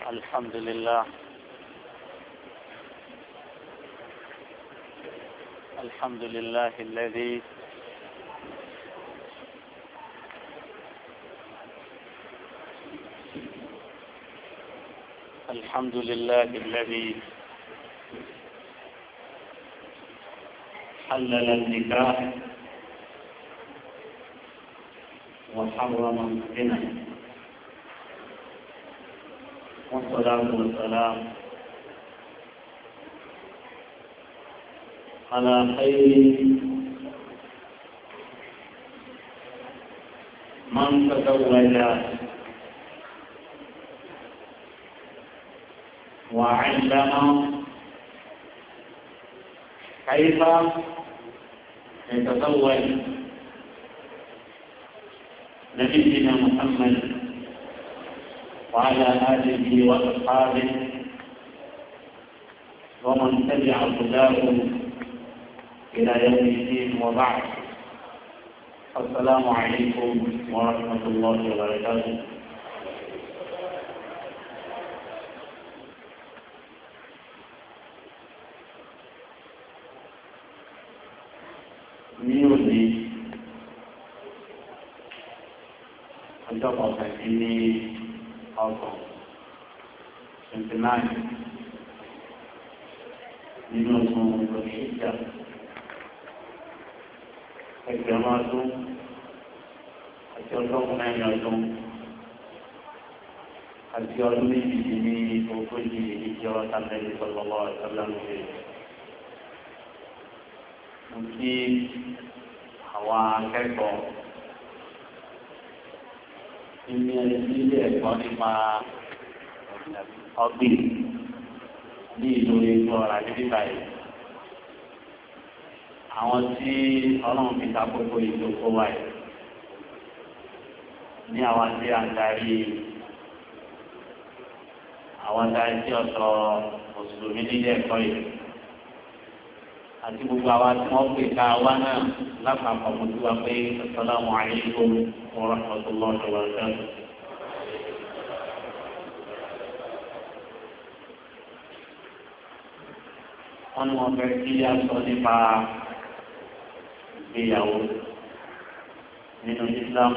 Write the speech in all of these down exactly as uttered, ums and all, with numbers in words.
الحمد لله الحمد لله الذي الحمد لله الذي حلل النكاح وحرم الزنا، والصلاة والسلام على خير من تزوج وعلم كيف يتزوج نبينا محمد وعلى آله وأصحابه ومن تبع هداهم إلى يوم الدين، وبعد. السلام عليكم ورحمة الله وبركاته. ní òní ọjọ́ kọkàndín ní ọgbọ̀n twenty nine nínú oṣù lọ́síjà ẹgbẹ̀rún ọdún àti ọgọ́rùn-ún mẹ́rin ọdún àti ọdún méjì ní ogójì ìjọ tàbí sallallahu alaihi wasallam. Mo kí àwọn akẹ́kọ̀ọ́ ní ilé ẹ̀kọ́ nípa ọ̀gbìn ní ìlú ètò ọ̀rọ̀ àti bíbáyìí. Àwọn tí ọlọ́run fi ta kókó ìjókòó wáyé ní àwọn tí a ń darí àwọn darí tí ọ̀sọ̀ mùsùlùmí nílé ẹ̀kọ́ yìí àti gbogbo àwa tí wọ́n pè ká wá náà lápapọ̀ mo ti wá pé assalamu alaikum wa rahmatullahi wa barakatuh. wọ́n ní wọ́n fẹ́ kí a sọ nípa ìgbéyàwó nínú Islam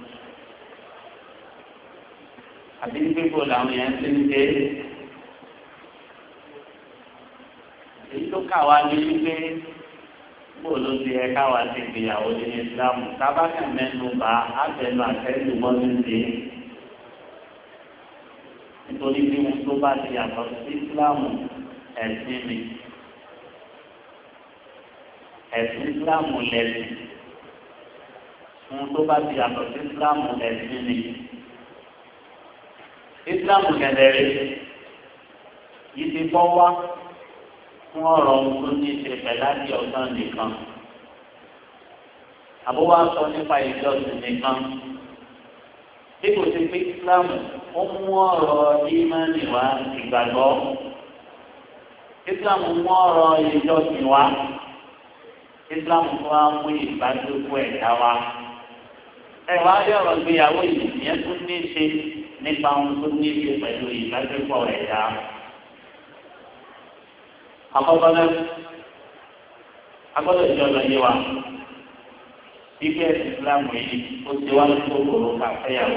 àti gbígbó làwọn yẹn ti ń dé. èyí tó kà wá ní wípé bóòlù ti ẹ káwa ti gbéyàwó ní Islam tábàkà mẹ́nu bá àtẹnu àtẹnu mọ́tò ṣe nítorí bí wọn tó bá ti yàtọ̀ sí Islam ẹ̀sìn mi ẹ̀sìn Islam lẹ́sìn wọn tó bá ti yàtọ̀ sí Islam ẹ̀sìn mi Islam kẹlẹ́rẹ́ yìí ti bọ́ wá fún ọ̀rọ̀ ohun tó ní ṣe pẹ̀láti ọ̀sán nìkan. Àbúwá sọ nípa ìjọsìn nìkan. Bí kò sí pé Islam ó mú ọ̀rọ̀ ìmánì wá ìgbàgbọ́. Islam mú ọ̀rọ̀ ìjọsìn wá. Islam tó wá mú ìbádókò ẹ̀dá wá. Ẹ wá rí ọ̀rọ̀ ìgbéyàwó yìí ìyẹn tó ní ṣe nípa ohun tó ní ṣe pẹ̀lú ìbádókò ẹ̀dá. Àkọ́kọ́ náà, agbọ́dọ̀ ìjọ lọ yé wa. Bíbí ẹ̀sìn Ìsìlámù yìí ó ti wá ní kòkòrò kàfẹ́yàwó.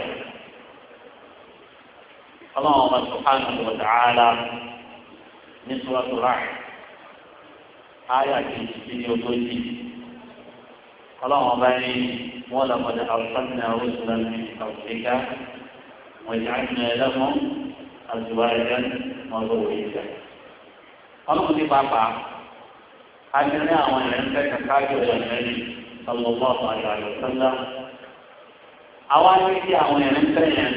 Ọlọ́run ọba subhanahu wa ta'ala ní Suratul Ra'd. Áyà kejì sí ní ogójì. Ọlọ́run ọba ní wọ́n laqad arsalna rusulan min qablika wa ja'alna lahum azwajan wa dhurriyyatan. Ọlọ́run ní pápá ajẹ́rẹ́ àwọn ẹ̀rẹ́ńtẹ́ kàkájọ ìrẹ̀lẹ́lì sallallahu alaihi wasallam. Àwọn akéèké àwọn ẹ̀rẹ́ńtẹ́ yẹn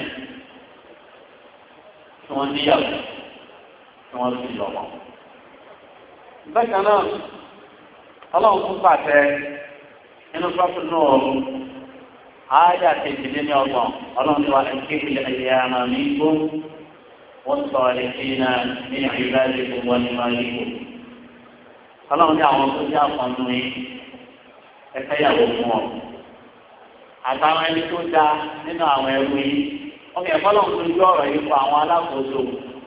tí wọ́n níyàwó tí wọ́n sì lọ́mọ. Bẹ́ẹ̀ náà, Ọlọ́run tún pàṣẹ nínú sọ́ọ̀tún náà ááyà kejìlé ní ọgbọ̀n. Ọlọ́run ní wa ẹ̀kẹ́ ilẹ̀ ẹ̀yà àmà mi gbó. والصالحين من عبادكم وإمائكم. Ọlọ́run ní àwọn tó jẹ́ àpọ̀nù yìí ẹ̀fẹ́ yàwó fún ọ. àtàwọn ẹni tó dáa nínú àwọn ẹrú yìí wọ́n fi ẹ̀fọ́ lọ́wọ́ lójú ọ̀rọ̀ yìí fún àwọn alákòóso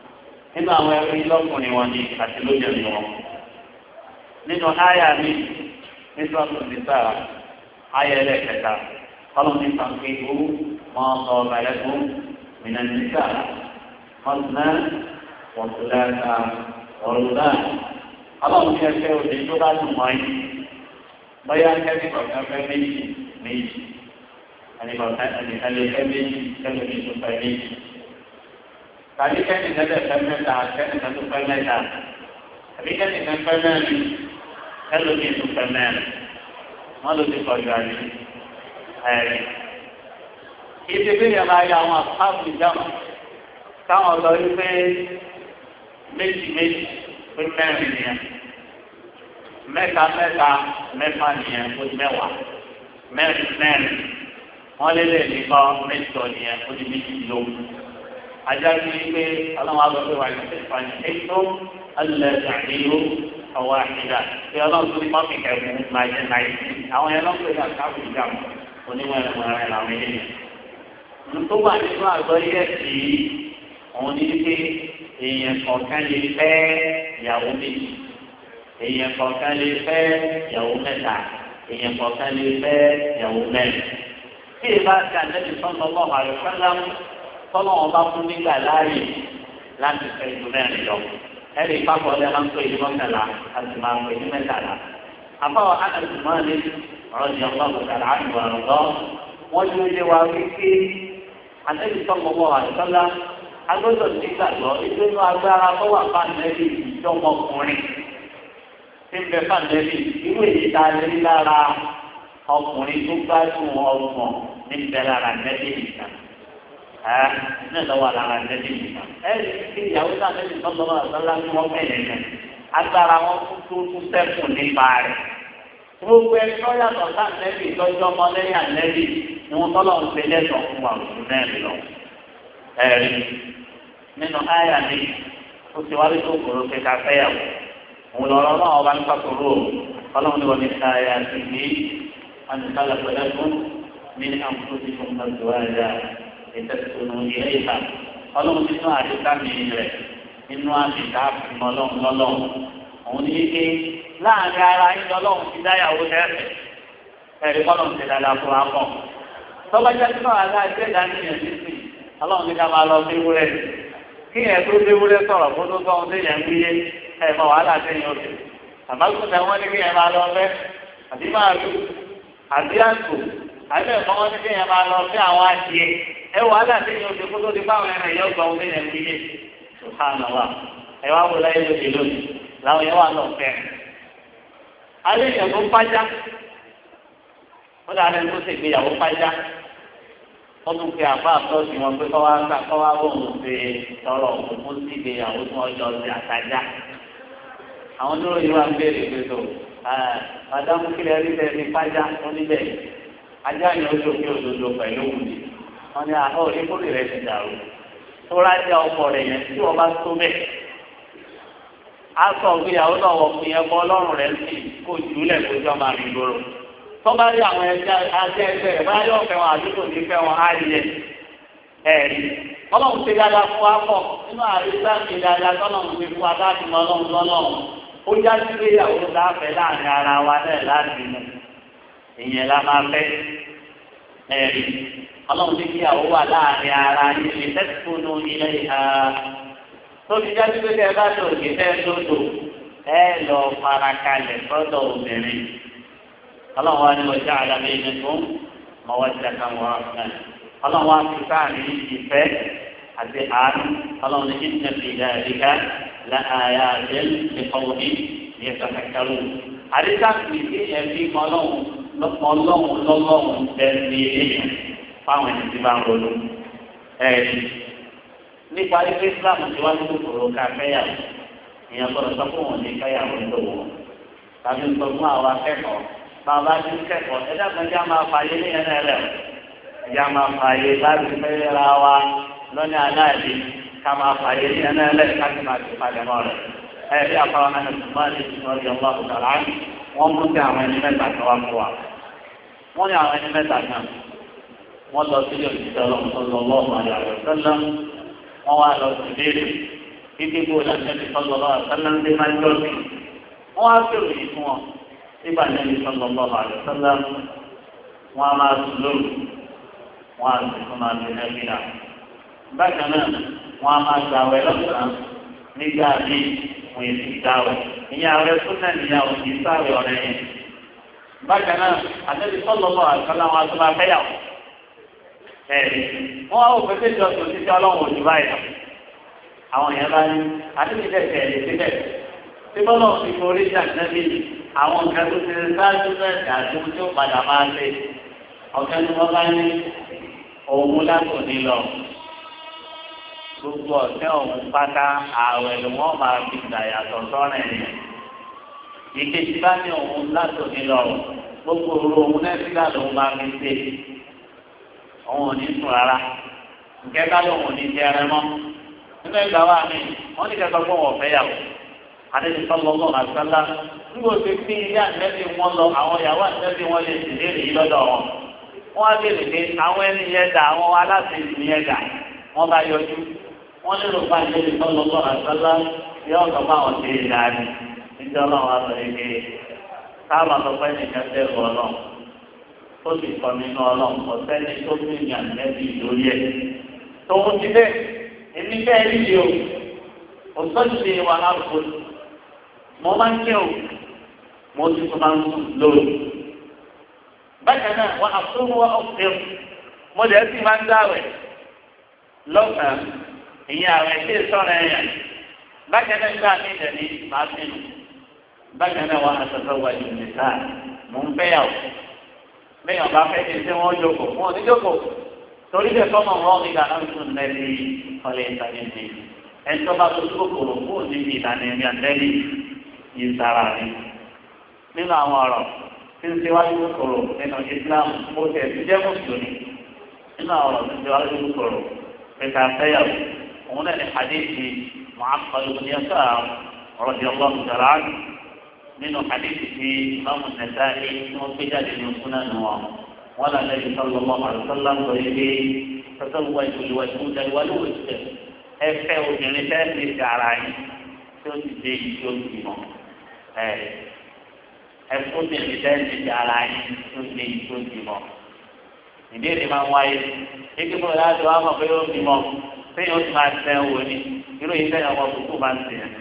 nínú àwọn ẹrú lọ́kùnrin wọn ni àti lóbìnrin wọn. nínú àyà mi nígbà tó ti sára àyà ẹlẹ́kẹta ọlọ́run ní sàǹkì ìhú wọn sọ ọ̀bàlẹ̀ fún mìíràn ní sára wọn tún náà wọ́n tún dáadáa ọ̀rọ̀ náà. ọlọ́run ní ẹgbẹ́ òde tó bá dùn mọ́ yìí bóyá kẹ́mí kọ̀ọ̀kan fẹ́ méjì méjì ẹnì kọ̀ọ̀kan ẹnìkan lè fẹ́ méjì kẹ́mí mi tún fẹ́ méjì. tàbí kẹ́ni kẹ́lẹ́ fẹ́ mẹ́ta kẹ́ni kẹ́ni fẹ́ mẹ́ta tàbí kẹ́ni kẹ́ni fẹ́ mẹ́rin kẹ́lẹ́ mi tún fẹ́ mẹ́rin wọ́n ló ti kọjú àlè ẹ̀rí. ibi bí yẹn máa yọ àwọn àpáàbù ìjàmù táwọn lọ rí pé méjì méjì pé mẹ́rin nìyẹn mẹ́ta mẹ́ta mẹ́fà nìyẹn ó di mẹ́wàá mẹ́rin mẹ́rin wọ́n lé lè nípa mẹ́jọ nìyẹn ó di méjì lógún. ajá sí pé ọlọ́run agbègbè wà ní ìfàní ètò alẹ́dàdìyó ọwọ́ àṣìdá tí ọlọ́run tó ní mọ́mí kẹ̀kẹ́ máa jẹ náìtì àwọn yẹn lọ́pọ̀ ìgbà káàbù ìjàmù onímọ̀ẹ̀rẹ̀ làwọn ènìyàn. tó wà nínú àgọ́ yẹ̀ sí òun ní pé èèyàn kọ̀ọ̀kan lè fẹ́ ìyàwó méjì èèyàn kọ̀ọ̀kan lè fẹ́ ìyàwó mẹ́ta èèyàn kọ̀ọ̀kan lè fẹ́ ìyàwó mẹ́rin. tí ìbá ti àtẹ́jú sọ́nà ọlọ́run àlùfáàlà tọ́lọ́ wọn bá fún nígbà láàyè láti fẹ́ ìlú mẹ́rin lọ. ẹ̀rí pápọ̀ ọ̀dẹ́ máa ń pè ní mọ́kànlá àti máa ń pè ní mẹ́tàlá. àbáwọ̀ àtàkùn máa ní ọ̀rọ̀ ní ọlọ́run kàrà àdùn àrùndọ́. wọ́n ti lé wa wípé àtẹ́jú sọ́nà ọlọ́run àlùfáàlà agbọ́dọ̀ nígbàgbọ́ ìdúró agbára tó wà fáńdẹ́lì ìjọmọkùnrin tí ń bẹ fáńdẹ́lì irú èyí tá a lè rí lára ọkùnrin tó gbádùn ọgbọ̀n níbẹ̀ lára nẹ́bí nìkan ẹ́ náà lọ́wọ́ lára nẹ́bí nìkan ẹ́ ní ìyàwó náà nẹ́bí sọ́dọ̀ àgbàlá ní wọ́n bẹ̀rẹ̀ yẹn agbára wọn tún tó tún sẹ́kùn nípa rẹ̀ gbogbo ẹni tó yàtọ̀ sáà nẹ́bí lọ́jọ́ ọmọlẹ́yà nẹ́bí ni wọ́n tọ́lọ̀ ń ṣe lẹ́sọ̀ fún wa òkú náà lọ. ẹ̀rí nínú àyà ni ó ti wá lóṣù kòrò pé ká fẹ́yàwó òun lọ́rọ́ náà ọba nípa kòrò ọlọ́run ní wọn ní àyà sí ní ànìkálà pẹ̀lẹ́kùn ní àmúlò tí fún ọjọ́ àyà ìtẹ̀sùnù ilé ìta ọlọ́run nínú àdìsá mi rẹ̀ nínú àdìsá fún ọlọ́run lọ́lọ́run òun ní ike láàrin ara yín lọ́lọ́run ti dáyàwó tẹ́ẹ̀fẹ̀ ẹ̀rí kọ́lọ́run ti dáadáa fún akọ́ tọ́bajá tí wọ́n àgbà ẹgbẹ́ ìdánilẹ̀ sísìn ọlọ́run ní ká máa lọ sí wúrẹ́ kí ẹ̀ tó dé wúrẹ́ sọ̀rọ̀ fún tó tọ́ ọdún yẹn gbé ẹ̀ mọ wàhálà sẹ́yìn oṣù àbákùtà wọn ní kí ẹ máa lọ fẹ́ àbí máa lù àbí àtò àbí ẹ̀fọ́ wọn ní kí ẹ máa lọ sí àwọn àṣìyẹ ẹ wàhálà sẹ́yìn oṣù kó tó di báwọn ẹ̀rọ yẹn gbọ́ ọdún yẹn gbé subhanallah ẹ wá wò láyé lóde lónìí làwọn yẹn wà lọ fẹ́ alẹ́ yẹn tó pàjá ó dà lẹ́nu tó ṣègbéyàwó pàjá wọ́n tún fi àbá àtọ́sí wọn pé kọ́wá ká kọ́wá bóun ṣe tọrọ òkú sí ìgbéyàwó tí wọ́n jọ ṣe àtajà. àwọn tó lóyún wa ń béèrè pé tó màdámù kílẹ̀ rí bẹ́ẹ̀ ní pàjá oníbẹ̀ ajá yẹn ó lókè òdodo pẹ̀lú òun wọn ni àwọn oníkórè rẹ̀ ti dàrú tó rájà ọkọ rẹ̀ yẹn tí wọ́n bá tó bẹ́ẹ̀. a sọ ìgbéyàwó náà wọ̀ fún yẹn bọ́ ọlọ́run rẹ̀ sì kó jùlẹ̀ kó jọ máa rìn lóró tọ́ba rí àwọn ẹja ajẹ́ ẹgbẹ́ rẹ̀ bá yọ̀ fẹ́ wọn àdúgbò ní fẹ́ wọn á yẹ ẹ̀rí ọlọ́run ṣe dáadáa fún wa pọ̀ nínú àrísá ṣe dáadáa tọ́lọ́run ṣe fún wa láti mọ ọlọ́run lọ́lọ́run ó já sí pé ìyàwó láfẹ́ láàrin ara wa náà láti mú ìyẹn la máa fẹ́ ẹ̀rí ọlọ́run ṣe kí ìyàwó wà láàrin ara ilé tẹ́sítọ́nù ilé ìhà tó ti já sí pé ẹ bá tó òkè fẹ́ lódò ẹ lọ farakalẹ̀ sọ́dọ̀ obìnrin. الله أن وجعل بينكم مودة ورحمة الله في فعل الكفاء الدعاء الله إن في ذلك لآيات لقوم يتفكرون هذا في في ملون ملون ملون تنبيه فاهم انتباه رولو nípa ilé Islam tí wọ́n ti kúrò ká fẹ́yàwó ìyẹn gbọ́dọ̀ sọ fún wọn ní fẹ́yàwó lówó tàbí sọ fún àwọn akẹ́kọ̀ọ́ bàbá tí ń kẹ́kọ̀ọ́ ẹ̀dá kan jẹ́ máa fààyè ní ẹ̀rẹ́ rẹ̀ ìyá máa fààyè láti fẹ́ ra wa lọ́ní aláìlí ká máa fààyè ní ẹ̀rẹ́ rẹ̀ káàkiri máa ti palẹ̀ mọ́ rẹ̀ ẹ̀rí àpárá náà tó máa lè fi ọdí ọmọ àbùkàrà wọ́n mú sí àwọn ẹni mẹ́ta kan wá fún wa wọ́n ní àwọn ẹni mẹ́ta kan wọ́n lọ sílé òṣìṣẹ́ ọlọ́run tó lọ lọ́ọ̀mù àyàwó sẹ́lẹ̀ wọ́n wá lọ sí léèrè ibi gbogbo lànàbí sallallahu alaihi wasallam ń máa ń jọ sí wọ́n á fèrò yìí fún wọn nígbà nàbí sallallahu alaihi wasallam wọ́n á máa sùn lóru wọ́n á sì tún máa lè nẹ́bí náà bákan náà wọ́n á máa gbà wẹ̀ lọ́sàn-án nígbà míì wọ́n yìí ti gbà wẹ̀ ìyá rẹ̀ tún náà níyàwó kì í sáré ọ̀rẹ́ yẹn bákan náà àtẹ́bí sallallahu alaihi wasallam wọn á tún máa fẹ́yàwó ẹ̀ wọ́n á wò pé kéjọ tó ti tẹ́ ọlọ́run òjò báyìí lọ àwọn yẹn bá ní àtẹ́bí tẹ̀sẹ̀ ẹ̀ lè síbẹ̀ tí bọ́lá ti forí ṣàtẹ́bí àwọn nǹkan tó ti sáájú bẹ́ẹ̀ àti ohun tí ó padà máa ṣe ọ̀kẹ́ ni wọ́n bá ní òun látòní lọ gbogbo ọ̀sẹ̀ òun pátá ààwẹ̀ ni wọ́n máa fi gbàyàtọ̀ sọ́rọ̀ ẹ̀ ìkejì bá ní òun látòní lọ gbogbo òru òun nẹ́sílà lòun máa fi ṣe òun ò ní sùn rárá nkẹ́ká lòun ò ní jẹ ẹrẹ mọ́ nínú ìgbà wa mi wọ́n ní kẹ́kọ̀ọ́ fún wọn fẹ́ yàwó àdéhùn sọ́lọ́lọ́ àgbàlá nígbà tó fi ilé àtẹ́bí wọn lọ àwọn ìyàwó àtẹ́bí wọn lè sì léèrè yìí lọ́dọ̀ wọn wọ́n á béèrè pé àwọn ẹni yẹn dà àwọn aláṣẹ ìlú yẹn dà wọ́n bá yọjú wọ́n nílò bá àdéhùn sọ́lọ́lọ́ àgbàlá yóò sọ fún àwọn ṣe ìdáni níjọba wa sọ yìí káàbà sọ pé nìkan tẹ ọ lọ ó sì kọ nínú Ọlọ́run ọsẹni tó fi yàn lẹbi lórí ẹ tòun ti bẹ èmi bẹ́ẹ̀ rí i o òsọjú ti wà láàbò mo máa ń kí o mo sì tún máa ń sùn lórí bákan náà wọn àtúnwò wọn ọ̀sẹ̀ mo lè sì máa ń dáwẹ̀ lọ́sàn-án ìyẹn àwọn ẹ̀ṣẹ̀ sọ̀rọ̀ ẹ̀yà bákan náà gbà mí ìdẹ̀ni máa fi nù. bákan náà wọn àtọ̀tọ̀ wà ní ìlẹ̀ta mò ń fẹ́yàwó bẹ́ẹ̀ ọba fẹ́ ní ṣé wọ́n jókòó wọn ò ní jókòó torí bẹ́ẹ̀ fọ́mọ̀ wọn ní ìdáná tún lẹ́lí ọlẹ́ ìtàgé ní ẹni tó bá tó kòkòrò fún òní ní ìlànà ẹ̀mí àtẹ́lí yìí sára rí nínú àwọn ọ̀rọ̀ tí ń ṣèwájú kòkòrò nínú Islam mo tẹ̀ sí jẹ́ mùsùlùmí nínú àwọn ọ̀rọ̀ tí ń ṣèwájú kòkòrò pẹ̀ka fẹ́yàwó òun náà ní hadithi Mu'aqqal ibn Yasar radiyallahu ta'ala anhu nínú hadithi tí Imam An-Nasa'i tí wọ́n gbé jáde ní sunan wọn wọn là Nabi sallallahu alaihi wasallam sọ yìí pé tọ́sọ̀wọ́ ìṣòwò ìṣòwò ìwádìí wò ṣe ẹ fẹ́ obìnrin tẹ́ ti ṣe ara yín tí ó ti dé yìí tí ó ti mọ̀ ẹ ẹ fún obìnrin tẹ́ ti ṣe ara yín tí ó ti dé yìí tí ó ti mọ̀ ìbéèrè máa ń wáyé ike fún ìlà àti wàá mọ̀ pé ó ti mọ̀ pé ó ti máa tẹ owó ni irú yìí sẹ́yìn ọmọ kúkú máa ń sìn yẹn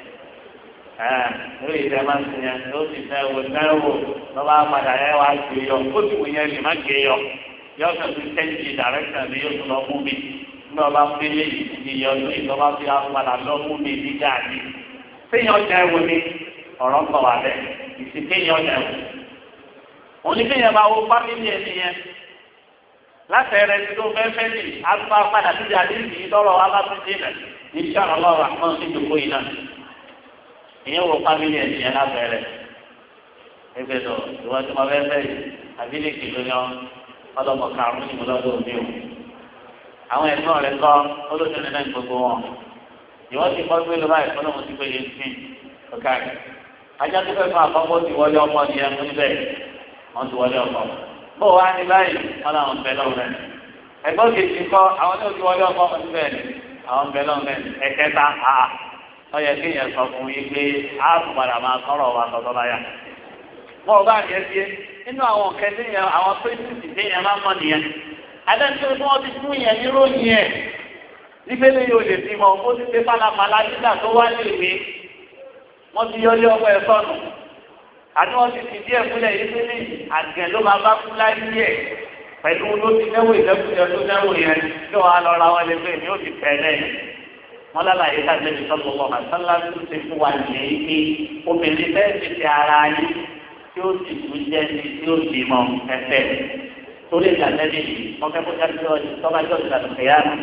irú yìí sẹ́yìn máa ń sìn yẹn ó ti tẹ owó tẹ owó lọ́ba padà yẹ wá gbé yọ ó ti wù yẹn lè má gbé yọ yọ kàn fi tẹ́ǹtì dàrẹ́kítà ni yóò tún lọ mú mi nígbà bá fi lé ìyọ ní ìjọba fi padà lọ mú mi nígbà ní. sẹ́yìn ọjà ẹ̀wò ni ọ̀rọ̀ ń bọ̀ wá bẹ́ẹ̀ ìsìkéyìn ọjà ẹ̀wò. òun ní kéèyàn máa wo fámìlì ẹni yẹn látẹ̀rẹ̀ tí tó fẹ́ fẹ́ lè agbá padà síbi àdéhùn yìí tọrọ alábùdé rẹ̀ ní sàrọ̀ lọ́wọ́ àpọ́n sí ìdókòó yìí náà. ìyẹn wo fámìlì ẹni yẹn látẹ̀rẹ̀. ẹgbẹ́ tó ìwọ tí mo fẹ́ fẹ́ yìí àbílẹ̀ kìló yan ọlọ́mọ karùn-ún ní mo lọ́dọ̀ òbí o. àwọn ẹ̀gbọ́n rẹ̀ kọ́ olóṣèlú náà gbogbo wọn. ìwọ́n ti kọ́ gbé ló báyìí fún ọmọ tí gbèyè sí ọ̀gá rẹ̀. ajá tó fẹ́ fún àkọ́kọ́ ti wọlé ọmọ ni ẹ mú níbẹ̀ wọ́n ti wọlé ọmọ. bó wá ní báyìí wọ́n làwọn bẹ̀ lọ́wọ́ rẹ̀. ẹ̀gbọ́n kejì kọ́ àwọn tó ti wọlé ọmọ níbẹ̀ àwọn bẹ̀ lọ́wọ́ rẹ̀. ẹ̀kẹta a wọ́n yẹ kí yẹn sọ fún yín pé a kò padà máa kọ́rọ̀ wa tọ́tọ́ báyà. wọ́n ò bá yẹ sí nínú àwọn kẹ́lẹ́ yẹn àwọn pé adájọ́ tí wọ́n ti fún yẹn ní ròyìn ẹ̀ nígbẹ́lẹ́ yóò lè bímọ ó ti ṣe pálapàla nígbà tó wá lè wé wọ́n ti yọlé ọkọ̀ ẹ̀ sọnù àti wọ́n ti fi díẹ̀ múlẹ̀ yìí pé ní àgẹ̀ ló máa bá kú láyé ẹ̀ pẹ̀lú ló ti náwó ìdẹ́kùnjẹ tó náwó yẹn tí wọ́n á lọ ra wọn lé pé ní ó ti pẹ̀lẹ́ wọn lálàyé káàdé mi sọ́dọ̀ wọn àtàlà tó ti fún wa nìyẹn pé obìnrin bẹ́ẹ̀ ti ti ara yín tí ó sì tún jẹ́ ní tí ó bímọ ẹ̀fẹ́ torí ìlànà ẹni yìí wọn fẹ́ kó jáde lọ tọ́ba jọ ìlànà kẹyàmù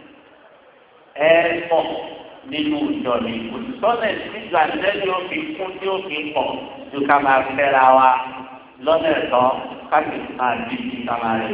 ẹ pọ̀ nínú ìjọ mi òtítọ́lẹ̀ nígbà lẹ́ni ó fi kún tí ó fi pọ̀ ju ká máa fẹ́ra wa lọ́nà ẹ̀tọ́ káàkiri máa bí i ká máa rẹ̀.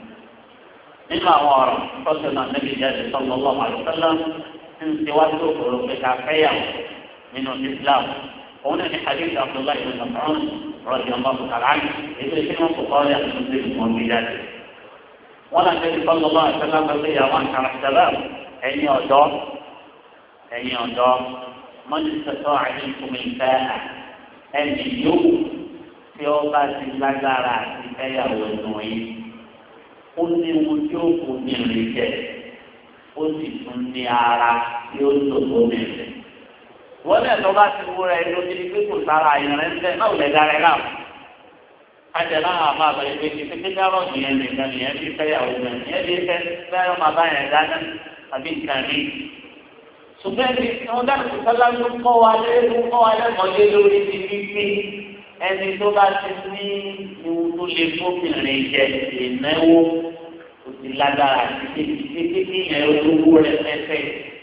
nínú àwọn ọ̀rọ̀ tọ́sí náà níbi ìjáde sọ́nà ọlọ́mọ àlùfẹ́lá ń ṣe wá tó kòrò pé ká fẹ́yàwó nínú Islam òun náà ní hadith Abdullahi ibn Mas'ud rọ̀jì ọlọ́run kàláàmì ètò ìṣẹ́wọ̀n kò kọ́ ọ́yà tó ṣe ìmọ̀ mi jáde. wọ́n náà ṣe ìfọ́nlọ́ bá àṣẹlá pẹ̀lú ìyàwó àǹkàrà ṣẹlẹ̀ ẹ̀yin ọ̀dọ́ ẹ̀yin ọ̀dọ́ mọ́nísítọ̀ àdínkùnmí ìfẹ́ ẹni yóò tí ó bá ti lágbára àti fẹ́yàwó nù yìí ó ní ohun tí ó kù ní ìrìn jẹ ó sì tún ní ara tí ó lò tó nílẹ̀. wọ́n lẹ̀ tó bá ti wúra ẹni ojú ni pé kò sára ìrìn ń bẹ́ náà lẹ̀ dára náà. kájẹ náà àmọ́ àbẹ̀yẹ pé kí pé dárọ̀ nìyẹn nìkan nìyẹn fi fẹ́yàwó nìyẹn nìyẹn fi fẹ́ fẹ́ràn máa bá yẹn dáná àbí nǹkan ní. ṣùgbọ́n ẹni wọn dáná kò sọ́lá ló kọ́ wa lé ló kọ́ wa lẹ́mọ̀ọ́lé lórí ti wípé ẹni tó bá ti ní ewu tó lè fóbìnrin jẹ ìnáwó kò sí lágbára títí títí kí ìyẹn olówó rẹ fẹsẹ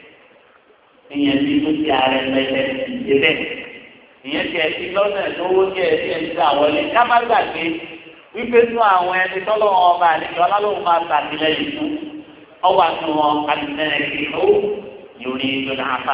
ìyẹn tí tó ti ààrẹ mẹlẹ ìdílé ìyẹn tí ẹ ti lọ́nà lówó jẹ ẹ tí ẹ ti gbà wọlé ká má gbàgbé wípé tún àwọn ẹni tọ́lọ́ wọn ọba àlejò ọlọ́run máa tàbílẹ̀yìn fún ọwọ́ àti wọn àtìlẹ́yìn ó yorí lónà àfà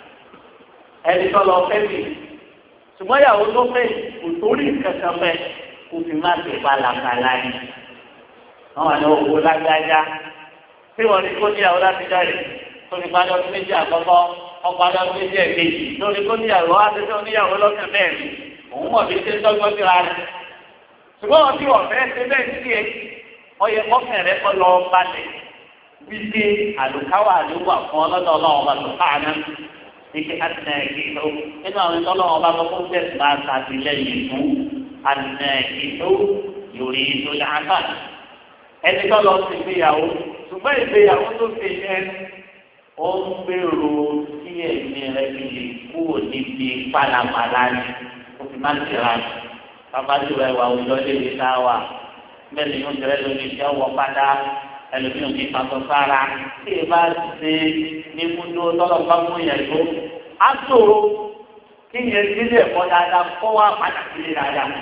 ẹni tọ́lọ́ fẹ́ mi ṣùgbọ́n ìyàwó tó fẹ́ kò torí kankan fẹ́ kò fi má ti balàbalà ni. wọ́n wà ní owó lágbájá tí wọ́n ní kó níyàwó láti jáde tó ní padà ọdún méjì àkọ́kọ́ ọkọ̀ adá ọdún méjì ẹ̀kejì lórí kó níyàwó á ti tó níyàwó lọ́kàn mẹ́rin òun mọ̀ bí ṣe ń dọ́gbọ́n síra rẹ̀. ṣùgbọ́n wọn tí wọ́n fẹ́ ṣe bẹ́ẹ̀ sí ẹ ọyẹ kọ́kàn rẹ̀ kọ́ lọ balẹ̀ wípé àlùkáwà ló wà fún ọlọ́dọ̀ ọlọ́run ike atinẹ̀kìtò nínú àwọn ìtọ́lọ́wọ́ bá bọ́ fún tẹ̀sí máa ṣàtìlẹ́yìn fún atinẹ̀kìtò yorí tó yá ká. ẹni tó lọ sí ìgbéyàwó ṣùgbọ́n ìgbéyàwó tó fi yẹn ó ń gbèrò sí ẹ̀mí rẹ̀ fi lè kúrò níbi pálapàla ni ó fi máa ń tẹ̀ra ní. bàbá jùlọ ẹwà òjò lébi tá a wà bẹ́ẹ̀ ni ó tẹ̀rẹ́ lórí iṣẹ́ wọ padà ẹlòmíràn kì í pàtó sára tí ì bá ṣe ní múndó tọ́lọ̀ bá mú yẹn tó á ṣòro kí yẹn sílé ẹ̀kọ́ dáadáa kọ́ wá padà sílé dáadáa.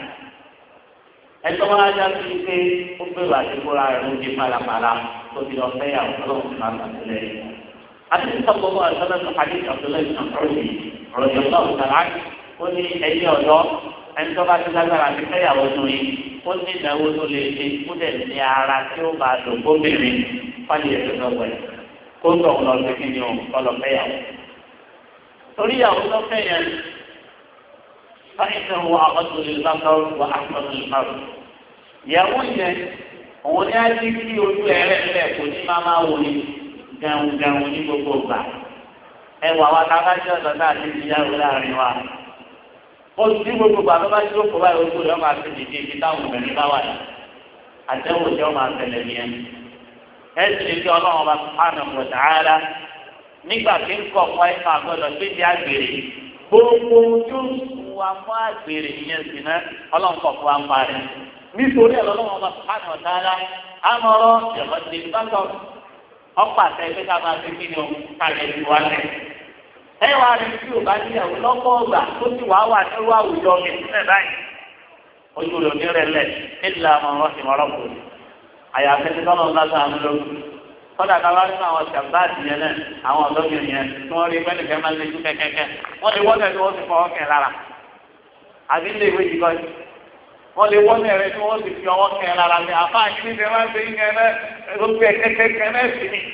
ẹjọ́ wọn á já sí pé ó gbèrò àdìgbòrà rẹ̀ ló di pàlàpàlà tó ti lọ fẹ́ yàwó ọlọ́run máa ń tẹ̀lé rẹ̀. àti sọ́kọ̀ bọ́ àtọ́lẹ́ tó hadith Abdullahi ìṣàkóso ọ̀rọ̀ ìjọba òṣàlá ó ní ẹ̀yìn ọ̀dọ́ ẹni tó bá ti lágbára àti fẹ́ yàwó tó yìí ó ní ìnáwó tó lè ṣe kó dẹ̀ ní ara tí ó bá lò gómìnrin fáyé ètò ìjọba ẹ̀ kó tó ń lọ sí kí ni o kọ́ lọ fẹ́ yàwó. torí yàwó tó fẹ́ yẹn fáyé wọ àkọsọ lè lọ́kọ́ wọ àkọsọ lè má rò. ìyàwó yẹn òun ní á ti kí ojú ẹ̀rẹ́ ńlẹ̀ kò ní máa máa wò ní gàùngàùn ní gbogbo ìgbà. ẹ wà wá ká bá jẹ́ ọ̀dọ́ náà ti di yàwó láàrin wa. ó ti gbogbo ìgbà tó bá ti lóko báyìí ojú rẹ̀ máa ti dìde ibi táwọn obìnrin bá wà ní. àtẹ̀wò tí wọ́n máa tẹ̀lé nìyẹn. ẹ sì lè fi ọlọ́run ọba subhanahu wa ta'ala nígbà tí ń kọ̀ fún ẹ̀ka àgbọ̀dọ̀ tó di àgbèrè gbogbo tó sùn wa fún àgbèrè yẹn sì ná ọlọ́run kọ̀ fún wa ń parí. nítorí ọlọ́run ọba subhanahu wa ta'ala àmọ́rọ́ ìrọ̀lẹ́ ìbátan ọ̀pọ̀ àtẹ pé ká máa fi kíni o kálẹ̀ ìlú wa lẹ̀. ẹ wá rí tí o bá níyàwó lọ́pọ̀ ọgbà tó sì wá wà nírú àwùjọ mi sílẹ̀ báyìí. ojú rẹ̀ ò ní rẹ̀ lẹ̀ nílẹ̀ àwọn ọ̀rọ̀ sì mọ̀rọ̀ kù. àyàfẹ́ ti tọ́lọ́ ńlá sáà ń lórí. kọ́dà káwá nínú àwọn ṣàbáàtì yẹn náà àwọn ọ̀dọ́bìnrin yẹn tí wọ́n rí pẹ́ẹ́nì kẹ́ máa ń lejú kẹ́kẹ́kẹ́ wọ́n lè wọ́n tẹ̀sí wọ́n ti fọwọ́ kẹ́ lára. àbí ilé ìwé yìí kọ́ wọ́n lè wọ́n ẹ̀rẹ́ tí wọ́n ti fi ọwọ́ kẹ́ lára ní àfáà kí ní ìfẹ́ máa ń gbé yín ẹ̀ gbogbo ẹ̀ kẹ́kẹ́kẹ́ náà sí ni.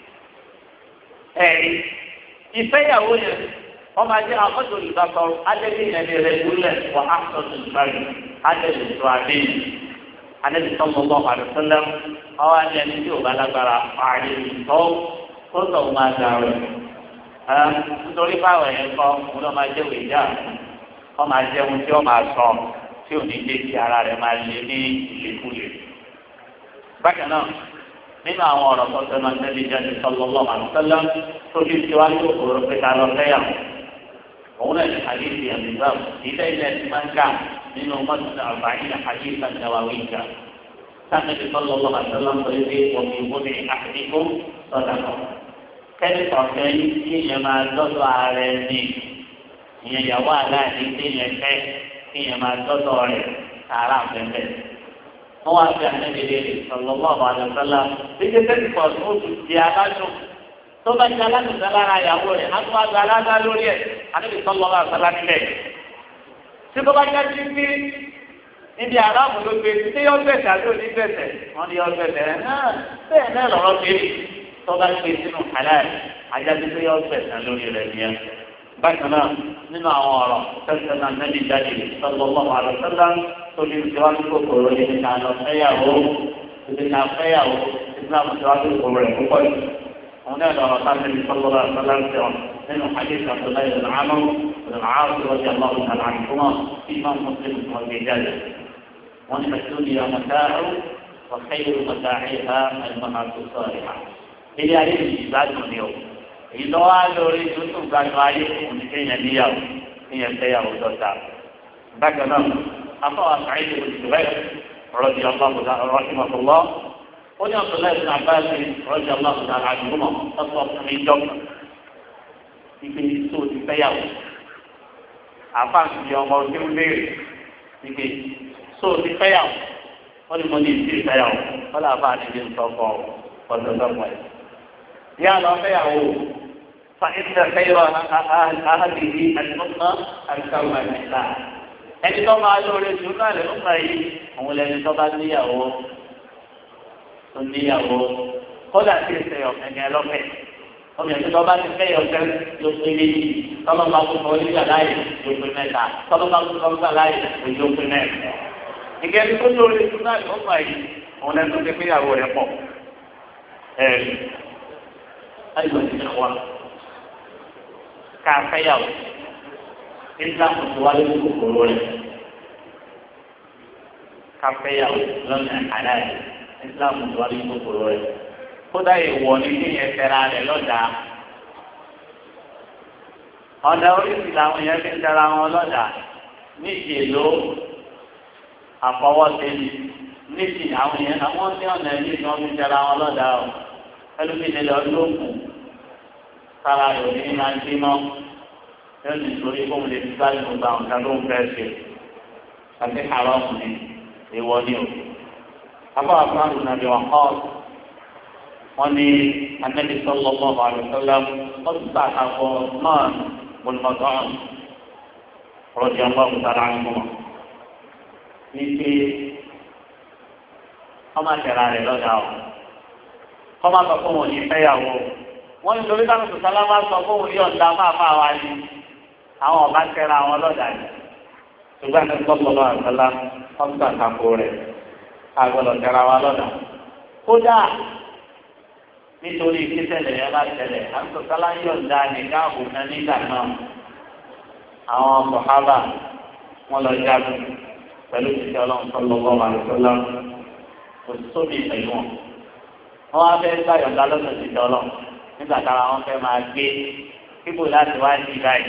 ẹ̀rí ìfẹ́yàwó yẹn wọ́n máa jẹ́ àkọ́jọ ìbátan adébí yẹn ní rẹ̀ gúnlẹ̀ wọ àkọ́jọ ìbátan adébí tó adé adébí tó mọ́ bọ́ àdùsọ́lẹ̀ ọwọ́ adé ẹni tí ò bá lágbára pààyè tó tó tó máa dà rẹ̀. nítorí báwọn yẹn kọ́ wọn lọ́ máa jẹ́ wèjà wọ́n máa jẹ́ ohun tí wọ́n máa sọ tí ò ní dé sí ara rẹ̀ máa lé ní ìlékúlé. bákan náà nínú àwọn ọ̀rọ̀ tó sẹ́nu àtẹ́lẹ́ ìjáde sallallahu alaihi wasallam tó fi tiwájú òkúrò pé ká lọ fẹ́yà. òun náà ní àdéhìí àbíbá ìdá ilẹ̀ tí máa ń kà nínú mọ́tò àbáyé àdéhìí àtàwáwí ìjà. sáfẹ́tì sallallahu alaihi wasallam tó yẹ wọ́n fi wọ́n ní àdínkù sọ́dà kan. kẹ́lí ọ̀fẹ́ yìí tí ìyẹn máa dọ́dọ̀ ààrẹ ní ìyẹn ìyàwó aláàdé tí ìyẹn fẹ́ kí ìyẹn máa dọ́dọ̀ rẹ̀ tààrà fẹ́fẹ́. wọ́n wá fi àtẹ́lẹ́lẹ́ sallallahu alaihi wasallam títí tẹ́tí pọ̀ tó tù di aláṣọ tó bá ti aláṣọ lára ìyàwó rẹ̀ á tún wá gba aláṣọ lórí ẹ̀ àtẹ́lẹ́ sallallahu alaihi wasallam nílẹ̀. tí tó bá já sí pé níbi aráàmù ló gbé tí yọ gbẹ̀sẹ̀ àti òní gbẹ̀sẹ̀ wọ́n ní yọ gbẹ̀sẹ̀ náà bẹ́ẹ̀ náà lọ́rọ́ ṣe tó bá gbé sínú halal ajáde tó yọ ọ̀sẹ̀ lórí rẹ̀ nìyẹn. bákan náà nínú àwọn ọ̀rọ̀ tẹ́sán náà nẹ́bí jáde sallallahu alaihi wasallam tó ní ìṣèwádìí kòkòrò yìí ká lọ fẹ́yàwó ìdí ká fẹ́yàwó islam ìṣèwádìí kòkòrò rẹ̀ púpọ̀ yìí. àwọn náà lọ́rọ̀ sáà nẹ́bí sallallahu alaihi wasallam sẹ́wọ̀n nínú hadith abdullahi ibn amr ibn al-aas radiyallahu ta'ala anhuma imam muslim wọn gbé jáde. wọn ní الدنيا متاع وخير متاعها المرأة الصالحة. ilé ayé ìgbádùn ni o èyí lọ́wọ́ á lórí tuntun gbàgbọ́ ayé òun ní kéèyàn níyàwó kéèyàn fẹ́yàwó dọ́ta. bákan náà afọwọ́ Sa'id ibn Jubayr radiyallahu ta'ala rahimahullah ó ní Abdullah ibn Abbas radiyallahu ta'ala anhuma ọ̀sọ̀ fún mi jọ́ ìpè tó ti fẹ́yàwó. àfáàsì ọmọ tí ó léèrè ìpè tó ti fẹ́yàwó wọ́n ní mo ní ìdí ìfẹ́yàwó wọ́n lè àfáàsì ní sọ́kọ̀ ọ̀dọ́dọ́gbọ̀n ẹ̀. يا لا فيعو فإن خير أهله الأمة الكون الإسلام ẹni tó máa lóore ṣùgbọ́n àlẹ́ ọmọ yìí òun lẹni tó bá níyàwó tó níyàwó kódà sí ìṣe ọ̀kẹ́ni ẹlọ́fẹ̀ ọmọ yẹn tó bá ti fẹ́ yọ̀ọ́sẹ́ yóò pé méjì tọ́lọ́ bá kó kọ́ nígbà láyé yóò pé mẹ́ta tọ́lọ́ bá kó kọ́ nígbà láyé yóò pé mẹ́ta. ìkẹ́ni tó lóore ṣùgbọ́n àlẹ́ ọmọ yìí òun lẹni tó ti fẹ́ yàwó rẹ̀ pọ̀ ẹ̀ẹ́dì. أيها الإخوة كافيو إلا متوالد كفرون كافيو لن حلال إلا متوالد كفرون خدا يووني يسرع للوجا ọ̀dà oríṣi làwọn yẹn fi ń dára wọn lọ́dà níṣì ló àfọwọ́sẹ́ níṣì àwọn yẹn àwọn tí ọ̀nà ẹ̀mí ni wọ́n fi ń dára wọn lọ́dà o. ẹlòmíì lè lóògùn sára rẹ̀ ní máa ń dín mọ́ yóò ní sórí fóun lè fi báyìí gbogbo àwọn kan ló ń fẹ́ ṣe àti àrọ́ ọ̀hún ìwọ ni o. abọ́ àfúráàlú nàbí wọn kọ́ wọn ní Ànábì sallallahu alaihi wasallam wọ́n ti sàkàkọ́ náà bọ̀lùmọ̀tọ́n rọ̀jì ọlọ́run sára ń mọ̀ ní pé ọmọ àtẹ̀rà rẹ̀ lọ́dà o. kọ́má sọ fún wọn ní fẹ́yàwó wọ́n ní torí táwọn sọ̀tàlá máa sọ fún wọn yóò dá máa fà wá ní àwọn ọba tẹ́ra wọn lọ́dà yìí ṣùgbọ́n ní sọ́kọ̀lọ́ àgbàlá ọ̀gbà kàkó rẹ̀ àgbọ̀dọ̀ tẹ́ra wa lọ́dà. kódà nítorí kíṣẹ̀lẹ̀ yẹn bá ṣẹlẹ̀ àwọn sọ̀tàlá yóò dá nìkan àbùkù nígbà náà àwọn sọ̀hábà wọn lọ jagun pẹ̀lú ìṣẹ́ ọlọ́run sọ́lọ́wọ́ àlùfọ́lá kò sóbì pẹ̀lú wọn. wọ́n wá fẹ́ gbà yọ̀ǹda lọ́sọ̀ sí dọ́lọ̀ nígbà tára wọn fẹ́ máa gbé kíkò láti wá sí báyìí.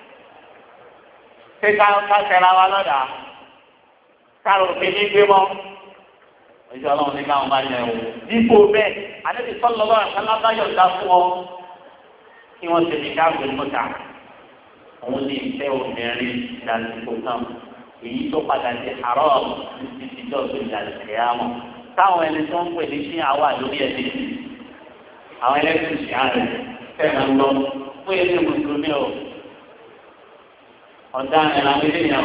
ṣé ká ká tẹ̀ra wa lọ́dà káàrò òfin ní gbé mọ́ ìṣẹ́ ọlọ́run ní káwọn bá yẹ wò. dípò bẹ́ẹ̀ àdébí sọ́lọ́ bá kálábá yọ̀ǹda fún ọ kí wọ́n ṣe ní káàbù mọ́ta. òun ní ìfẹ́ obìnrin ìdàlùkò náà èyí tó padà di àárọ̀ ní títí tó tó ìdàlùkò yá mọ́. táwọn ẹni tó ń pè ní sí àwa lórí ẹni àwọn ẹlẹ́sìn sí ààrẹ fẹ́ràn lọ fún ẹni mùsùlùmí o ọ̀dà ẹ̀rọ amílíọ̀nù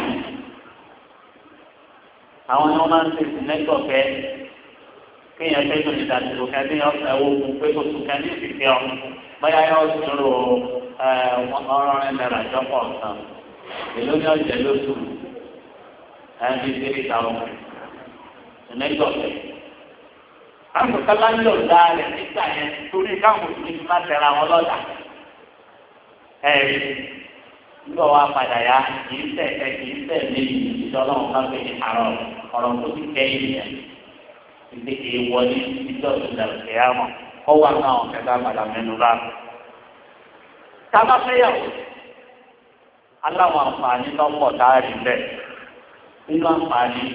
àwọn ni wọ́n máa ń tẹ̀sí lẹ́tọ̀ọ̀kẹ́ kéèyàn fẹ́ tó ní ìdádúró kẹ́bí ọ̀sẹ̀ owó pé kò tún kẹ́ ní ìfìfẹ́ ọ bóyá yóò dúró ọ̀rọ̀ rẹ̀ náírà jọ́pọ̀ ọ̀sán èló ní ọ̀jẹ̀ lóṣù ẹ̀ẹ́dì three thousand lẹ́tọ̀ọ̀kẹ́. àwọn kọ́lá ń lò dáa rẹ̀ nígbà yẹn torí káwọn òṣèlú ti máa tẹ̀ra wọn lọ́dà. ẹ̀rí nígbà wa padà yá kì í tẹ̀ ẹ̀ kì í tẹ̀ léyìí ìṣọ́ ọlọ́run bá fẹ́ ní àárọ̀ ọ̀rọ̀ tó ti tẹ̀ yìí yẹn. ìdí èèwọ̀ ní ìjọ ìdàgbẹ́ àmọ́ kọ́ wà náà kẹta padà mẹ́nu bá. sábà fẹ́yàwó aláwọ̀ àǹfààní lọ́pọ̀ táàrí bẹ́ẹ̀ nínú àǹfààní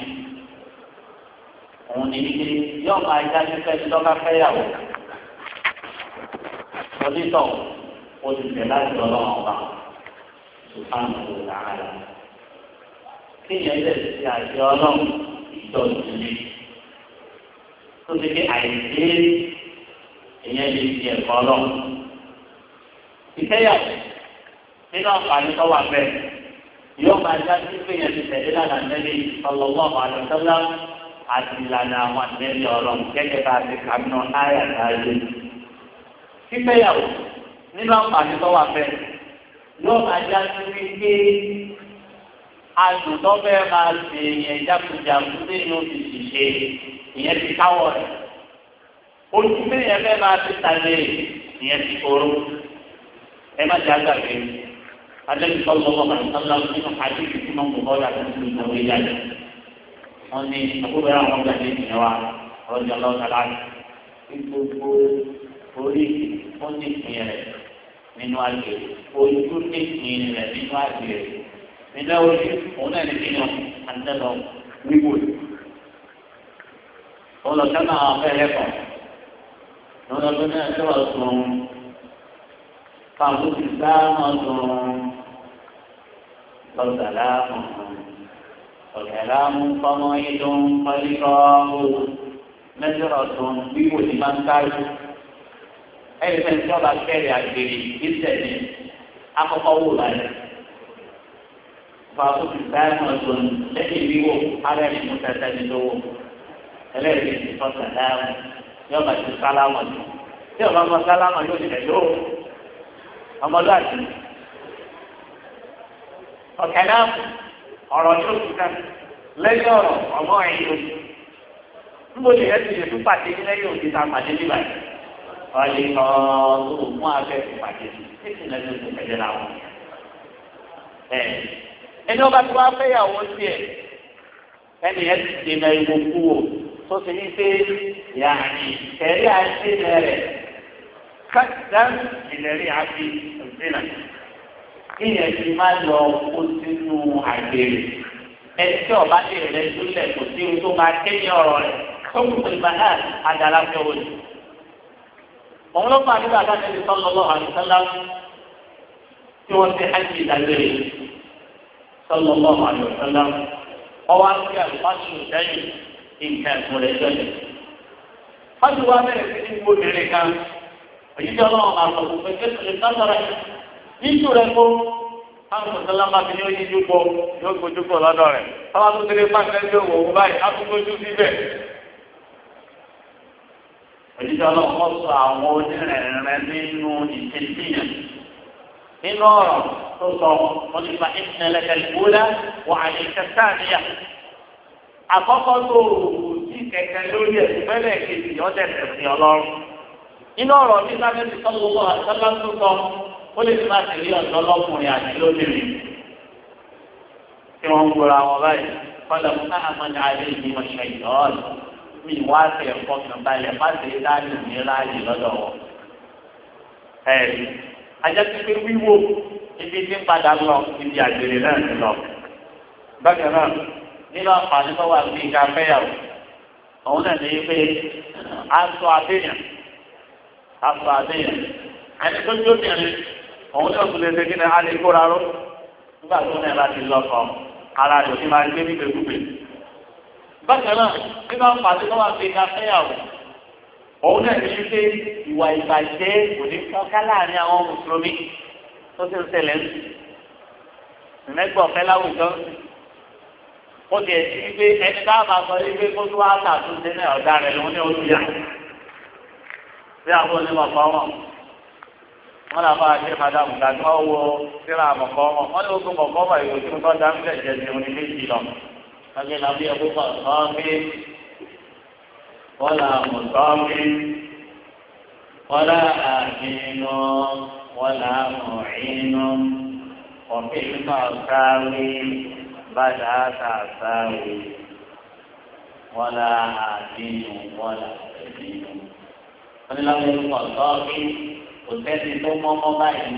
òun ní ilé yóò máa já sípẹ́ lọ́ka fẹ́yàwó onítọ̀ olùsẹ̀ láti ọlọ́run ọba sùpáàmù làálà kéèyàn lè ṣe àṣẹ ọlọ́run ìjọ ìdílé tó ti ké àìsí èèyàn lè fi ẹ̀kọ́ ọlọ́run ìfẹ́yàwó nínú àǹfààní tó wà bẹ́ẹ̀ yóò máa já sípẹ́ yẹn ti tẹ̀lé lánàá nẹ́bí sallallahu alaihi wasallam àti ìlànà àwọn àtẹ̀lé ọlọ́run gẹ́gẹ́ bá a ti kà nù áyà láàyè. fífẹ́yàwó nínú àǹfààní tó wà fẹ́ yóò máa já sí wípé àdùn tó fẹ́ máa ṣe ìyẹn jákujàku nínú òṣìṣẹ́ ìyẹn ti káwọ̀ rẹ̀ ojú méjì fẹ́ máa ti tàlé ìyẹn ti kóró ẹ má jẹ́ àgbàgbé adébí sọ́lọ́wọ́ àtàlà nínú àdébí tí wọ́n kò bọ́ yàtọ̀ nínú ìgbàwé yáyà wọ́n ní àbúrò àwọn ọmọ ìgbàlejò ìyẹn wa ọ̀rọ̀ ọlọ́ọ̀tàlá gbogbo orí wọ́n ní ìpín rẹ̀ nínú àgbè ojú ní ìpín rẹ̀ nínú àgbè nínú ojú òun náà ní kíni àtẹlọ wíwò ọlọ́ọ̀tàlá àwọn afẹ́rẹ́ kan lọ́dọ̀ náà tó wà sùn fàmùsì sáàmù sùn lọ́sàlámù ọ̀kẹ́lámù fọmọ ìdún pálíkọ́ọ̀mù mẹ́tírọ̀tún wíwò ní máa ń kájú ẹ̀rí fẹ́ẹ́ tí wọ́n bá kẹ́rì àgbèrè ìtẹ̀lé akọ́kọ́ wò láyé fàmùsì sáàmù sùn lẹ́yìn wíwò arẹ́rìn mú tẹ́tẹ́ ní lówó ẹlẹ́rìí ti sọ́sàlámù yóò bá ti sálámà jù tí ọba máa sálámà yóò ti ẹjọ́ ọmọdé àti ọ̀kẹ́ náà ọ̀rọ̀ tó ti ká lẹ́yìn ọ̀rọ̀ ọmọ ẹ̀yìn lójú níbo lè yẹ ti lè tún pàdé lẹ́yìn òkè tá a pàdé nígbà yìí ọ̀lẹ́ ọ̀ọ́ mú abẹ́ fún pàdé títí lẹ́yìn òkè pẹ̀lẹ́ làwọn. ẹ ẹni ọba tí wàá fẹ́yàwó tiẹ̀ ẹni yẹn ti dènà ìwò kú o tó ti ní pé yàrá ẹ̀rí àti ẹ̀rẹ̀ kàtàn ìlérí àti ìdènà ìyẹn ti máa lọ kó sínú àgbèrè ẹni tí ọba lè rẹ sílẹ̀ kò sí ohun tó máa kéde ọ̀rọ̀ rẹ̀ tó kù tó ìgbà náà àdàlà fẹ́ wọlé. òun ló fà nígbà tá a ti sọ lọ́wọ́ àdìsọ́lá tí wọ́n ti hajj ìdágbére sọ́lọ́ lọ́wọ́ àdìsọ́lá ọwọ́ àti àlùfáàṣù lẹ́yìn nǹkan ẹ̀sùn rẹ̀ jẹ́. wọ́n ti wá bẹ̀rẹ̀ sí ní gbòmìnir kan òyìnbó ọlọ́run máa sọ fún pé kéṣù lè sọ́sọ̀rọ̀ yíṣu rẹ̀ kó àwọn sọ̀tẹ́lá máa fi ní ó yíjú pọ̀ yóò gbójú pọ̀ lọ́dọ̀ rẹ̀ táwọn tó tẹ́lẹ̀ pàṣẹ tó wò ó báyìí á tún gbójú síbẹ̀. òyìnbó ọlọ́run kọ́ sọ àwọn onírẹ̀rẹ̀ nínú ìṣèṣìyàn nínú ọ̀rọ̀ tó sọ wọn nípa ìṣẹ̀lẹ̀ ìgbóná wà ní ìṣẹ̀ṣàníyà àkọ́kọ́ tó ti kẹ̀kẹ́ lórí ẹ̀sùn fẹ́lẹ̀ kejì ọ̀dẹ̀ ẹ̀sìn ọlọ́run nínú ọ̀rọ̀ ní sábẹ́sì sọ́lọ́wọ́ àtọ́lá tó sọ ó lè máa tẹ̀lé ọ̀dọ́ lọ́kùnrin àti lóbìnrin tí wọ́n ń gbọ́ra wọn báyìí kọ́lọ̀ fún àmọ́ni alẹ́ ìdí ọ̀ṣẹ̀ ìlọ́ọ̀lù mi wá sí ẹ̀kọ́ kan balẹ̀ má ṣe dání ní láàyè lọ́dọ̀ wọn. ẹ̀rí ajásí pé wíwò ibi tí ń padà lọ ibi àgbèrè náà ti lọ. bákan náà nínú àǹfààní tó wà ní ìka fẹ́yàwó òun náà ní pé aṣọ àbẹ̀yàn aṣọ àbẹ̀yàn ẹni tó jó bìnrin òun tó tún lè ṣe kí ni a lè kóra ró nígbà tó náà láti lọ́kọ ara rẹ̀ òní máa gbé nígbè gbùgbè. bákan náà nínú àǹfààní tó wà ní ìka fẹ́yàwó òun náà ní pé ìwà ìbàjẹ́ kò ní fọ́nká láàrin àwọn mùsùlùmí tó ti ń ṣẹlẹ̀ ń sùn mẹ́gbọ̀n láwùjọ ó ti ẹ̀sìn wípé ẹni ká máa sọ wípé kó tó wá ṣàtúnṣe náà ọ̀dà rẹ̀ lòun ní oṣù yà bí àwọn onímọ̀ kọ́ wọn wọn làwọn àti madamu gbàgbé wọn wo síra àmọ̀kọ́ wọn wọn ní oṣù kọ̀ọ̀kọ́ wọn ìwé tí wọn dá nílẹ̀ jẹ́ ní oní méjì lọ wọn ní nàbí ẹkú kan sọ́ọ́bí wọn là mọ̀ sọ́ọ́bí wọn là àmínú wọn là mọ̀ ìnú ọ̀fìn nípa ọ̀sáwí. Bàdà àtàsáwì wọlá àdínú wọlá ẹdínú. Wọ́n ní láwọn ẹni kọ̀ sọ́ọ́kì kò tẹ́sí tó mọ́mọ́ báyìí.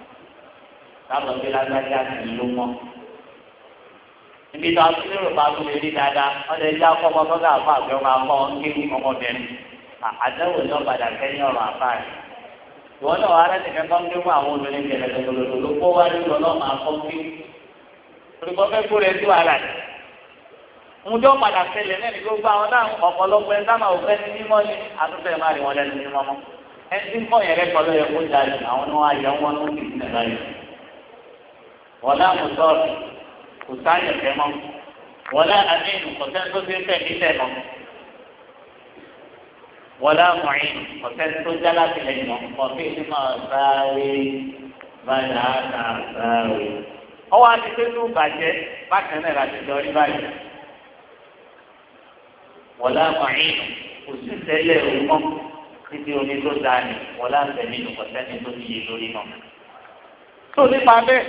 Sábà bí lágbájá sì ló mọ́. Ibi tó a ti lérò bá tó lè rí dáadáa, wọ́n lè já kọ́kọ́ sọ́dọ̀ àfa àgbẹ̀ ọmọ akọ́ kéwì ọmọbìnrin. Àdáwò náà padà kẹ́yìn ọ̀rọ̀ àfa rẹ̀. Ìwọ́n náà wà á rẹ́ nìkan tó ń gbé fún àwọn obìnrin gẹ̀rẹ́gẹ̀rẹ́ ló kó wá nínú ọlọ́mọ akọ́ kéwì. Olùkọ́ fẹ́ kó rẹ̀ tó ara rẹ̀. Ǹjọ́ padà ṣẹlẹ̀ náà ní gbogbo àwọn náà ọ̀pọ̀lọpọ̀ ẹ̀ sábà ò fẹ́ ní mímọ́ ní àtúntẹ̀ máa rí wọn lẹ́nu ní mọ́mọ́. Ẹ ti ń kọ́ yẹn rẹ̀ kọ́lọ́ yẹ kó darí àwọn ní wọ́n ayọ̀ wọn ló ń kìí sílẹ̀ báyìí. Wọ́n náà kò sọ́ọ̀rọ̀ kò sáyẹ̀ fẹ́ mọ́. Wọ́n náà àdéhùn kò sẹ́ni tó ti ń fẹ́ nílẹ̀ mọ́. wọlé àmọ̀yìn ọ̀sẹ̀ tó jálá tilẹ̀ yàn ọ̀fẹ́ ìdímọ̀ sáré báyà kà sáré. ọwọ́ àti pé tó bàjẹ́ bákan náà láti lọ rí báyìí. wọlé àmọ̀yìn kò sí tẹ́lẹ̀ òun títí omi tó dáa ní wọlé àtẹ̀mí ọ̀sẹ̀ ní tó níye lórí náà. tó nípa bẹ́ẹ̀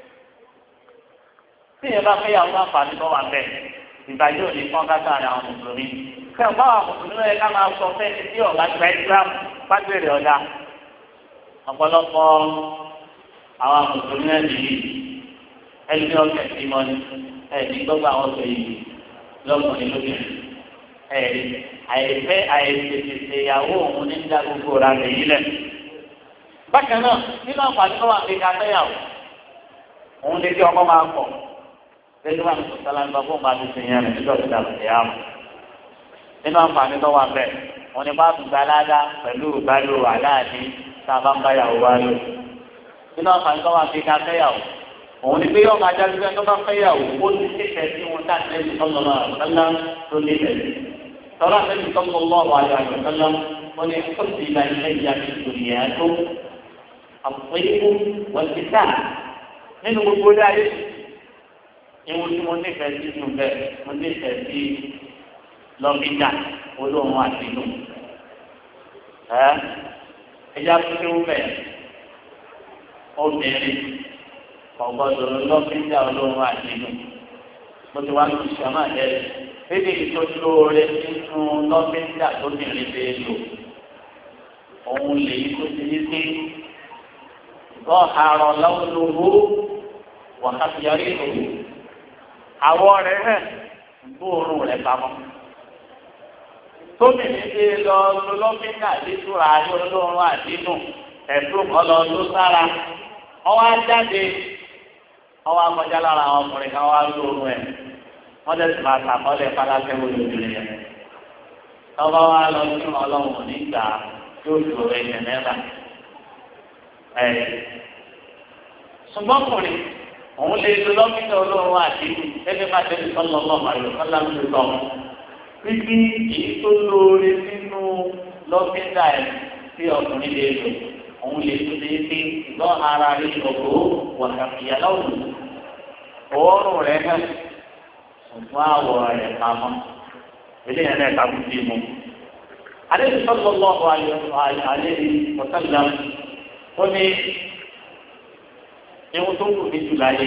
tí ìyẹn bá fẹ́ yàwó àǹfààní tó wà bẹ́ẹ̀ ìbàjẹ́ òní fọ́n káàkiri àwọn mùsùlùmí. fẹ́ ọ̀pá àwọn mùsùlùmí ẹ̀ ká máa sọ fẹ́ ti tí ọ̀gá gba ìsìlámù pàgbèrè ọ̀dà. ọ̀pọ̀lọpọ̀ àwọn mùsùlùmí ẹ̀ nìyí ẹni ọ̀kẹ́ sí mọ́ ni ẹ̀ẹ́dì gbọ́gbà àwọn sọ yìí lọ́kùnrin lóbìnrin. ẹ̀ẹ́dì àìfẹ́ àìsèsè ìyàwó òun ní dá gbogbo ra lèyí lẹ̀. bákan náà nínú àǹfààní tó wà ní ká fẹ́yàwó òun ní kí ọmọ máa pọ̀ lẹ́yìn wà ní sọ̀tàlá ń bá fún bá ti sìn yẹn rẹ̀ níjọ́ ìdá ìyá mọ̀. nínú àǹfààní tó wà bẹ́ẹ̀ wọ́n ní bá tún gba aládá pẹ̀lú ìbálò aláàdí tá a bá ń báyàwó wá lò. nínú àǹfààní tó wà ní ká fẹ́yàwó òun ní pé yóò máa jáde pé tó bá fẹ́yàwó ó ti tẹ̀sẹ̀ sí wọn tá àtẹ́lẹ̀ sọ́lọ́lá àlùkálá tó lé tẹ̀lé. tọ́lá àtẹ́lẹ̀ sọ́lọ́lá àlùkálá wọn ní kó sì ìlà ilé ìyá mi sòrìyà tó àpòyébó wọ́n ti dá nínú gbogbo dáyé ewu tí mo nífẹ̀ẹ́ sí inú bẹ́ẹ̀ mo nífẹ̀ẹ́ sí lọ́mídà olóhùn àtinú ẹ ẹja tó kéwú bẹ́ẹ̀ obìnrin ọ̀gbọ́dọ̀ lọ́mídà olóhùn àtinú mo ti wá ní ìṣàmà ẹ̀ lédè ìtọ́júlóore nínú lọ́mídà tó bìnrin bẹ́ẹ̀ lò òun lè yí tó ti yí sí lọ́hàrọ̀ lọ́wọ́lọ́wọ́ wàhálà ìlú àwọ̀ rẹ̀ hẹ̀ gbóòórùn rẹ̀ pamọ́. tóbi ní ṣe lọ lọ́fíńdà létúra ní olóòórùn àdínù ẹ̀fún ọlọ́ ló sára ọwọ́ ajáde ọwọ́ akọjá lára àwọn ọkùnrin kan wá lóòórùn ẹ̀ wọ́n tẹ̀sí máa sàkọọ́lẹ̀ pálákẹ́ olóòórùn yẹn. tọ́ba wa lọ sí ọlọ́run nígbà yóò ṣòro ẹ̀jẹ̀ mẹ́ta. ṣùgbọ́n kùnrin òun lè lo lọ́mídà olóòórùn àti ẹgbẹ́ bá tẹ̀lé sọ́lọ́ lọ́mọ àyọ̀ kọ́lá ń lò lọ. Bíbí èyí tó lóore nínú lọ́mídà ẹ̀ tí ọkùnrin lè lò òun lè tó lè fi lọ́ ara rí ọ̀gbọ́ wàhálà lọ́wọ́. Òórùn rẹ̀ hàn ṣùgbọ́n àwọ̀ rẹ̀ pamọ́. Eléyìí náà ká kú sí mu. Adéṣe sọ́lọ́ lọ́mọ àyọ̀ àlẹ́ ọ̀sán ó ní ewu tó wù mí jù láyé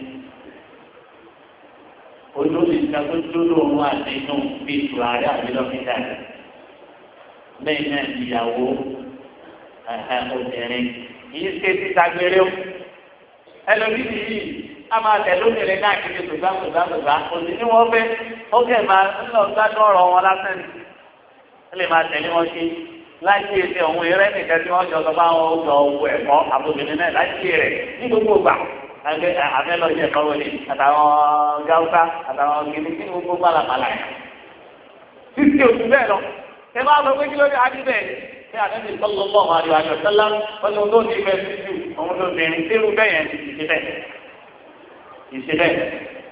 olórí ìgbàgbọ́ dúró òun àti inú bíi ìtùwárí àbílọ́fíńdà lẹ́yìn náà ìyàwó obìnrin yìí ṣe títa gbére ó ẹlòmíì yìí a máa tẹ̀lé obìnrin náà kiri tògbà tògbà tògbà òsì ní wọ́n fẹ́ ó kẹ́ máa ń lọ gbádùn ọ̀rọ̀ wọn lásán ni ó lè máa tẹ̀lé wọn ṣe láti ètè ọ̀hún eré nìkan tí wọ́n jọ sọ fún àwọn ọjọ́ owó ẹ̀kọ́ àbòbìnrin náà láti rẹ̀ ní gbogbo gbà àfẹ́lọ́jẹ̀ ẹ̀kọ́ wọlé àtàwọn gáúsá àtàwọn gidi kí ni gbogbo gbàlàpàlà yẹn. títí òtún bẹ́ẹ̀ lọ ẹ máa lọ pé kí ló dé adé bẹ́ẹ̀ ní àdébí sọ́lọ́ bọ́ ọmọ àdìwà àjọ sẹ́lá wọ́n ló ní ìfẹ́ síjú òun ló bẹ̀rẹ̀ sírú bẹ́ẹ̀ yẹn ìṣe bẹ́ẹ̀ ìṣe bẹ́ẹ̀.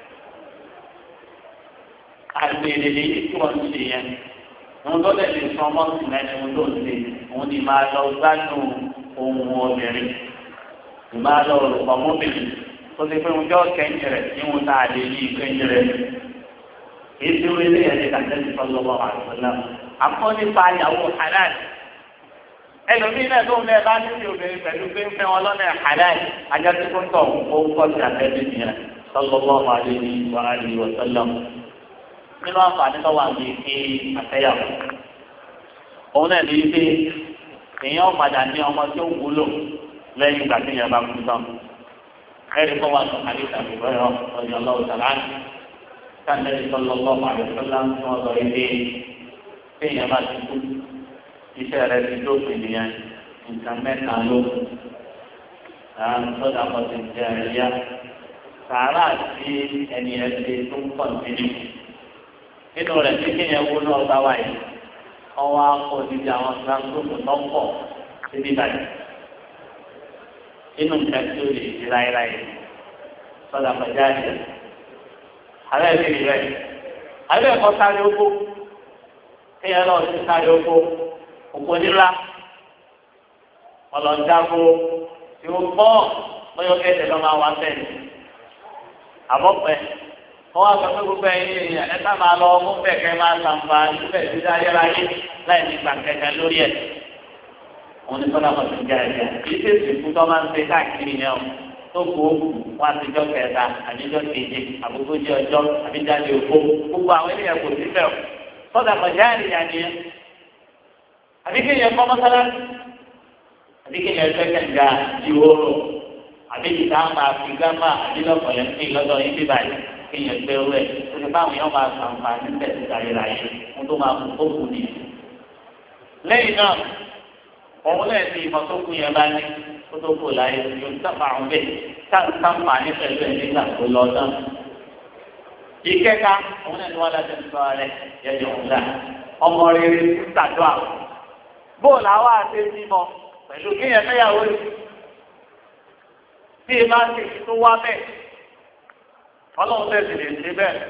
àgbèrè lèyí tí wọ́n ń ṣe yẹn wọn tó lè lè sọ ọmọ sí lẹ́nu wọn tó ń ṣe òun ni máa lọ gbádùn ohun obìnrin ìmáa lọ rò ọmọbìnrin tó ti pé oúnjẹ ọ̀kẹ́yìn rẹ̀ ní wọn tá a lè yí ìkẹyìn rẹ̀ èyí tí wọ́n lé ẹ̀jẹ̀ kàtẹ́sì sọ́lọ́wọ́ àtúnlá àkọ́ nípa ìyàwó halal ẹlòmíín náà tó ń bẹ bá níbi obìnrin pẹ̀lú pé ń fẹ́ wọn lọ́nà halal ajá tí kò ń tọ̀ ó ń kọ́ sí àtẹ́sì nìyẹn sọ́lọ́wọ́ àlejò nínú àǹfààní tó wà ní ike àtẹ́yàwó òun náà ní pé èèyàn padà ní ọmọ tí ó wúlò lẹ́yìn ìgbà tí èèyàn bá kú tán ẹ̀rí kọ́ wà sọ̀rọ̀ àdé tàbí bẹ́ẹ̀ ọ̀yọ́ ọlọ́wọ́ sàlánì káńtẹ́lì sọ́lọ́lọ́ àdéṣọ́lá tí wọ́n sọ ilé tí èèyàn bá ti kú iṣẹ́ rẹ̀ ti dópin nìyẹn nǹkan mẹ́ta ló sọ́dà pọ̀ sí ìjẹ́ ẹ̀yà sàárà tí ẹni ẹ̀ ṣe tó ń pọ̀ nínú nínú rẹ̀ tí kéèyàn wó náà bá wáyé ọwọ́ akọ níbi àwọn sangogo tó ń pọ̀ síbi báyìí inú nǹkan tí ó lè di láéláé sọ́dà pẹ̀já ẹ̀ alẹ́ ìdílé rẹ̀ alẹ́ ẹ̀kọ́ sáré oko kéèyàn náà ti sáré oko òkú nílá ọlọ́dàgbò tí ó gbọ́ bóyá kẹ́tẹ̀ lọ́ máa wá sẹ́yìn àbọ̀pẹ́ wọ́n wá sọ pé gbogbo ẹ̀yin èèyàn ẹ̀ ká máa lọ mú bẹ̀kẹ́ máa sàǹfà níbẹ̀ tí ayérayé láì ní gbàǹkẹ́kẹ́ lórí ẹ̀ wọ́n ní sọ́dọ̀ kan ti ń jẹ́ ẹ̀jẹ̀ kì í ṣèṣì fún tọ́ máa ń ṣe káàkiri yẹn o tó kó wọn àtijọ́ kẹta àbíjọ́ keje àbúgbójì ọjọ́ àbíjáde òkú gbogbo àwọn ènìyàn kò sí fẹ́ o sọ́dọ̀ kan jẹ́ àríyá ni ẹ àbí kéèyàn kọ́ mọ́sálásí àbí kéèyàn fẹ́ kẹ̀ǹgà ìhòòrò àbí ìta máa fi gámà àbí lọ́kọ̀ yẹn sí lọ́dọ̀ yín bí báyìí kéèyàn gbé owó ẹ̀ tó ti báwọn yẹn máa sàǹfà níbẹ̀ sí ayérayé fún tó máa kú tó kù ní. lẹ́yìn náà òun náà ti ìmọ̀ tó kù yẹn bá ní kó tó kù láyé yóò sábà àwọn bẹ́ẹ̀ sáǹfà ní pẹ̀lú ẹ̀ nígbà tó lọ náà. ìkẹta òun náà ni wọ́n láti sọ rẹ̀ yẹn yọ̀ ọmọ rere tàdúrà bóòlù àwọn àti mímọ pẹ̀lú kéèyàn fẹ́yàwó ni tí ẹ máa ń tètè tó wá bẹ́ẹ̀ ọlọ́run tẹ̀sí lè ṣe bẹ́ẹ̀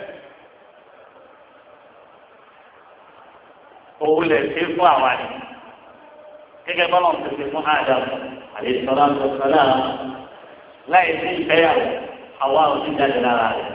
òun lè ṣe fún àwa ni gẹ́gẹ́ bọ́lá ń tètè fún Ádámù àlejò sọlá ń sọlá láì sí ìfẹ́yàwó àwa ò ní jáde lára rẹ̀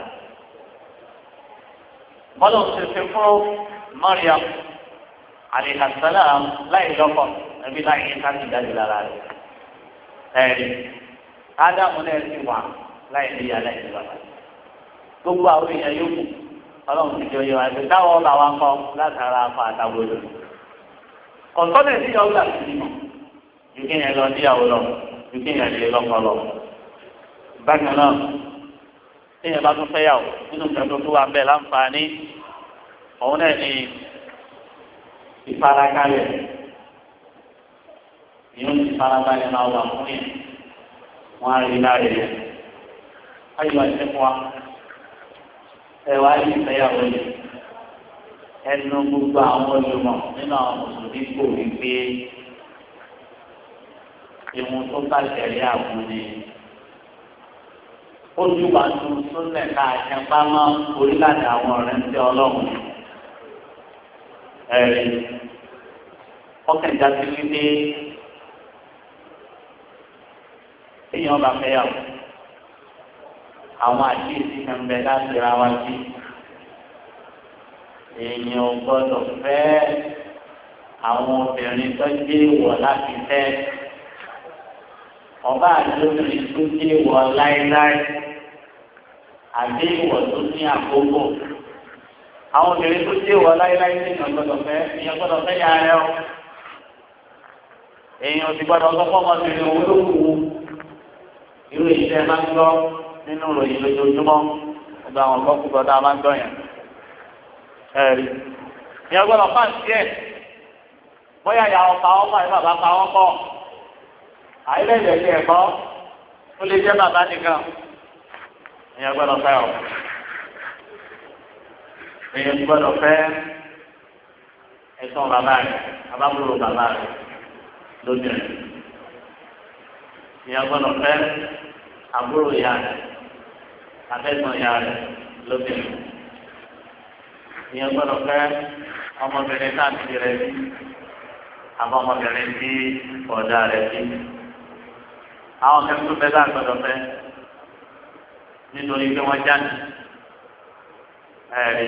bọ́lá ń tètè fún Maryam àlejò sọlá láì lọ́kọ̀ ẹbí láì ní ká ti jáde lára rẹ̀ ẹ̀rí Ádámù náà ti wà láì ní ìyá láì ní bàbá gbogbo àwọn èèyàn yòókù ọlọ́run ti jọ yẹ wá ẹgbẹ́ táwọn ọba wa kọ́ látara afọ àtàwọn olóòtú kọ̀ǹtọ́nẹ̀ tí yọ̀ọ́ gbà sí i ju kí yẹn lọ níyàwó lọ ju kí yẹn lè lọ́kọ lọ. bákan náà tí yẹn bá tún fẹ́ yàwó nínú ìjọba tó wà bẹ́ẹ̀ láǹfààní òun náà ní ìfarakalẹ̀ ìyóò ní ìfarakalẹ̀ máa wà fún yẹn wọ́n á rí láre yẹn. ayọ̀ àti fún wa ẹwà yìí fẹ́yàwó yìí ẹnu gbogbo àwọn olùmọ̀ nínú àwọn mùsùlùmí kò rí pé ìwọ̀n tó bá tẹ̀lé àbùn ni ojú wa tó sólẹ̀ káàkiri pamọ́ orílẹ̀-èdè àwọn ọ̀rẹ́ ń tẹ ọlọ́run ẹ̀rí ọkàn sí wípé èèyàn bá fẹ́yàwó àwọn àkíyèsí kan bẹ láti ra wá sí èèyàn gbọ́dọ̀ fẹ́ àwọn obìnrin tó jẹ́ ìwọ̀ láti fẹ́ ọba àdóbìnrin tó jẹ́ ìwọ̀ láéláé àbí ìwọ̀ tó ní àkókò àwọn obìnrin tó jẹ́ ìwọ̀ láéláé ní èèyàn gbọ́dọ̀ fẹ́ èèyàn gbọ́dọ̀ fẹ́ yà rẹ o èèyàn ti gbọ́dọ̀ sọ́kọ́ ọmọbìnrin owó ló kù irú ìṣẹ́ máa ń gbọ́ nínú ìròyìn lójoojúmọ́ ọgbà àwọn ọlọ́kùnrin gbọ́dọ̀ a máa ń gbọ́yàn ẹ̀rí ní ọgbọ́dọ̀ fáǹsì ẹ̀ bóyá ìyàwó pa wọ́n pọ̀ àti bàbá pa wọ́n pọ̀ àìlẹ́yìn ẹ̀kẹ́ ẹ̀kọ́ ó lè jẹ́ bàbá nìkan ní ọgbọ́dọ̀ fẹ́ ọ̀ èèyàn gbọ́dọ̀ fẹ́ ẹ̀sán bàbá rẹ̀ abábúrò bàbá rẹ̀ lóbìnrin ní ọgbọ́dọ̀ fẹ́ àbúrò ìyá rẹ̀ abẹ́sàn ìyá rẹ̀ lóbìnrin ìyẹn gbọ́dọ̀ fẹ́ ọmọbìnrin náà ti rẹ̀ bí àbọ̀ ọmọbìnrin bí ọ̀dà rẹ̀ bí àwọn kẹ́kọ̀ọ́ bẹ́ẹ̀ náà gbọ́dọ̀ fẹ́ nítorí pé wọ́n jáde ẹ̀rí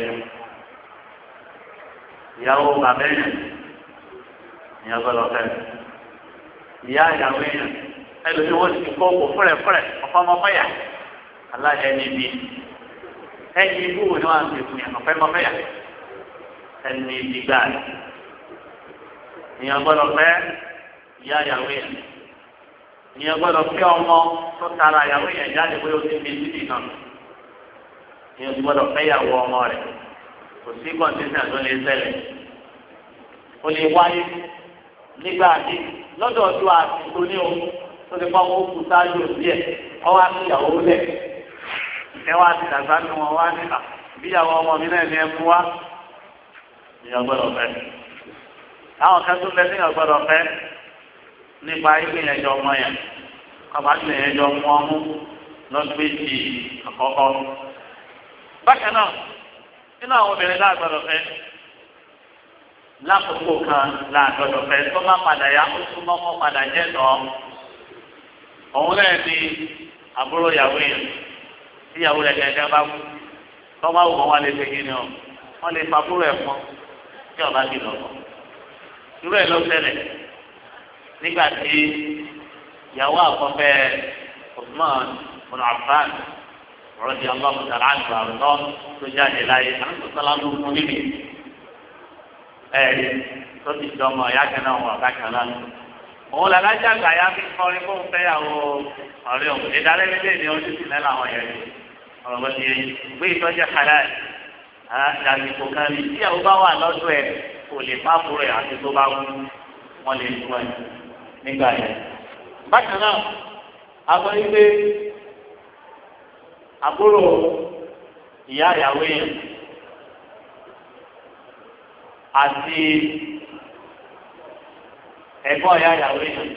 ìyàwó bàbá èèyàn ìyẹn gbọ́dọ̀ fẹ́ ìyá ìyàwó èèyàn ẹlòmí wọ́n ti kó kó fúrẹ̀fúrẹ̀ ọ̀fọ̀ ọmọfẹ́yà alájẹ níbi ẹ̀yìn ibú wo ni wọ́n á ti fún yàn ọ̀fẹ́ ọmọfẹ́yà ẹni ìdìgbà rẹ̀ ìyẹn gbọ́dọ̀ fẹ́ ìyá ìyàwó yẹn ìyẹn gbọ́dọ̀ fẹ́ ọmọ tó tara ìyàwó yẹn jáde bóyá ó ti fi sídì náà ìyẹn gbọ́dọ̀ fẹ́ ìyàwó ọmọ rẹ̀ kò sí kọ́ńtíṣà tó lè ṣẹlẹ̀ ó lè wáyé nígbà tí lọ́dọ̀ ọdún àtìkò ní o tó ti fọ́ wọn kú sáájú díẹ̀ ọwọ́ àti ìyàwó lẹ̀ ẹ wá ti dàgbà nù wọn wá ní ìyàwó ọmọ mi náà ní ẹ mú wá ìyàn gbọ́dọ̀ fẹ́ àwọn kan tó lẹ́sìn ìyàn gbọ́dọ̀ fẹ́ nípa ìgbìyànjú ọmọ yẹn kọ́ba tó yẹn jọ mú ọmú lọ́gbẹ́jì àkọ́kọ́ bákan náà nínú àwọn obìnrin náà gbọ́dọ̀ fẹ́ lákòókò kan láàgbọ́dọ̀ fẹ́ tó bá padà yá ó súnmọ́ kó padà jẹ́ tọ́ òun náà ní àbúrò ìyàwó yẹn tí ìyàwó rẹ̀ gẹ́gẹ́ bá kú tó bá wù wọ́n wá lè ṣe kí ni ọ wọ́n lè fa àbúrò ẹ̀ fún tí ọba ti lọ sọ irú ẹ̀ ló ṣẹlẹ̀ nígbà tí ìyàwó àkọ́fẹ́ Usman ibn Affan radiyallahu ta'ala anhu àrùtọ́ tó jáde láyé àrùtọ́ sọlá ló fún níbi ẹ̀ẹ́dì tó ti dọ́mọ ìyá kan náà wọ̀ ọ̀gá kan náà. òun làlá jàgbá ya fi kọrin fún fẹ́yàwó ọ̀rẹ́ òun ìdálẹ́ méjèèjì ní ojú sílẹ̀ làwọn yẹn ọ̀rọ̀ bó ti yẹ gbé ìtọ́jú halal dàbíkò kan ní tíyàwó bá wà lọ́dọ̀ ẹ̀ kò lè má fúru ẹ̀ àti tó bá wú wọn lè tú ẹ̀ nígbà yẹn. bákan náà àbọ̀ ilé àbúrò ìyá ìyàwó yẹn àti ẹ̀gbọ́n ìyá ìyàwó yẹn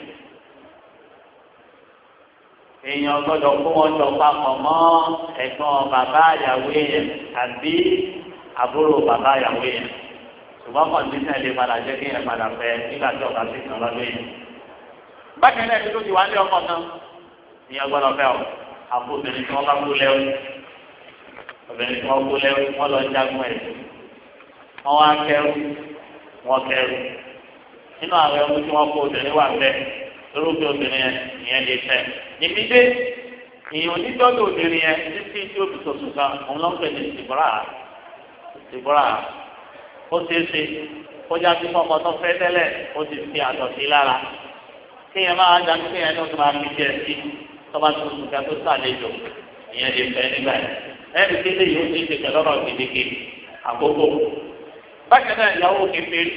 èèyàn gbọ́dọ̀ kó wọn jọ papọ̀ mọ́ ẹ̀gbọ́n bàbá ìyàwó yẹn tàbí àbúrò bàbá ìyàwó yẹn ṣùgbọ́n kọ̀ǹdíṣẹ̀ lè padà jẹ́ kí yẹn padà fẹ́ nígbà tí ọ̀gá sì kàn lọ́dún yẹn. bákan náà tó ti wá ní ọkọ̀ náà ìyẹn gbọ́dọ̀ fẹ́ ọ àpò obìnrin tí wọ́n bá kú lẹ́wọ́ obìnrin tí wọ́n kú lẹ́wọ́ wọ́n lọ jágun ẹ̀ wọ́n wá kẹ́rù wọ́n kẹ́rù nínú àwọn ẹ̀mú tí wọ́n kó obìnrin wà bẹ́ẹ̀ lórúkọ obìnrin yẹn ìyẹn lè fẹ́ níbi dé ìyẹn onídọ́dọ̀ obìnrin yẹn títí tí ó fi sọ̀tún kan òun ló ń pè ní ìbúra ìbúra ó ṣeé ṣe kó já sí fọmọ tó fẹ́ tẹ́lẹ̀ ó ti fi àtọ̀ sí lára kéèyàn máa ń dájú kéèyàn náà tó máa fi jẹ sí tọ́ba tó sùn ká tó sàlejò ìyẹn lè fẹ́ nígbà yẹn ẹ̀rí kéde yìí ó ti ṣe pẹ̀lú ọ̀rọ̀ gidigidi àkókò bákan náà ìyàwó kékeré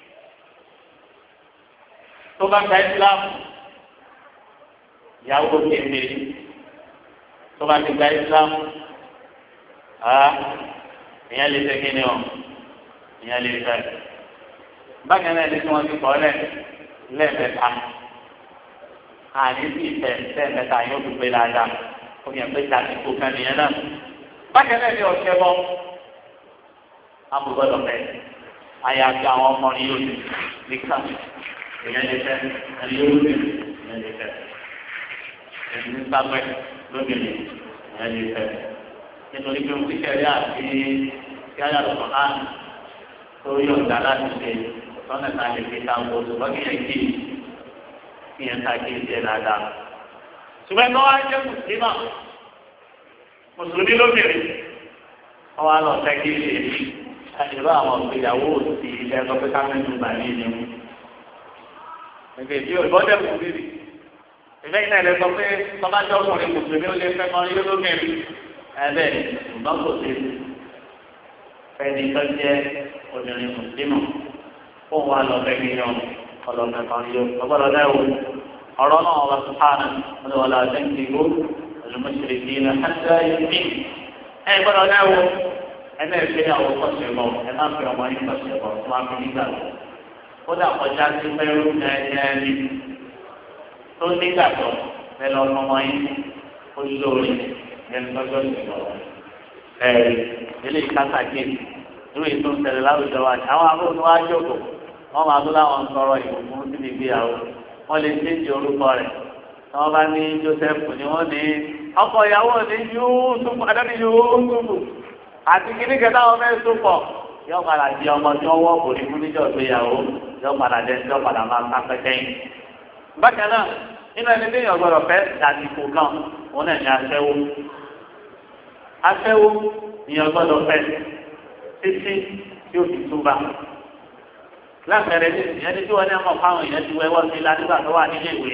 tó bá ka Islam ìyàwó kékeré tó bá ti ka Islam ah ìyẹn lè fẹ́ kí ni ọ ìyẹn lè fẹ́ bákan náà ẹni tí wọ́n ti kọ́ lẹ̀ lẹ́ẹ̀mẹ́ta àní sí ìfẹ́ lẹ́ẹ̀mẹ́ta yóò fi pé dáadáa ó yẹ pé ìdájí kó kan nìyẹn náà bákan náà ní ọ̀sẹ̀ bọ́ amúgbọ́dọ̀ fẹ́ àyàfi àwọn ọmọrin yóò ti nìkan ìyẹn lè fẹ́ ẹni yóò lè ìyẹn lè fẹ́ ẹni ní sábẹ́ lóbìnrin ìyẹn lè fẹ́ nítorí pé wọ́n kíkẹ́ rí àti kí á yàtọ̀ náà tó yọ̀ ọ̀dà láti ṣe lọ́nà náà lè fi ta oṣù lọ́kìyàn kí ìyẹn ta kí ìṣe dáadáa. ṣùgbọ́n ẹ̀ka wá jẹ́ mùsùlùmá mùsùlùmí lóbìnrin wọ́n wá lọ fẹ́ kí ìṣe ìbá àwọn ìgbéyàwó ti ilé ẹ̀kọ́ pé ká mẹ́nu gbà ní ìní mu. Ìgbè tí olùbọ́dẹ̀ kù rírì. Ìfẹ́ iná ẹ̀rẹ́ sọ pé tọ́bájọ́ ọkùnrin mùsùlùmí ó lé fẹ́ kan yóò lóbìnrin. Ẹ̀bẹ̀ ṣùgbọ́n kò sí. Fẹ́ni tó jẹ́ obìnrin mùsùlùmí. Ó wà lọ fẹ́ kí yan ọlọ́mọ kan yóò. Ọgbọ́dọ̀ náà wò. Ọ̀rọ̀ náà wà sùpáànà. Wọ́n wà láti ń dìbò. Olùmọ̀ṣẹ̀lẹ̀ ẹnẹ ìfẹ́ àwọn kọ̀ọ̀ṣẹ̀ bọ̀ ẹ má fi ọmọ yín kọ̀ọ̀ṣẹ̀ bọ̀ fún wa fi nígbà tó kódà kọjá sí mẹ́rù ẹ̀ẹ́dẹ́rì tó nígbà tó ẹ lọ ọmọ yín ó lórí ẹni lọ́jọ́ ìgbọ̀ ẹ̀ẹ́dì ilé ìkásá kéèkì irú ètò ìṣẹ̀lẹ̀ láwùjọ wa àwọn abóhùn wa jókòó wọ́n máa tó láwọn sọ̀rọ̀ ìbùkún síbi ìgbéyàwó wọ́n lè ṣéǹjì orúkọ rẹ̀ tí wọ́n bá ní Joseph ni wọ́n ní ọkọ ìyàwó ní Yúsùfù adáni Yúsùfù àti kìíní kẹta wọn fẹẹ tó pọ yóò padà di ọmọ tí wọn wọ òní fún níjọ ìgbéyàwó yóò padà dé tí wọn padà máa ká pẹkẹyìn. bákan náà nínú ẹni tí yóò gbọ́dọ̀ fẹ́ dàdìkù kan òun náà ní aṣẹ́wó aṣẹ́wó ìyẹn gbọ́dọ̀ fẹ́ títí tí ó fi túbà. lápẹẹrẹ ní ẹni tí wọn ní ọmọ fáwọn èèyàn ti wẹwọ sí ilá nígbà tó wà nílé ìwé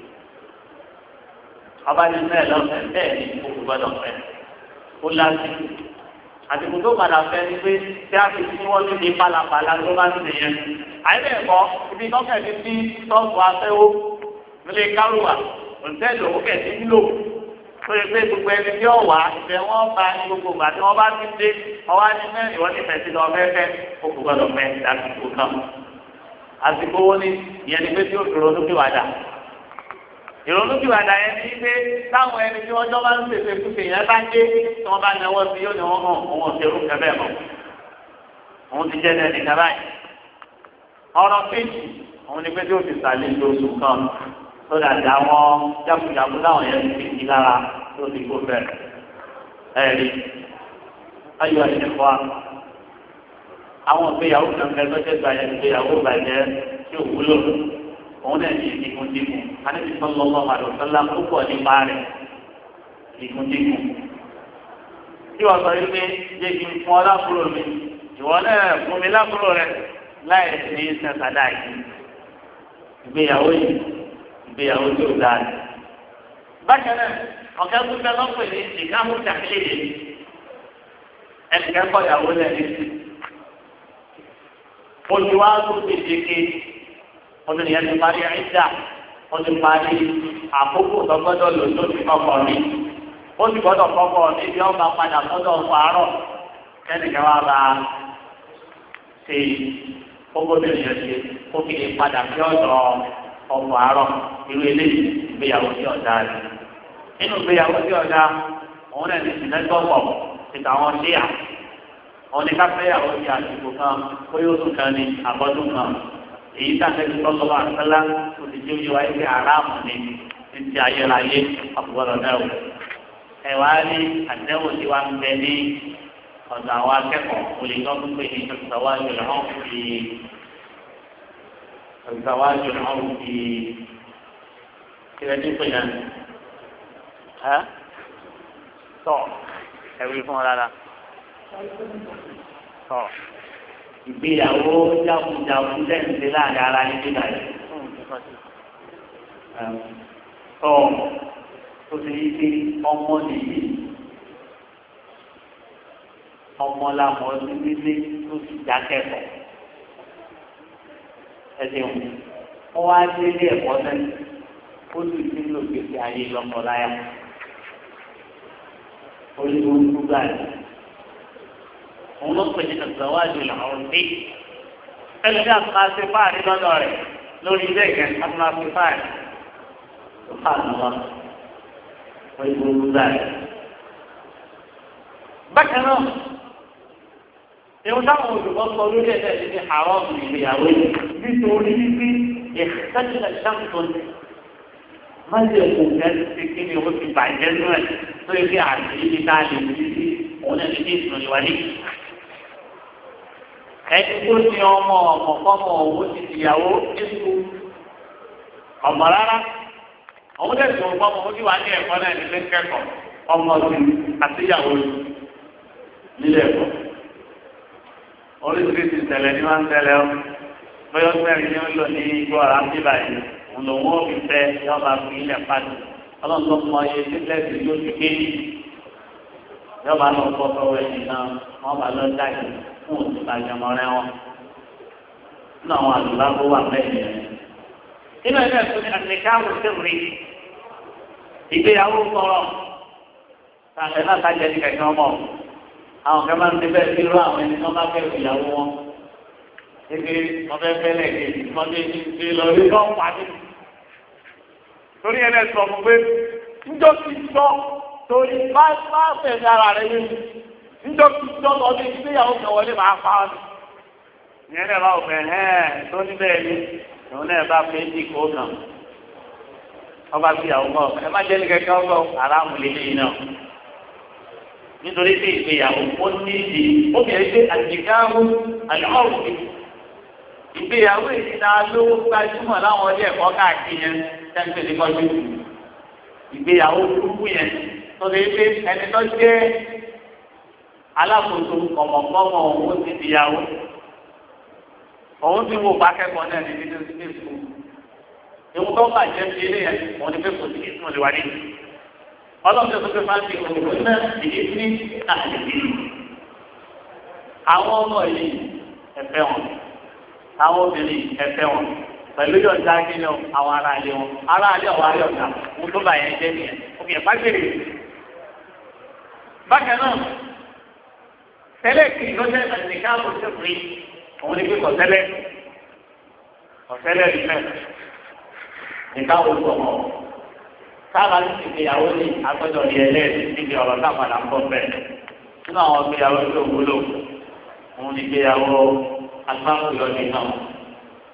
ọba ní bẹ́ẹ̀ lọfẹẹ bẹ́ẹ̀ ní kókò gbọ́dọ̀ fẹ́ ó lásìkò àtìkù tó padà fẹ́ ni pé tí a fi tí wọ́n ní palapala tó bá ń ṣe yẹn. àyẹ̀bẹ̀ ẹ̀kọ́ ibi tọ́kẹ̀ ti fi tọ́ọ̀bù afẹ́wó nílé kárùwà òǹtẹ́lò òkè tí ń lò tó yẹ pé gbogbo ẹni tí ó wà ìfẹ́ wọn bá ní gbogbo ìgbà tí wọ́n bá ti dé ọwọ́ ní mẹ́rin wọ́n ti fẹ̀sí lọ fẹ́fẹ́ ó kò gbọdọ̀ fẹ́ àsìkò kan. àsìkò wo ni ìyẹn ni pé tí ó dúró lókè wàdà ìrònúkìwàdà yẹn ní pé táwọn ẹni tí wọ́n jọ bá ń pèsè kúkè yẹn bá dé tí wọ́n bá náwó sí yóò ní wọ́n hàn òun òṣèlú kẹfẹ́ mọ́ òun ti jẹ́ ẹni kẹfẹ́ yìí ọ̀rọ̀ kejì òun ni pé tí ó ti sàlẹ̀ lóṣù kan tó dàbí àwọn jákujàku láwọn yẹn ti fi lára tó ti kó bẹ̀rẹ̀ ẹ̀rí ayọ̀ ẹ̀ṣẹ̀fọ́ àwọn ìgbéyàwó kankan lọ́jọ́ gba ìgbéyàwó bàjẹ́ tí ò wúlò òun náà ní ìdíkùndínkù anábì sallallahu alaihi wasallam púpọ̀ nípa rẹ̀ ìdíkùndínkù. tí wọ́n sọ wípé jẹ́ kí n fún ọ lákúrò mi ìwọ náà fún mi lákúrò rẹ̀ láì ní sẹ́sàdá yìí ìgbéyàwó yìí ìgbéyàwó tí ò dáa. bákan náà ọ̀gá tó fẹ́ lọ́pọ̀ ní ìkámú tàkìlì ẹnìkan kọ́ ìyàwó lẹ́ni sí. ojú wa tó ti dèké ọdún yẹn ti parí ẹ̀dá ó ti parí àkókò tọ́gbọ́dọ̀ lò tó ti kọ́kọ́ mi ó ti gbọ́dọ̀ kọ́kọ́ mi bí wọ́n bá padà sọ́dọ̀ ọ̀pọ̀ àárọ̀ kẹ́nìkan wá bá ṣe kókó tó yẹ ṣe kó kí lè padà sí ọ̀dọ̀ ọ̀pọ̀ àárọ̀ irú eléyìí ìgbéyàwó sí ọ̀dà rẹ̀ nínú ìgbéyàwó sí ọ̀dà òun náà ní ìsìnlẹ́gbọ̀pọ̀ ìtàwọn ṣíà òun ní káfíńyàwó ti àsìkò kan bóyá oṣù kan ní àbọ̀dún kan èyí tàbí tọ́lọ́wọ́ àtàlà tó ti jẹ́ òyìnbó ayé aráàmù ní ti ayérayé àbúgbọ́dọ̀ náà wò. ẹ̀wá ní àdéhùn tí wàá ń bẹ ní ọ̀dọ̀ àwọn akẹ́kọ̀ọ́ olùkọ́ tó pè ní ìtọ́síwájú lọ́wọ́ fi ìtọ́síwájú lọ́wọ́ fi kílẹ̀ ní pè náà. ẹ́ tọ́ ẹ̀rí fún ọ rárá. tọ́ ìgbéyàwó jákujàku lẹ́ǹdé láàrin ara ní bíbá yìí. tọ́ tó ti ní pé ọmọ nìyí ọmọ làmọ́ ọdún nílé tó ti já kẹ́kọ̀ọ́. ẹsẹ̀ wù wọ́n wá dé ilé ẹ̀kọ́ náà ó sì ti ń lò gbèsè ayé lọ́kọ̀ọ́láyà. olùkọ́ ń gbúgbà yìí òun ló pè ní ìgbàwájú làwọn bí ẹni tí a tún máa ṣe fáàrí lọ́dọ̀ rẹ̀ lórí ilé ìkẹ́ a tún máa ṣe fáàrí tó fáàrí wọn wọ́n yí gbogbo dáa. bákan náà ìwọ́n táwọn olùkọ́ sọ lórí ẹ̀dá ìdí àárọ̀ ìgbéyàwó nítorí wípé ìṣẹ́jìlá ṣàǹtọ́n máa ń lè kó kẹ́sì sí kí ni o ti bàjẹ́ nú ẹ̀ tó yẹ kí àti ibi tá a lè fi sí òun náà ní bí ìsúná ìwádìí. ẹni tó ní ọmọ ọmọ fọmọ òun ti tìyàwó èso ọmọ rárá òun tẹ̀sí òun fọmọ òun ti wà ní ẹ̀kọ́ náà ní kẹ́kọ̀ọ́ ọmọ sí àtìyàwó nílé ẹ̀kọ́ oríṣiríṣi ìṣẹ̀lẹ̀ ni wọ́n ń tẹ̀lé ọ́ bóyá mẹ́rin ni ó lò ní igbó ọ̀rá ń bíbà yìí òun lòun ó fi fẹ́ yọ máa fi ilẹ̀ pàdé ọlọ́run tó mọ iye tíkẹ́ẹ̀tì yóò ti kéjì yọ máa lọ fọ́ sọ́wọ́ ẹ̀yìn náà wọ́n máa lọ dájú fún òsì ìbàjẹ́mọ́rẹ́ wọn nínú àwọn àdúrà tó wà bẹ́ẹ̀ yẹn. nínú ẹgbẹ́ ẹ̀sùn ni àtẹ̀káwò sẹ́wìrì ìgbéyàwó sọ̀rọ̀ tàbí náà kájẹ́ ní kẹ̀kẹ́ ọmọ àwọn kẹ́ máa ń tẹ́lẹ̀ sí irú àwọn ẹni tó bá fẹ́ ìyàwó wọn. Eke ọbẹ̀ fẹ́lẹ̀ kejì ọdẹ ti lọ rí lọ́ pàdé. Torí ẹ lẹ sọ fún pé njọ́ ti sọ torí bá bá fẹ̀mí ara rẹ̀ yé mi. Njọ́ ti sọ ọdẹ ìgbéyàwó kan wọlé máa pa ọ́. Ìyẹn náà bá wò fẹ́ ẹ́ẹ̀ tó ní bẹ́ẹ̀ ni òun náà bá fẹ́ dì kó kàn. Ọba gbéyàwó bọ̀ ẹ má jẹ́ ní kẹ́kẹ́ ọgbọ́ aráàmù lélẹ́yìn náà. Nítorí pé ìgbéyàwó ó ní ìdí ó bẹ̀rẹ̀ pé àtìkáwó àlọ́ọ̀rù ìgbéyàwó ìdíná lówó gbajúmọ̀ láwọn ọdẹ ẹ̀kọ́ káàkiri yẹn tẹ́ńpẹ́ ní kọ́jú. ìgbéyàwó burúkú yẹn tó lè pé ẹni tó jẹ́ alákòóso kọ̀mọ̀kọ́mọ̀ òun ti dìyàwó. òun ti wo pákẹ́kọ̀ọ́ náà ní nínú ilé ìsúkú. ewu tó bàjẹ́ sí ilé yẹn òun ni pé kò sí ìsúnmọ̀ lè wá ní. ọlọ́run tó fẹ́ máa ń fi òun náà ìdí ní àlejò. àwọn ọmọ yìí ẹ̀fẹ́ wọn àwọn obìnrin ẹ̀fẹ́ wọn pẹ̀lú yọ̀ǹda kíni o àwọn ará ilé wọn ará ilé ọ̀wọ́ ayé ọ̀gá mo tó bá yẹn jẹ́ nìyẹn òkè ẹ̀fá gbèrè. bákan náà tẹ́lẹ̀ kì í lọ́jọ́ ìgbàlódé káàbọ̀ sẹ́kùnrin òun ni pé kọ̀tẹ́lẹ̀ kọ̀tẹ́lẹ̀ nílẹ̀ nìkan wo sọ̀mọ́ sábà ní ìgbéyàwó ní agbẹ́jọ́ ní ẹlẹ́ẹ̀dì níbi ọ̀rọ̀ náà padà ń bọ̀ bẹ́ẹ̀ nínú àwọn ìgbéyàwó tó wúlò òun ni ìgbéyàwó agbáwòyọ ní náà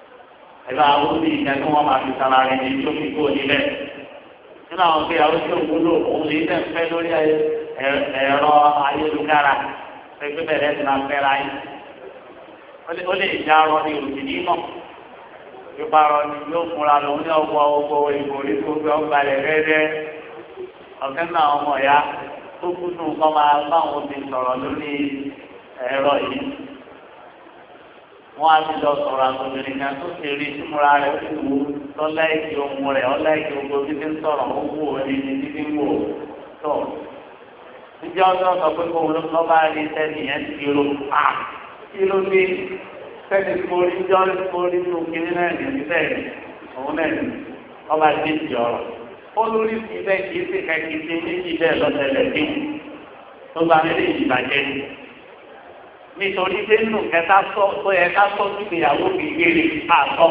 ẹ̀rọ àwọn òbí ìjà tí wọ́n máa fi sara rẹ̀ ní tó fi kó nílẹ̀. nínú àwọn pé àwọn tí òun lò òun lè tẹ̀ fẹ́ lórí ẹ̀rọ ayélujára pẹ̀lú bẹ̀rẹ̀ ti máa fẹ́ra yín. ó lè já arọ ní òsì nímọ̀ pípa arọ ni yóò fúnra lòun ní ọgbọ ọgbọ ìbò orí gbogbo ọgbà rẹ̀ rẹ́rẹ́. ọ̀kẹ́ náà ọmọ ìyá tó kú nù kọ́ máa báwọn òbí sọ̀rọ̀ lórí ẹ̀rọ yìí. wọ́n á ti lọ sọ̀rọ̀ àtòbìnrin kan tó ṣe rí símúra rẹ̀ ó sì wú lọ́lá ìdí ohun rẹ̀ ọlá ìdí gbogbo títí ń sọ̀rọ̀ ó wù ó ní ní títí ń wò ó tọ̀. níjẹ́ ọjọ́ sọ pé kóun ló lọ́ bá rí sẹ́ni yẹn ti ro à kí ló dé sẹ́ni mórí jọ́ mórí tó kiri náà ní ìbílẹ̀ rẹ̀ òun náà ní ọba dé ti ọ̀rọ̀. ó lórí ìbílẹ̀ kìí ṣe kẹ́kì ṣe méjì bẹ́ẹ̀ lọ́sẹ̀lẹ̀ dé tó bá mi lè ìbàjẹ́ ni nítorí pé nínú kẹta sọ tó yẹ ká sọ sí ìyàwó kékeré àtọ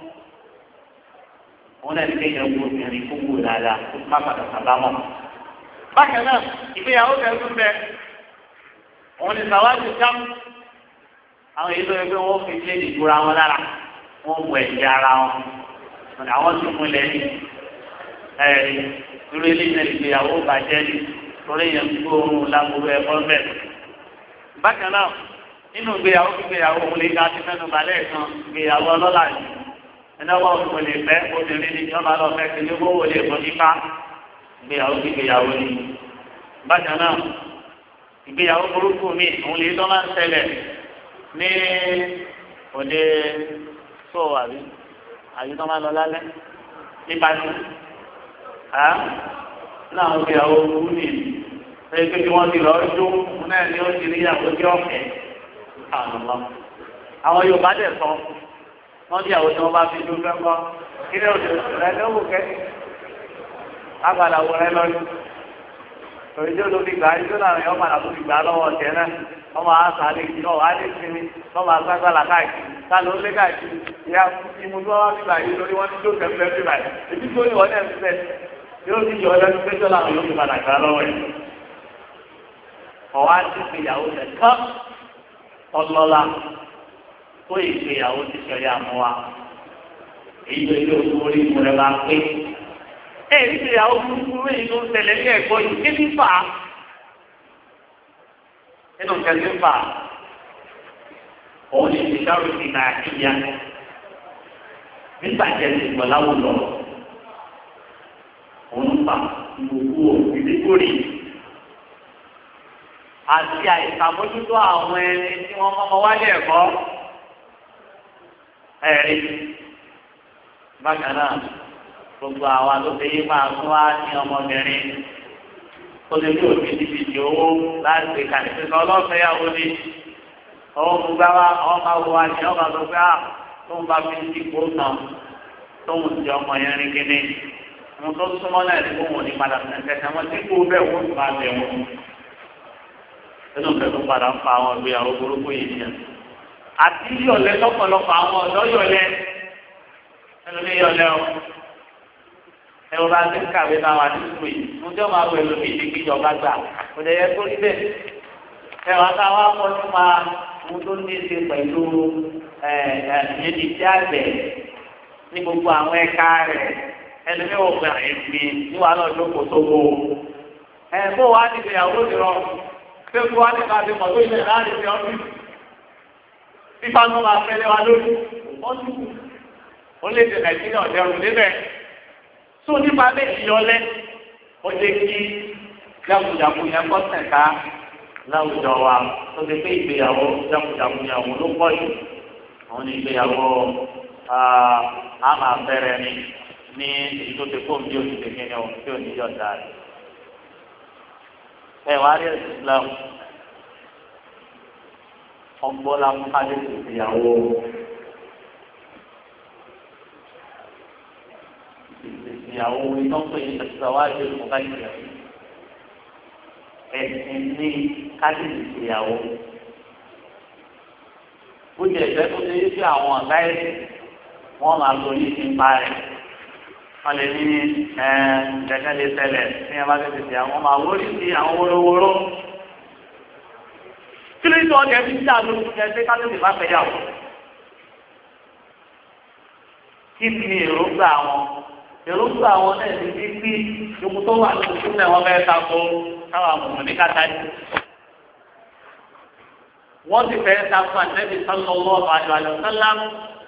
wọn náà ti yẹ wo ìrìn gbogbo dáadáa tó má padà sábàámọ̀. bákan náà ìgbéyàwó kẹsùn bẹ wọn ní sàwájú sám àwọn èyí tó yẹ pé wọn fi lé ìdúrà wọn lára wọn mú ẹ̀jẹ̀ ara wọn àwọn tó mú lẹ́yìn ẹ̀rí dúró ilé ìgbà ìgbéyàwó bàjẹ́ ní torí yẹn gbóòórùn lágbóró ẹ̀kọ́ bẹ́ẹ̀. bákan náà nínú ìgbéyàwó ìgbéyàwó òun lè ga sí mẹ́nu balẹ̀ kan ìgbéyàwó ọlọ́lá yìí ẹ̀dáwó òun lè fẹ́ obìnrin ní ìjọba lọ fẹ́ kí lówó wò lè bọ́ nípa ìgbéyàwó ìgbéyàwó ni. bákan náà ìgbéyàwó burúkú mi òun lè tọ́ máa ń ṣẹlẹ̀ ní òde tó àbí àbí tó máa lọ lálẹ́ nípa tí náà ìgbéyàwó burúkú mi ṣe pé kí wọ́n ti lọ jó náà ni ó ti rí ìyàwó tí ọ̀fẹ́ àwọn Yorùbá dẹ̀ sọ wọ́n ní ìyàwó tí wọ́n bá fi dúró fẹ́ńkọ́ kí ni òṣèlú rẹ̀ ló wù kẹ́ agbada wọ rẹ lọ́dún torí tí ó ló fi gbà á yóò náà yọ ọmọ àti fi gbà á lọ́wọ́ ọ̀tẹ̀ náà ọmọ àṣà lè kí náà wà á lè sinmi ọmọ àgbàgbàlà káàkiri sálọ ó lé káàkiri ìyá ìmúdú wọn fi gbà yìí lórí wọn tí ó kẹfẹ fi gbà yìí èyí tó yọ ọdẹ fífẹ yóò fi yọ ọdẹ fífẹ tó làwọn yóò fi padà gbà lọ́wọ́ yìí ọwọ́ àti ìgbéyàwó rẹ̀ kán ọlọ́lá tó ìgbéyàwó ti sọ̀rọ̀ àmọ́ wa èyí tó ilé òkú orí ìmú rẹ̀ bá pé ẹ̀ ìgbéyàwó kúrúkúrú yìí ló ń tẹ̀lé ní ẹ̀kọ́ yìí kí ní fà á nínú kẹsí fà á òun ní ìṣàrò ti nà ìyá nígbà jẹ́ ti gbọ́ láwùjọ òun fà gbogbo ìdíkórè àti àìsàmójútó àwọn ẹni tí wọ́n mọ́mọ́ wálé ẹ̀kọ́ ẹ̀rí. bákan náà gbogbo àwọn àtòkèyí máa tún wá ní ọmọbìnrin tó lè ní òbí níbi ìdí owó láti ṣe kàlẹ́sẹ̀ kan ọlọ́fẹ́ yàwó ni ọwọ́ gbogbo àwa àwọn máa wọ àṣẹ ọba tó gbé à tó ń bá fi ń dìbò tán tó ń ti ọmọ yẹn rí kíní mo tó súnmọ́ náà ní kó wọn ní padà sẹ́ńtẹ́sẹ́ wọn tí kò bẹ́ẹ̀ wọ́n ti máa bẹ̀ wọ́n nínú ìfẹ́ tó padà ń fa àwọn ìgbéyàwó burúkú yìí ni àti yọ̀lẹ́ lọ́pọ̀lọpọ̀ àwọn ọ̀dọ́ yọ̀lẹ́ ẹnu ní yọ̀lẹ́ o ẹ̀rọ bá ti ń kàwé náà wà ní sùkúù yìí mo jẹ́ máa wẹ̀ lómi ìdí kíjọba gbà kò lè yẹ kó rí bẹ́ẹ̀ ẹ̀rọ àtàwọn akọ nípa ohun tó ní í ṣe pẹ̀lú ẹ̀ẹ́dì tí àgbẹ̀ ní gbogbo àwọn ẹ̀ka rẹ̀ ẹni ní òpin àìsí níwàá náà lóko tó wó ẹ̀ bó wàá ní ìgbéyàwó ti rọrùn pé kó wá nípa ti mọ̀ tó ilẹ̀ láàrin ti ọdún fífa ń máa fẹ́lẹ́ wa lórí ọdún ó lè dè nàìjíríà ọ̀dẹ́rùn débẹ̀ tó nípa bẹ́ẹ̀ ìyọlẹ́ ó lè kí jákujàku yẹn kọ́ tẹ̀ka láwùjọ wa tó ti pé ìgbéyàwó jákujàku yẹn òun ló pọ̀ jù òun ní ìgbéyàwó àmà fẹ́rẹ́ ni ní èyí tó ti fóun bí oṣù kékeré o tí ò ní yọ̀ dáa ẹ wá rí Islam ọgbọ́lá kájú ìyàwó ìyàwó iná pé ìṣàwájú ìmọ̀gájú ẹ̀sìn ní kájú ìyàwó ó jẹ́ ìfẹ́ tó ṣe é sí àwọn ọ̀gá ẹ̀sìn wọ́n máa lo yìí ní parí wọ́n lè ní ẹ̀ẹ́dẹ̀kẹ́ lè ṣẹlẹ̀ ní ẹ̀ bá tètè sí àwọn máa wórí sí àwọn wórówóró. kí ló ń sọ ọjà ẹbí tí a lò ó ẹ ṣe ká tètè bá fẹ́ yà wò. kí ni èròǹgbà wọn èròǹgbà wọn náà ní bí bí ìṣòkò tó wà lóṣù tó náà wọn fẹ́ẹ́ ta ko káwọn àmọ̀mọ̀ ní kàtà yìí. wọ́n ti fẹ́ẹ́ ta fún àtẹ́bí sallallahu alaihi wasallam.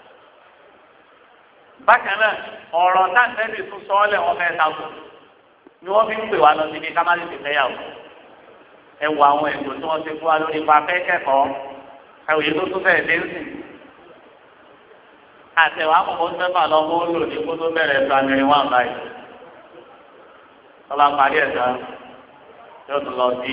bákan náà ọ̀rọ̀ táǹtẹ́bí tún sọ ọ́ lẹ̀ wọ́n fẹ́ẹ́ ta ko ni wọ́n fi ń pè wá lọ sí ní kámálì ti fẹ́ yàwó. ẹ wọ àwọn ètò tí wọ́n ti fún wa lórí ipa fẹ́ kẹ́kọ̀ọ́ ẹ òye tó tún bẹ̀rẹ̀ lẹ́sìn. àtẹ̀wá àkọ́kọ́ sẹ́fà lọ́wọ́ ó lò ní kó tó bẹ̀rẹ̀ primary one báyìí. tọ́lá parí ẹ̀sán yóò tún lọ sí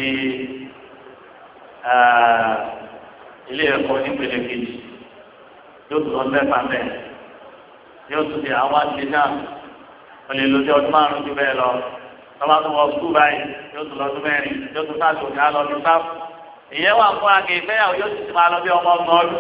ilé ẹ̀kọ́ nípele kejì yóò tún lọ mẹ́fà mẹ́rin yóò tún di àwọn àti náà wọ́n lè lójú ọdún márùn-ún ju bẹ́ẹ̀ lọ tọ́lá tún wọ sùkúù báyìí yóò tún lọ ọdún mẹ́rin yóò tún sáà lòdì á lọ ní sáfù ìyẹn wà fún akẹ́ ìfẹ́yàwó yóò tún ti máa lọ bí ọmọ ọgbọ̀n ọdún.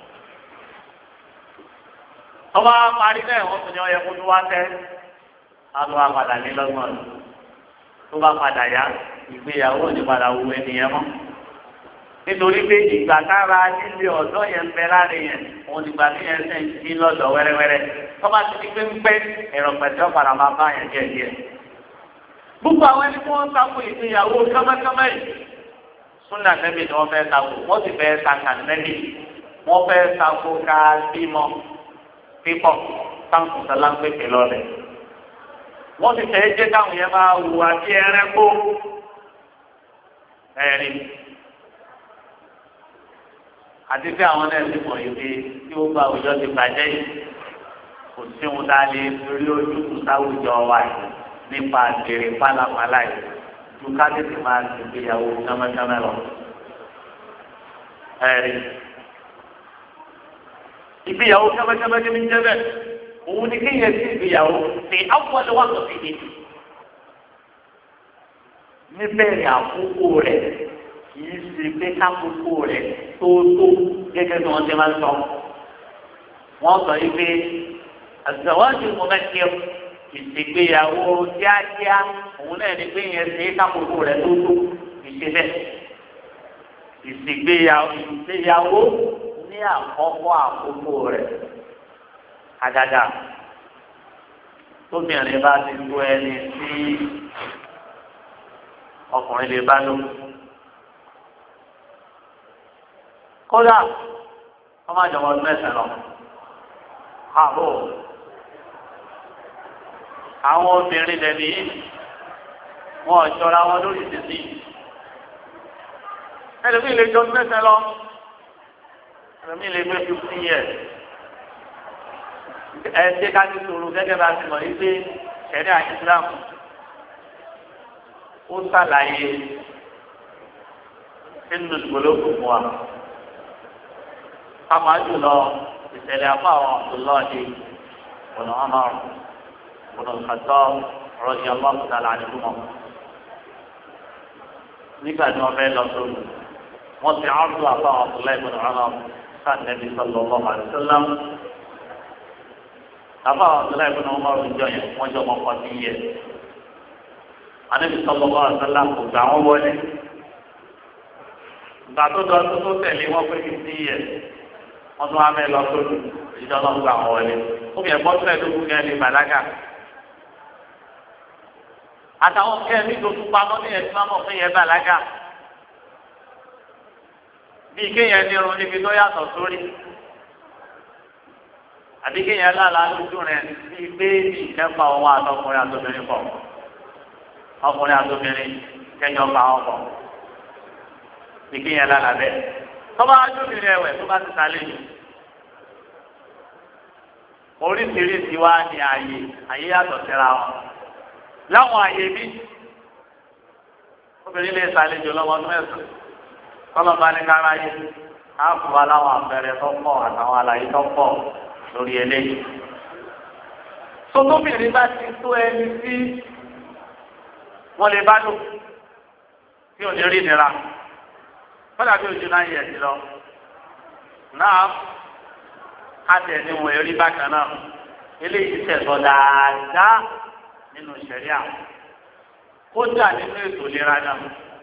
tọ́ba parí náà wọ́n tún ní ọyẹ kó tó wá tẹ́ alọ́ apàdà ní lọ́gbọ̀n tó bá padà yá ìgbéyàwó ní padà wù ẹnìyẹn mọ́ nítorí pé ìgbà kára nílé ọ̀dọ́ yẹn ń bẹ láàrin yẹn òun ìgbà tí yẹn ṣe ń dín lọ́dọ̀ wẹ́rẹ́wẹ́rẹ́ tọ́ba ti di pé ń pẹ́ ẹ̀rọ pẹ̀tẹ́ padà máa bá yẹn díẹ̀ díẹ̀. gbogbo àwọn ẹni tí wọ́n ń takò ìgbéyàwó kọ́mẹ́kọ́mẹ́ yìí súnà nẹ́bí ni wọ́n fẹ́ takò wọ́n sì fẹ́ takà nẹ́bí wọ́n fẹ́ takò ká bímọ pípọ̀ táǹkù sọlá ń pèpè lọ́lẹ̀. wọ́n sì fẹ́ jẹ́ káwọn yẹn máa wù àti ẹrẹ́ kó ẹ̀rí. àti pé àwọn náà ti mọ̀ yìí pé tí ó gba àwùjọ ti bàjẹ́ yìí kò sí ohun tá a lè lórí ojútùú sáwùjọ wa yìí nípa àgbèrè pálapàla yìí ju ká tètè máa ti gbéyàwó kámẹ́kámẹ́ lọ. ẹ̀rí. ìgbéyàwó kámẹ́kámẹ́ kí ni jẹ́ bẹ́ẹ̀ òun ni kéèyàn sí ìgbéyàwó ní awọ́lẹ̀ wà lọ́sí ni níbẹ̀rẹ̀ àkókò rẹ̀ kìí ṣe pé kákòókò rẹ̀ tó tó gẹ́gẹ́ bí wọ́n ti máa ń sọ. wọ́n sọ yìí pé àzàwájú mọ̀mẹ́kẹ́ ìṣègbéyàwó kíákíá òun náà ní pé yẹn ṣe kákòókò rẹ̀ tó tó ìṣe bẹ́ẹ̀. ìṣègbéyàwó ìṣèyàwó ní àkọ́kọ́ àkókò rẹ̀ àgàgà tóbìnrin bá ti tó ẹni tí ọkùnrin lè bá lò. kódà wọ́n máa jọ̀wọ́ ọdún mẹ́sàn-án lọ. àbò àwọn obìnrin lẹ́nu yìí wọ́n jọra wọn lórí ìsinmi. ẹlòmíì lè jọ ọdún mẹ́sàn-án lọ. ẹlòmíì lè gbé fifteen years. ẹ ṣe ká ní sòrò gẹ́gẹ́ bá ti mọ̀ yìí pé ṣẹ̀ríà Islam ó ṣàlàyé nínú ìgbòlógún fún wa. Kama jùlọ ìṣẹ̀lẹ̀ afáwọn Abdullahi ọ̀nà Umar ọ̀nà Khattab radiyallahu ta'ala anhuma. nígbà tí wọ́n fẹ́ lọ sórí wọ́n ti àrùn afáwọn Abdullahi ọ̀nà Umar sànẹ́bí sallallahu alaihi wasallam. afáwọn Abdullahi ọ̀nà Umar ìjọ yẹn wọ́n jọ mọ́ kọ́ sí yẹ. Ànábì sallallahu alaihi wasallam kò gbà wọ́n wọlé. ìgbà tó dọ̀ tó tó tẹ̀lé wọ́n pé kí sí yẹ. wọ́n tún wá mẹ́ lọ sódù ìjọba ń gbà wọ́n wọlé. ó fi ẹ̀gbọ́n sílẹ̀ tó kú ní ẹni bàlágà. àtàwọn kẹ́ẹ̀mí tó tún pamọ́ ní ẹ̀sìn máa mọ̀ fún yẹn bàlágà. bí kéèyàn ní irun níbi tó yàtọ̀ sórí. àbí kéèyàn lálàá lójú rẹ̀ bíi pé ìkẹ́fà òun àtọkùnrin àtobìnrin pọ̀. ọkùnrin àtobìnrin kẹjọ pa wọn pọ̀. bí kéèyàn lálàá bẹ́ẹ̀. tọ́ba ajóbìnrin ẹ̀wẹ̀ tó bá ti sálẹ̀ yìí. oríṣiríṣi wá ní ààyè ààyè yàtọ̀ síra wọn. láwọn ààyè bí obìnrin lè sàlejò lọ́wọ́ ọdún ẹ̀sùn kọ́lọ́ bá ní kára yìí á fún wa láwọn àpẹẹrẹ tó pọ̀ àtàwọn àlàyé tó pọ̀ lórí eléyìí. sọtọ́bìnrin bá ti tó ẹni tí wọ́n lè bá lò tí ò ní rí nira kọ́lá bí ojú náà yẹ̀ sí lọ. náà á tẹ̀ ní wọ́n rí bákan náà eléyìí tẹ̀sọ̀ dáadáa nínú ìṣẹ̀ríà kódà nínú ètò ìlera náà.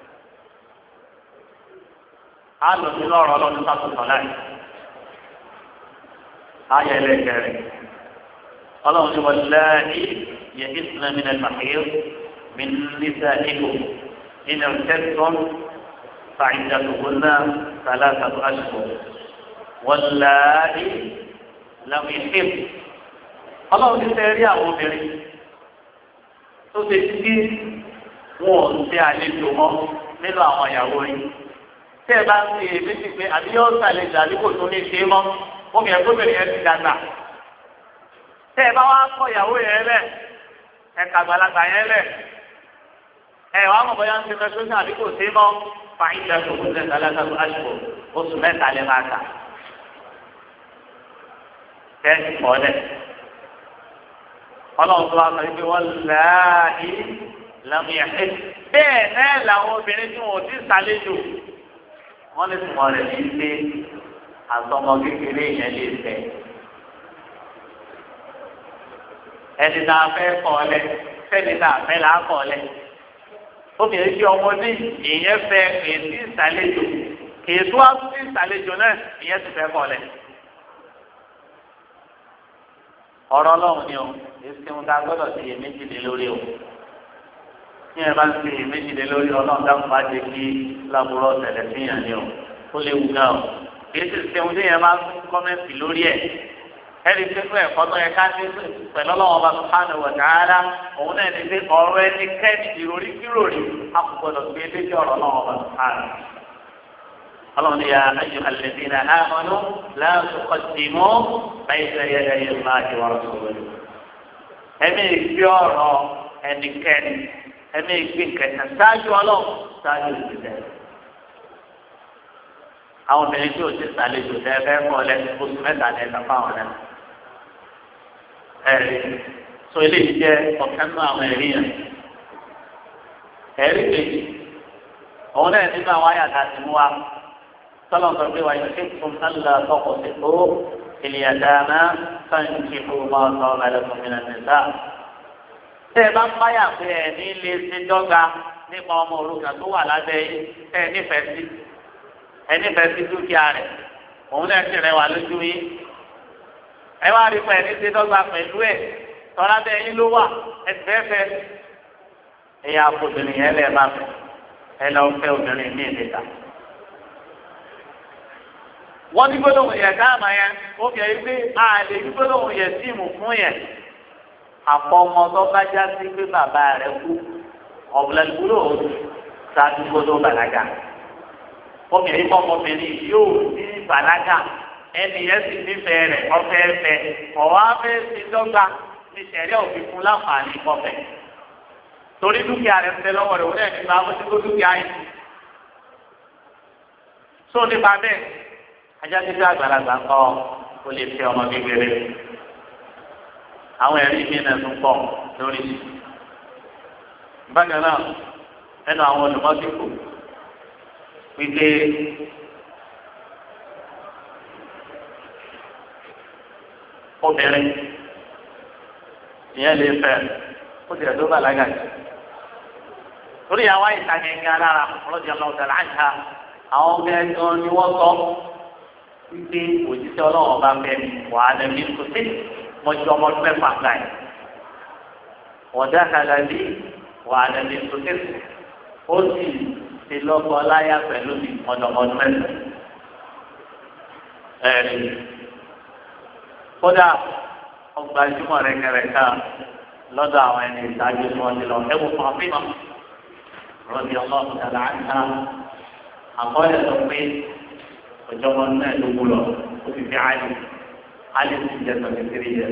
á lọ sí lọ́rọ̀ ọlọ́dún sátúntàn láì. ayé ẹlẹ́gẹ̀rẹ̀ ọlọ́run ní wàlláhi yẹ ìsìlámì náà màkìyó mi nísà ìlú nínú tẹ́tọ́n fàìjàdùkú náà sàlásàtú àṣùkò wàlláhi làwọn ìfẹ́ ọlọ́run ní sẹ́rí àwọn obìnrin tó ṣe sí wọn ò ṣe àlejò mọ́ nínú àwọn ìyàwó yìí tẹ́ ẹ bá ń ṣe èméjì pé àbí yóò ṣàlejò àbí kò tó ní ṣe mọ́ omi ẹ̀ gómìnà yẹn ti dàgbà tẹ́ ẹ bá wá kọ́ ìyàwó yẹn lẹ̀ ẹ kàgbàlagbà yẹn lẹ̀ ẹ wàá mọ̀ bóyá ń ṣe mẹ́sọ́sì àbí kò ṣe mọ́ fàáyín lẹ́sọ̀ kó ṣe ṣàlẹ́sọ̀ àṣùkò oṣù mẹ́ta lè máa kà tẹ́ ẹ kọ́ lẹ̀ ọlọ́run tó wá sọ pé wọ́n láàyè làwọn yẹn bẹ́ẹ̀ náà làwọn obìnrin tí wọn ò ti ṣàlejò wọ́n lè tún wọn rẹ̀ ní pé àtọmọ kékeré yẹn lè fẹ́ ẹni tá a fẹ́ kọ́ lẹ sẹ́ni tá a fẹ́ là á kọ́ lẹ obìnrin tí ọmọdé ìyẹn fẹ́ èsì ìsàlejò ètò àtúntì ìsàlejò náà ìyẹn ti fẹ́ kọ́ lẹ. ọ̀rọ̀ ọlọ́run ni o èsì ń ta gbọ́dọ̀ sí iyèméjì lé lórí o ní ẹ bá ń fi iyèméjì lé lórí ọlọ́run dáhùn bá jẹ kí lábúrò tẹ̀lẹ̀ fìyàn ni o ó léwu náà o èsì ìsẹ̀wọ̀n tí yẹn bá ń kọ́mẹ́ǹtì lórí ẹ̀ ẹni pé fún ẹ̀kọ́ tó yẹ ká ní pẹ̀lú ọlọ́wọ́n bá subhanahu wa ta'ala òun náà ní pé ọ̀rọ̀ ẹni kẹ́ni ìròrí kíròrí a kò gbọdọ̀ gbé létí ọ̀rọ̀ ọlọ́wọ́n bá subhanahu. ọlọ́run ya ayyuhal ladhina amanu la tuqaddimu bayna yaday Allahi wa rasulihi. ẹ̀mí ìgbé ọ̀rọ̀ ẹnikẹ́ni ẹ̀mí ìgbé kẹta ṣáájú ọlọ́run ṣáájú ìgbésẹ̀. àwọn obìnrin tí o ti sàlejò lẹ́ẹ̀fẹ́ kọ́ lẹ́nu oṣù mẹ́ta lẹ́ẹ̀ta fáwọn náà. ẹ̀rí so eléyìí jẹ́ ọ̀kan náà àwọn ẹ̀rí yẹn. ẹ̀rí kejì òun náà nínú àwọn àyàtà ti mú wa sọlọ sọ pé wàá yẹ fún sálà tọkọ sí tó ìlíyàdáná sáǹkì fún ọmọ ọsọ ọmọlẹ́kùn mi náà nìta. tẹ́ ẹ bá ń báyà pé ẹ̀ ní ilé ṣe dọ́gba nípa ọmọ òrukàn tó wà lábẹ́ ẹ̀ nífẹ̀ẹ́ sí ẹni fẹẹ fi dúkìá rẹ òun náà ti rẹwà lójú yín ẹ wá rí pé ẹni ti dọ́gba pẹ̀lú ẹ tọ́lá bẹ́ẹ̀ yín ló wà ẹsẹ̀fẹ́ ẹ̀yà obìnrin yẹn lẹ́ẹ̀ bá fẹ́ ẹ lọ fẹ́ obìnrin ní ìdíta. wọ́n ní gbólóhùn yẹn káàmà yẹn ó fi ẹ̀yìn pé àlè ní gbólóhùn yẹn síìmù fún yẹn àfọmọ tó bá já sí pé bàbá rẹ kú ọ̀bùlẹ̀kúrò ṣáájú gbólóhùn bàlágà. obìnrin kọ́ ọmọbìnrin yóò ní bàlágà ẹni yẹn sì nífẹ̀ẹ́ rẹ̀ ọ̀fẹ́ fẹ́ ọ̀wá fẹ́ ti dọ́gba ní sẹ̀ríà òfin fún láǹfààní kọfẹ́ torí dúkìá rẹ̀ ń tẹ lọ́wọ́ rẹ̀ wọlé ẹ̀mí máa bójú tó dúkìá yìí. só nípa bẹ́ẹ̀ ajá títí àgbàlagbà kọ́ ó lè fẹ́ ọmọ kékeré àwọn ẹ̀rí mi náà tún pọ̀ lórí. bákan náà ẹnu àwọn olùmọ́síkò wípé obìnrin ìyẹn lè fẹ́ ó ti ẹ̀dọ́ bàlágà jù torí àwọn àìsàn yẹn gan lára ọlọ́dún ọlọ́run tẹ̀lé àìsà àwọn obìnrin gan ni wọ́n sọ wípé òjíṣẹ́ ọlọ́run bá fẹ́ wà á lẹ́mí kò sí mọ́jú ọmọ ọdún mẹ́fà gbà yìí wọ́n dá kàlàlí wà á lẹ́mí kò sí ó sì ti lọ́kọ́ láyà pẹ̀lú mi ọ̀dọ̀mọdún mẹ́fà ẹ̀rí kódà ọgbà ìjùmọ̀ rẹ̀ kẹrẹ̀ká lọ́dọ̀ àwọn ẹni ìdájọ́ tí wọ́n ti lọ ẹ̀wù fún àfihàn rọ̀bì ọlọ́run dàda àìsà àkọọ́lẹ̀ sọ pé ọjọ́ wọn náà ló wú lọ ó fi fi àyè àyè sì jẹ́ sọ̀rọ̀ kiri yẹ.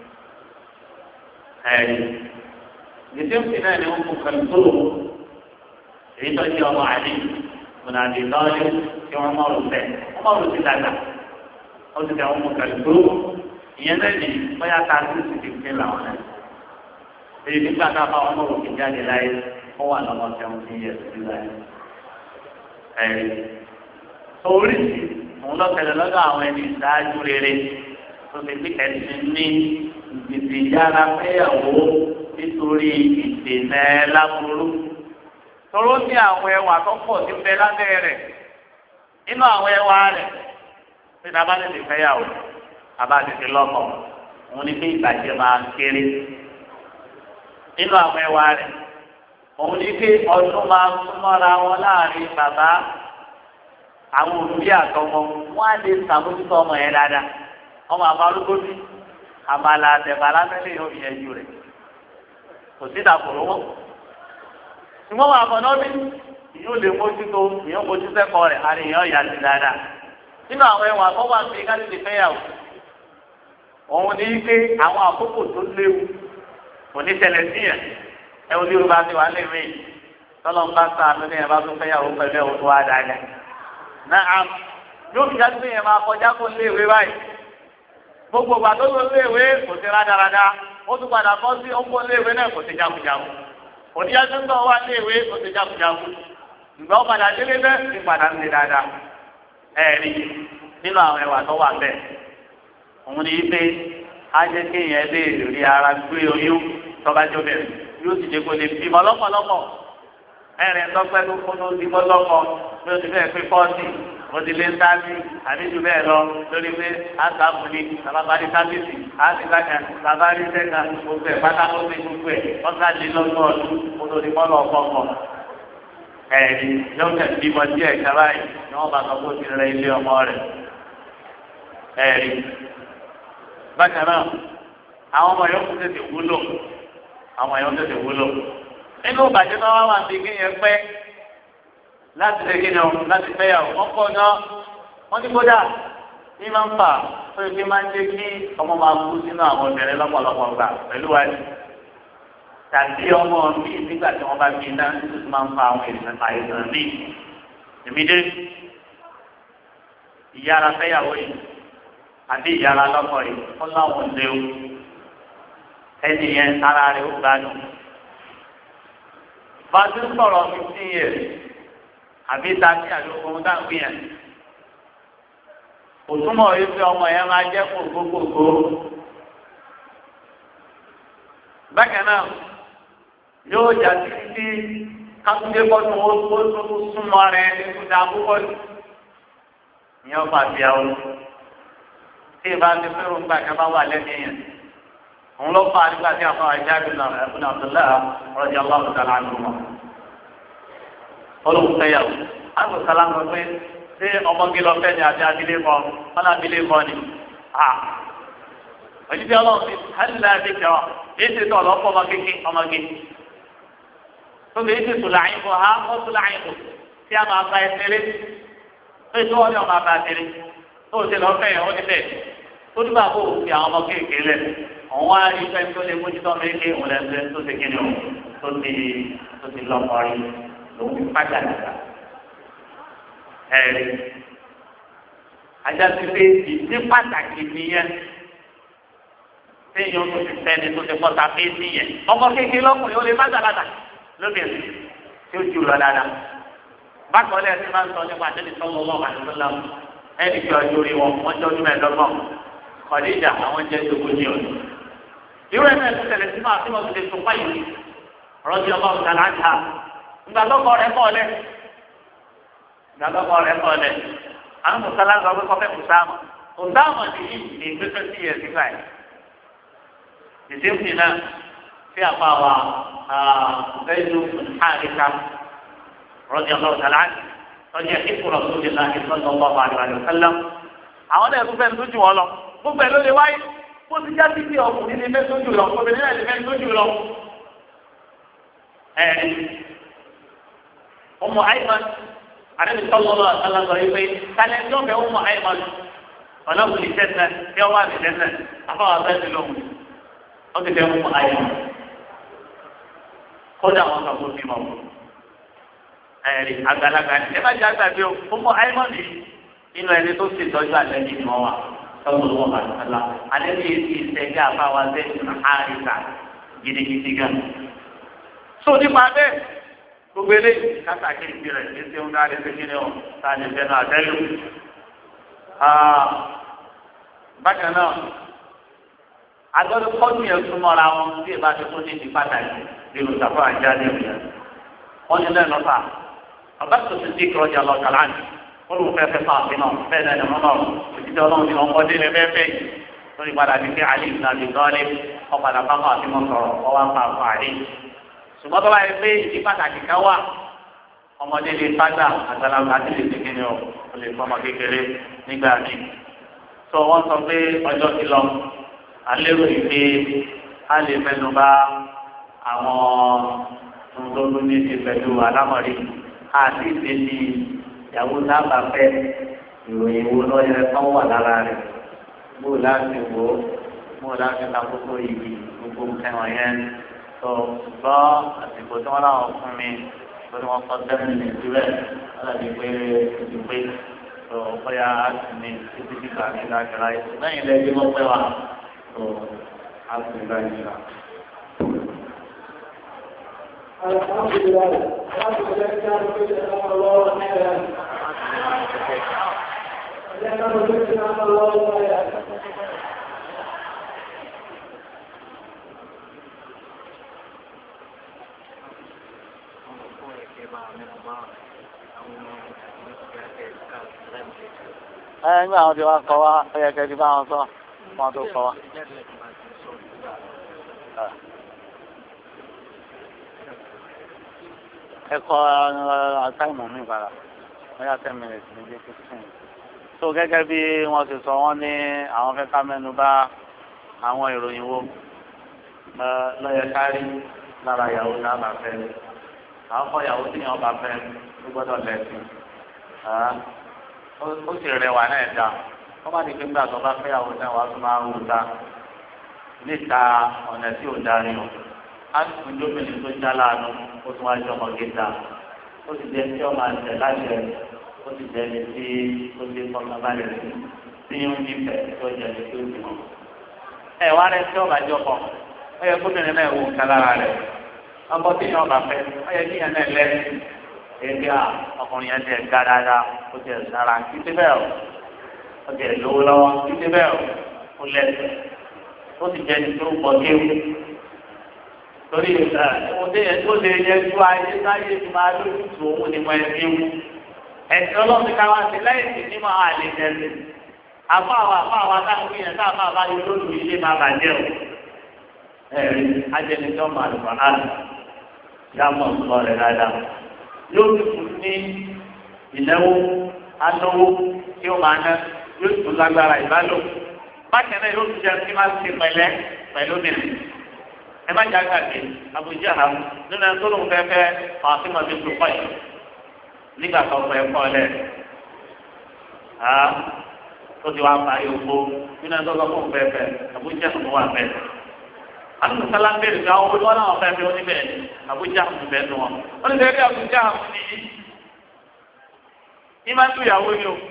ẹ̀rí gbèsè òsì náà ni wọ́n kó kàlùkòlò èyí tó jẹ́ ọmọ àdé mọ̀nàdé lọ́ọ́lẹ́ tí wọ́n mọ̀ lùfẹ́ wọ́n mọ̀ lùfẹ́ dàgbà ó ti dẹ̀ wọ́n mọ̀ kàlùkòlò ìyẹn náà ní bóyá ká sí ti ti fi làwọn náà èyí nígbà tá a bá wọn lọ́wọ́ kí jáde láyé wọ́n wà lọ́wọ́ sẹ́wọ́n ti yẹ sí láyé. ẹ̀rí orí òun lọ́kẹ̀lẹ̀ lọ́dọ̀ àwọn ẹni ìdájú rere tó ti fi ẹ̀sìn ní ìdìbò yára fẹ́yàwó nítorí ìdènà láburú. toró ní àwọn ẹwà tó pọ̀ sí bẹ lábẹ́ rẹ̀ nínú àwọn ẹwà rẹ̀ tí a bá tètè fẹ́yàwó a bá tètè lọ́kọ̀ òun ni pé ìbàjẹ́ máa kéré nínú àwọn ẹwà rẹ̀ òun ni pé ọdún máa súnmọ́ra wọn láàrin bàbá àwọn òbí àtọmọ wọn á lè ṣàmójútó ọmọ yẹn dáadáa ọmọ àbálùkò bí àmàlà àtẹ̀bà lábẹ́lẹ̀ yóò yẹ ju rẹ̀ kò sí ìdàpọ̀ lọ́wọ́ ṣùgbọ́n wọn àbọ̀ náà bí yóò lè mójútó ìyóò mójútó ẹ̀kọ́ rẹ̀ àríyàn yà sí dáadáa nínú àwọn ẹwà tó wà sí ká tètè fẹ́yàwó òun ní pé àwọn àkókò tó léwu kò ní ṣẹlẹ̀ sí yẹn ẹ̀wọ̀n tí yorùbá ti wà léwu yìí tọ́lọ́ ń bá sáà ní ẹ̀ bá tún fẹ́yàwó pẹ̀lú ẹ̀wọ̀n tó wà dáadáa náà yóò fi jáde yẹn máa kọjá kó léèwé báyìí gbogbo ìgbà tó lọ léèwé kò sí rádaràda ó tún padà bọ́ sí ọkọ léèwé náà kò sí jagunjagun òdíyàtọ̀ ń tọ́ wá léèwé kò sí jagunjagun ìgbà ó padà délé bẹ́ẹ̀ ní padà ń lè dáadáa ẹ̀rí nínú àwọn ẹwà tó wà bẹ́ẹ̀ òun ni pé á jẹ́ kéèyàn lè rí ara gbé oyún tọ́bajọ́ bẹ̀rẹ̀ yóò sì jẹ́ kó lè bímọ lọ́pọ̀lọpọ̀ ẹ̀rìn tọ́pẹ́ tó kún tó ti bọ́ lọ́kọ bí ó ti fẹ́ pé pọ́ọ̀sì ó ti lé sáàbì àbí jù bẹ́ẹ̀ lọ lórí pé àtàkùn ni àbábárí sábìsì àti kájà àbábárí sẹ́ka gbogbo ẹ̀ pátákó sí gbogbo ẹ̀ ọ̀sán lé lọ́gbọ̀n ọdún kó tó di bọ́ọ̀lù ọ̀kọ̀ọ̀kọ̀ ẹ̀rí yóò tẹ̀ bímọ díẹ̀ kábà yìí ni wọ́n bá sọ pé ó ti rẹ ilé ọmọ rẹ̀ ẹ̀rí bákan náà àwọn ọmọ yóò kú tètè wúlò àwọn yóò tètè wúlò nínú ìbàjẹ́ náà wà wà ní kéèyàn pẹ́ láti lè kéèyàn láti fẹ́ yàwó wọ́n kọ́ náà wọ́n ní kódà ní máa ń fà ó yẹ kí máa ń jẹ́ kí ọmọ máa kú sínú àwọn obìnrin lọ́pọ̀lọpọ̀ gbà pẹ̀lú wa ni tàbí ọmọ mi nígbà tí wọ́n bá fi iná tó máa ń fa àwọn èèyàn àìsàn ní ìmídé ìyára fẹ́yàwó yìí àbí ìyára lọ́kọ̀ yìí ó láwọn léwu ẹni yẹn ara rẹ̀ ó gbádùn. Bàtí ń sọ̀rọ̀ fifteen years àbí tàbí àdókò ń dàgbé yẹn. Òtúmọ̀ yìí fi ọmọ yẹn máa jẹ́ kó gbogbogbò. Bákan náà yóò jà títí kápúndé bọ́dún ó tó tó súnmọ́ rẹ̀ nígbà púpọ̀ jù. Ìyẹn ọba àbíyáwó. Tí ìbá ti fẹ́ràn gbà kí a bá wà lẹ́nu yẹn. Òun ló fà á nígbà tí a fọ àjà bí nà ẹ̀fọn Abdullahi rọ̀jì aláwọ̀ dàlá nù mọ́. Olùkọ́ fẹ́yàwó. Àgùn sálá ń gbọ́ pé ṣé ọmọge lọ fẹ́ ni àti abilé kọ́ wọn abilé kọ́ ni. Òjijì ọlọ́run ti hàlẹ́ àdékẹ́ ọ èyí ti tọ̀ lọ́pọ̀ ọmọ kékeré ọmọge. Tóbi èyí ti sùn láàyè fún ha ó sùn láàyè fún tí a máa bá ẹ tẹ́lẹ̀. Ó yẹ kí wọ́n ní ọmọ abá tẹ́lẹ̀. Ó ti lọ fẹ́ yẹn ó ti bẹ̀. Tó dúpọ̀ àbò fi àwọn ọmọ kékeré lẹ̀. Àwọn wá rí pé tó lè mójútó méjì òun lẹ́sẹ̀ tó ti kíni o tó ti tó ti lọ́kọ̀ rí lòun fi pàjá dàgbà. Ẹ̀rí. Ajá ti pé ìdí pàtàkì nìyẹn. Téèyàn tó ti sẹ́ni tó ti pọ́ta pé sí yẹn. Ọmọ kékeré lọ́kùnrin ó lè má gbàlagbà lóbìnrin tí ó jù lọ dáadáa. Bákan lẹ́yìn tí máa ń sọ nípa àtẹ́lẹ̀ sọ́wọ́ lọ́wọ́ àdúgbò ẹnì kí ọjọ́ orí wọn wọ́n jẹ́ ọdún mẹ́ẹ̀ẹ́dọ́gbọ̀n. Kọ̀díjà àwọn jẹ́ ìdógójì ọdún. Irú ẹ̀ náà ti tẹ̀lé sí máa tí wọ́n ti lè tún báyìí rọ́jì ọlọ́run tàlá ń ta. Ìgbà lọ́kọ rẹ̀ kọ́ lẹ̀. Ìgbà lọ́kọ rẹ̀ kọ́ lẹ̀. Àwọn mùsàlá ń sọ pé kọ́fẹ́ mùsàmù. Mùsàmù ni yìí ní ìgbésẹ̀ sí ẹ̀ sígbà yìí. Ìdíkùn náà fi àpá wa ẹ̀ẹ́dù àríkà rọ́jì ọlọ́run tàlá ń tọ́jú ìkúrọ̀ tó di náà ìsọ́nà ọlọ́run àdìwálé ọ̀sẹ́lá. Àwọn náà tún fẹ́ẹ́ lójú wọn lọ. Gbogbo ẹ̀ ló lè wáyé. Bó ti já títí ọkùnrin ní mẹ́tọ́jú lọ, obìnrin náà ní mẹ́tọ́jú lọ. Ẹ̀ẹ́dì. Ọmọ Àìmán, àdébí sọ́lọ́lọ́ àtàlágbọ̀ yìí pé kálẹ̀ ń dọ́bẹ̀ ọmọ Àìmán. Ọlọ́kùnrin tẹ́tẹ́ tí ọwọ́ àti tẹ́tẹ́, àfọwọ́ abẹ́sẹ̀ lọ́hùn. Ó ti fẹ́ ọmọ Àìmán. Kódà wọn kàn fún mi mọ̀. Ẹ̀ẹ́dì àgbàlagbà ẹ má jẹ́ àgbàgbé o, ọmọ Àìmán yìí nínú ẹni tó ṣe ìtọ́jú àlẹ́ ní ìmọ̀ wa sọ́kùnrin wọn bàtà àlá alẹ́ ní etí ìṣẹ́gẹ́ àbáwá sẹ́yìn àríkà gidigidi gan. so nípa bẹ́ẹ̀ gbogbo eléyìí kátàkiri ti rẹ̀ ní sẹ́wọ́n náà lè fi kíni ọ̀ táà ní sẹ́nu àtẹ́lù. bákan náà agbọ́dọ̀ kọ́jú yẹn súnmọ́ra wọn bí ìbá ti kún ní ìdí pàtàkì nínú ìtàkùn àjáde rẹ̀ wọ́n ní lẹ́nu ọ̀fà ọ̀bá tó ti dí kọjá lọ kàlánì olùfẹ́fẹ́ fàáfin náà fẹ́ẹ́ lẹ́nu ọmọ náà òjijì ọlọ́run ní ọmọdé lè fẹ́ fẹ́ lórí padà ní pé alẹ́ ìgbà tó tọ́lé ọ̀padà pápá àti mọ̀ sọ̀rọ̀ ọwọ́ apá àpá àlẹ́ ṣùgbọ́n tó bá yẹ pé ìdí pàtàkì kan wà ọmọdé lè fágbà àgbàlagbà tí lè tẹ̀lé ní ọ ó lè fọmọ kékeré nígbà míì tó wọ́n sọ pé ọjọ́ ti lọ alérò ìpè á lè mẹ́nu bà àwọn ńlọrọ ní ti pẹ̀lú alámọ̀rí àti ìdíje ìyàwó sábà fẹ́ ìròyìn wo lọ́yẹ tó wà lára rẹ̀ bó láti wò ó bó láti takókò yìí gbogbo nǹkan wọ̀nyẹn tó gbọ́ àsìkò tí wọ́n láwọn fún mi lórí wọn kọ́ sẹ́mi ní ìdúrẹ́ alábi pé ojú pé tó bóyá á sì ní títí kíkà ní ìdájọ́ra yìí lẹ́yìn lẹ́yìn wọ́n pẹ́ wà tó á sì ní ìdájọ́ra. Alhamdulillah, alhamdulillah, ẹ nígbà àwọn tí wàá kọ wá ó yẹ kẹ́ ti bá wọn sọ wọn tó kọ wá. ẹ kọ àtàìmọ̀ mi padà wọ́n yá ten minutes ní bí fifteen. tó gẹ́gẹ́ bí wọ́n ti sọ wọ́n ní àwọn fẹ́ ká mẹ́nu bà àwọn ìròyìn wo lọ́yẹ kárí lára ìyàwó náà bá fẹ́ àwọn kọ́ ìyàwó tí yàn bá fẹ́ ló gbọ́dọ̀ lẹ́sìn ó sì rẹwà náà dá wọ́n bá di pé nígbà tó bá fẹ́ ìyàwó náà wàá tún máa ń wù dá níta ọ̀nà tí ò darí o á sì fún jókòó tó já láàánú ó tún wá jọmọ gíga ó sì jẹ́ tí ọmọ àtẹ láṣẹ ó sì jẹ́ ní tí ó lé fọkàn balẹ̀ sí tí yóò nífẹ̀ẹ́ tó jẹ́ ní tí ó ti mọ̀. ẹ wá rẹ tí ọba jọpọ̀ ó yẹ kóbìnrin náà wò ká lára rẹ̀ ọkọ tí yẹn ọba fẹ́ ó yẹ kí yẹn náà lẹ́sìn èdè à ọkùnrin yẹn tẹ̀ ga dáadáa ó tẹ̀ sára títí bẹ́ẹ̀ o ó tẹ̀ lówó lọ́wọ́ títí bẹ́ẹ̀ o ó lẹ́sìn ó sì jẹ́ ní tó pọ̀ kéwù torí ẹ ọdẹ yẹn tó lè yẹ ju ayé láyé tó máa lójú tó òun ni mo ẹ kéwù ẹ̀sìn ọlọ́run ká wá sí lẹ́yìn tí ní máa lè tẹ̀lé àfọ àwọn àfọ àwọn akáwé yẹn tá a máa bá yọ lólu ilé máa bàjẹ́ o ẹ̀rí ajẹnijọ́ máa lò wọ́n láti yá mọ̀ sọ rẹ̀ dáadáa yóò tún ní ìnáwó anáwó tí ó máa ná yóò tún lágbára ìbálò bákan náà yóò tún jẹ́ kí máa ṣe pẹ̀lẹ́ pẹ̀lú mi ẹ má jà gàdé Abu Jahal nínú ẹni tó lóun fẹ́ fẹ́ Fatima bí tó kọ́ yìí nígbà tó fẹ́ kọ́ lẹ̀ tó ti wá pa yòókù nínú ẹni tó lọ́ fún fẹ́ fẹ́ Abu Jahal wà fẹ́ alùpùpù sálá ń bẹ̀rẹ̀ ká owó wọn náà fẹ́ fẹ́ oníbẹ̀ Abu Jahal ń bẹ̀ nù wọn wọn ní sẹ́yìn Abu Jahal ní ní máa ń tu ìyàwó ni o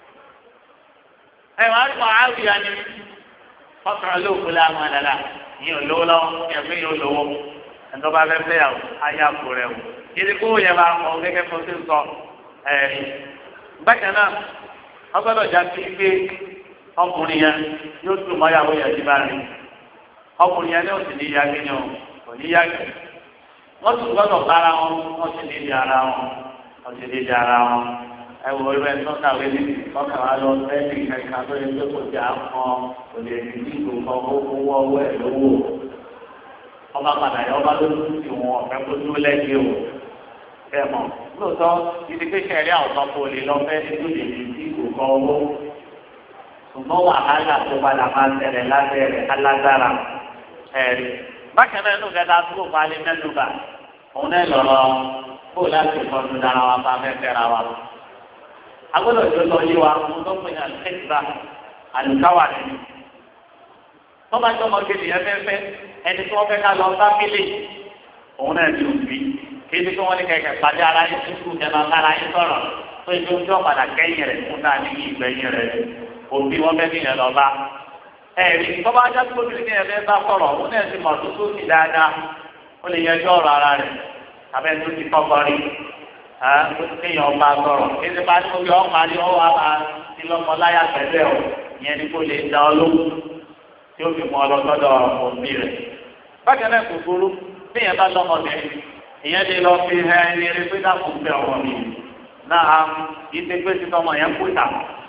ẹ wàá rí wàá rí ya ni fọkàn lóògùn láàmú àdàlà yìí ò lówó lọ́wọ́ ẹ̀fín yóò lówó ẹ̀tọ́ bá fẹ́ fẹ́ yà wò ayé àpò rẹ̀ wò yìí kó yẹ bá kọ́ gẹ́gẹ́ fún sí sọ ẹ̀rí. bákan náà wọ́n gbọ́dọ̀ já sí pé ọkùnrin yẹn yóò tún mọ́yàwó yẹn ti bá rí ọkùnrin yẹn ní òsì ní ìyá gbé ni o kò ní yá gbé wọ́n tún gbọ́dọ̀ bára wọn wọ́n sì ní ìdí ara wọn wọ́n sì ní ìdí ara wọn ẹ wò ó rẹ tọ́ka wé ní tọ́ka wá lọ sẹ́ẹ̀lì kẹta tó yẹ pé kò já mọ́ kò lè rí ní ìlú kan kó owó ọwọ́ ẹ̀ lówó ọba padà yọ ọba ló tún ti wọn ọ̀fẹ́ kó tó lẹ́gbẹ̀ẹ́ o ẹ mọ̀ lóòótọ́ ibi pé kẹrí àwọn kò lè lọ fẹ́ ní tó lè rí ní ìlú kan owó ṣùgbọ́n wàhálà tó padà máa tẹ̀lé lábẹ́ rẹ̀ alágbára ẹ̀rí bákan náà inú kẹta tó kó alẹ́ mẹ́lúgà òun náà lọ́rọ́ kó láti kọ́nu dára wa bá fẹ́ fẹ́ra wa agbọ́dọ̀ tó lọ yé wa mo tó pè ní àlùkẹ́tìbá àlùkáwà ni wọ́n bá jọmọ kejì yẹn fẹ́fẹ́ ẹni tí wọ́n fẹ́ ká lọ bá mílè òun náà ti òbí kí ni kí wọ́n ní kẹ̀kẹ́ pàdé ara yín tútù jẹba kára yín sọ̀rọ̀ tó ibi ojú ọ̀padà kẹ́yìn rẹ̀ fún náà ní ìgbẹ́yìn rẹ̀ òbí wọ́n fẹ́ kí yẹn lọ bá ẹ̀rí tó bá já tó kí yẹn fẹ́ bá sọ̀rọ̀ òun náà ti mọ̀ tó tó sì dáadáa ó lè yẹjọ́ ọ̀rọ̀ ara rẹ̀ abẹ́ tó ti kọ́kọ́ rí kéèyàn bá sọ̀rọ̀ kéde bá ní orí ọ̀pá ní ọwọ́ àbá ti lọ́mọ láyà pẹ̀lẹ́ o ìyẹn ni kò lè da ọ lóhùn tí ó fi mọ ọlọ́dọ́dọ̀ òbí rẹ̀. bákan náà kòkòrò kéèyàn bá lọ́mọ bẹ́ẹ̀ ìyẹn lè lọ fi hẹ ẹni eré pé dàpọ̀ fẹ́ ọmọ mi náà ìdè pé ti tọmọ yẹn kú ta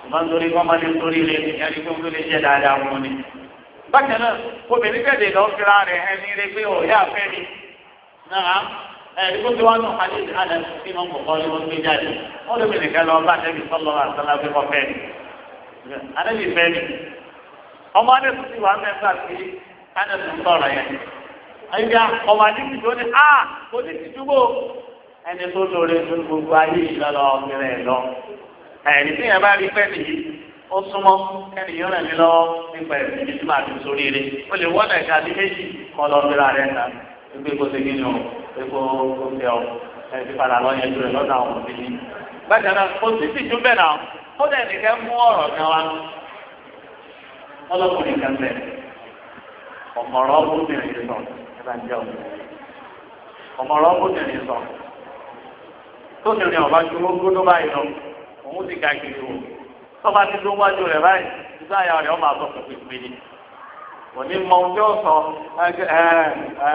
ìbá ń torí kọ́ máa lè torí rẹ̀ ẹni tó ń tó lè jẹ́ dáadáa wọn ni. bákan náà obìnrin kẹ́lẹ́ lọ fira rẹ̀ ẹni rẹ̀ pé ọ̀yá àfẹ́ mi náà ẹni tó ti wá nù hali àná tí wọ́n kọ̀kọ́ ni wọ́n gbé jáde wọ́n lè bẹ̀rẹ̀ kẹ́ lọ bá tẹ́bi sọ́lọ́ àtàlà pé kọ́ fẹ́ mi àdébì fẹ́ mi ọmọ adébù ti wà mẹ́fà sí adébù sọ̀rọ̀ yẹn ẹ̀yà ọmọ adébù tó ní a kò ní ti dúró ẹni tó lóore tó gbogbo ayé ìlọ́lọ́ ọ̀gbìnrin lọ ẹ̀rí tí yẹn bá rí pẹ́ nìyí ó súnmọ́ kẹ́ni yóò rẹ̀ mí lọ́wọ́ nípa ẹ̀sìn tí màá fi sórí rẹ̀ ó lè wọ́n ẹ̀ka ní méjì kọ́ lọ sí ra rẹ̀ ta wípé kó ṣe kíni o pé kó kó ṣe ọ ẹ̀ ti padà lọ yẹn ju rẹ̀ lọ́dọ̀ àwọn òbí yìí. bákan náà kò sí sì tún bẹ́ẹ̀ náà ó dẹ̀ nìkẹ́ mú ọ̀rọ̀ kan wá ọlọ́kùnrin kan bẹ̀ ọ̀mọ̀rọ̀ ọ̀bùnrin sọ ẹ bá ń jẹ́ ọ̀mọ̀rọ̀ ọ̀bùnrin sọ tó ti rìn ọ̀bá ju gbogbo tó báyìí lọ òun ti ga kiri o tọ́ba ti dún wájú rẹ̀ báyìí nígbà yà rẹ̀ ọmọ àtọ́ pèpè ni òní mọ ohun tí ó sọ ẹ ẹ ẹ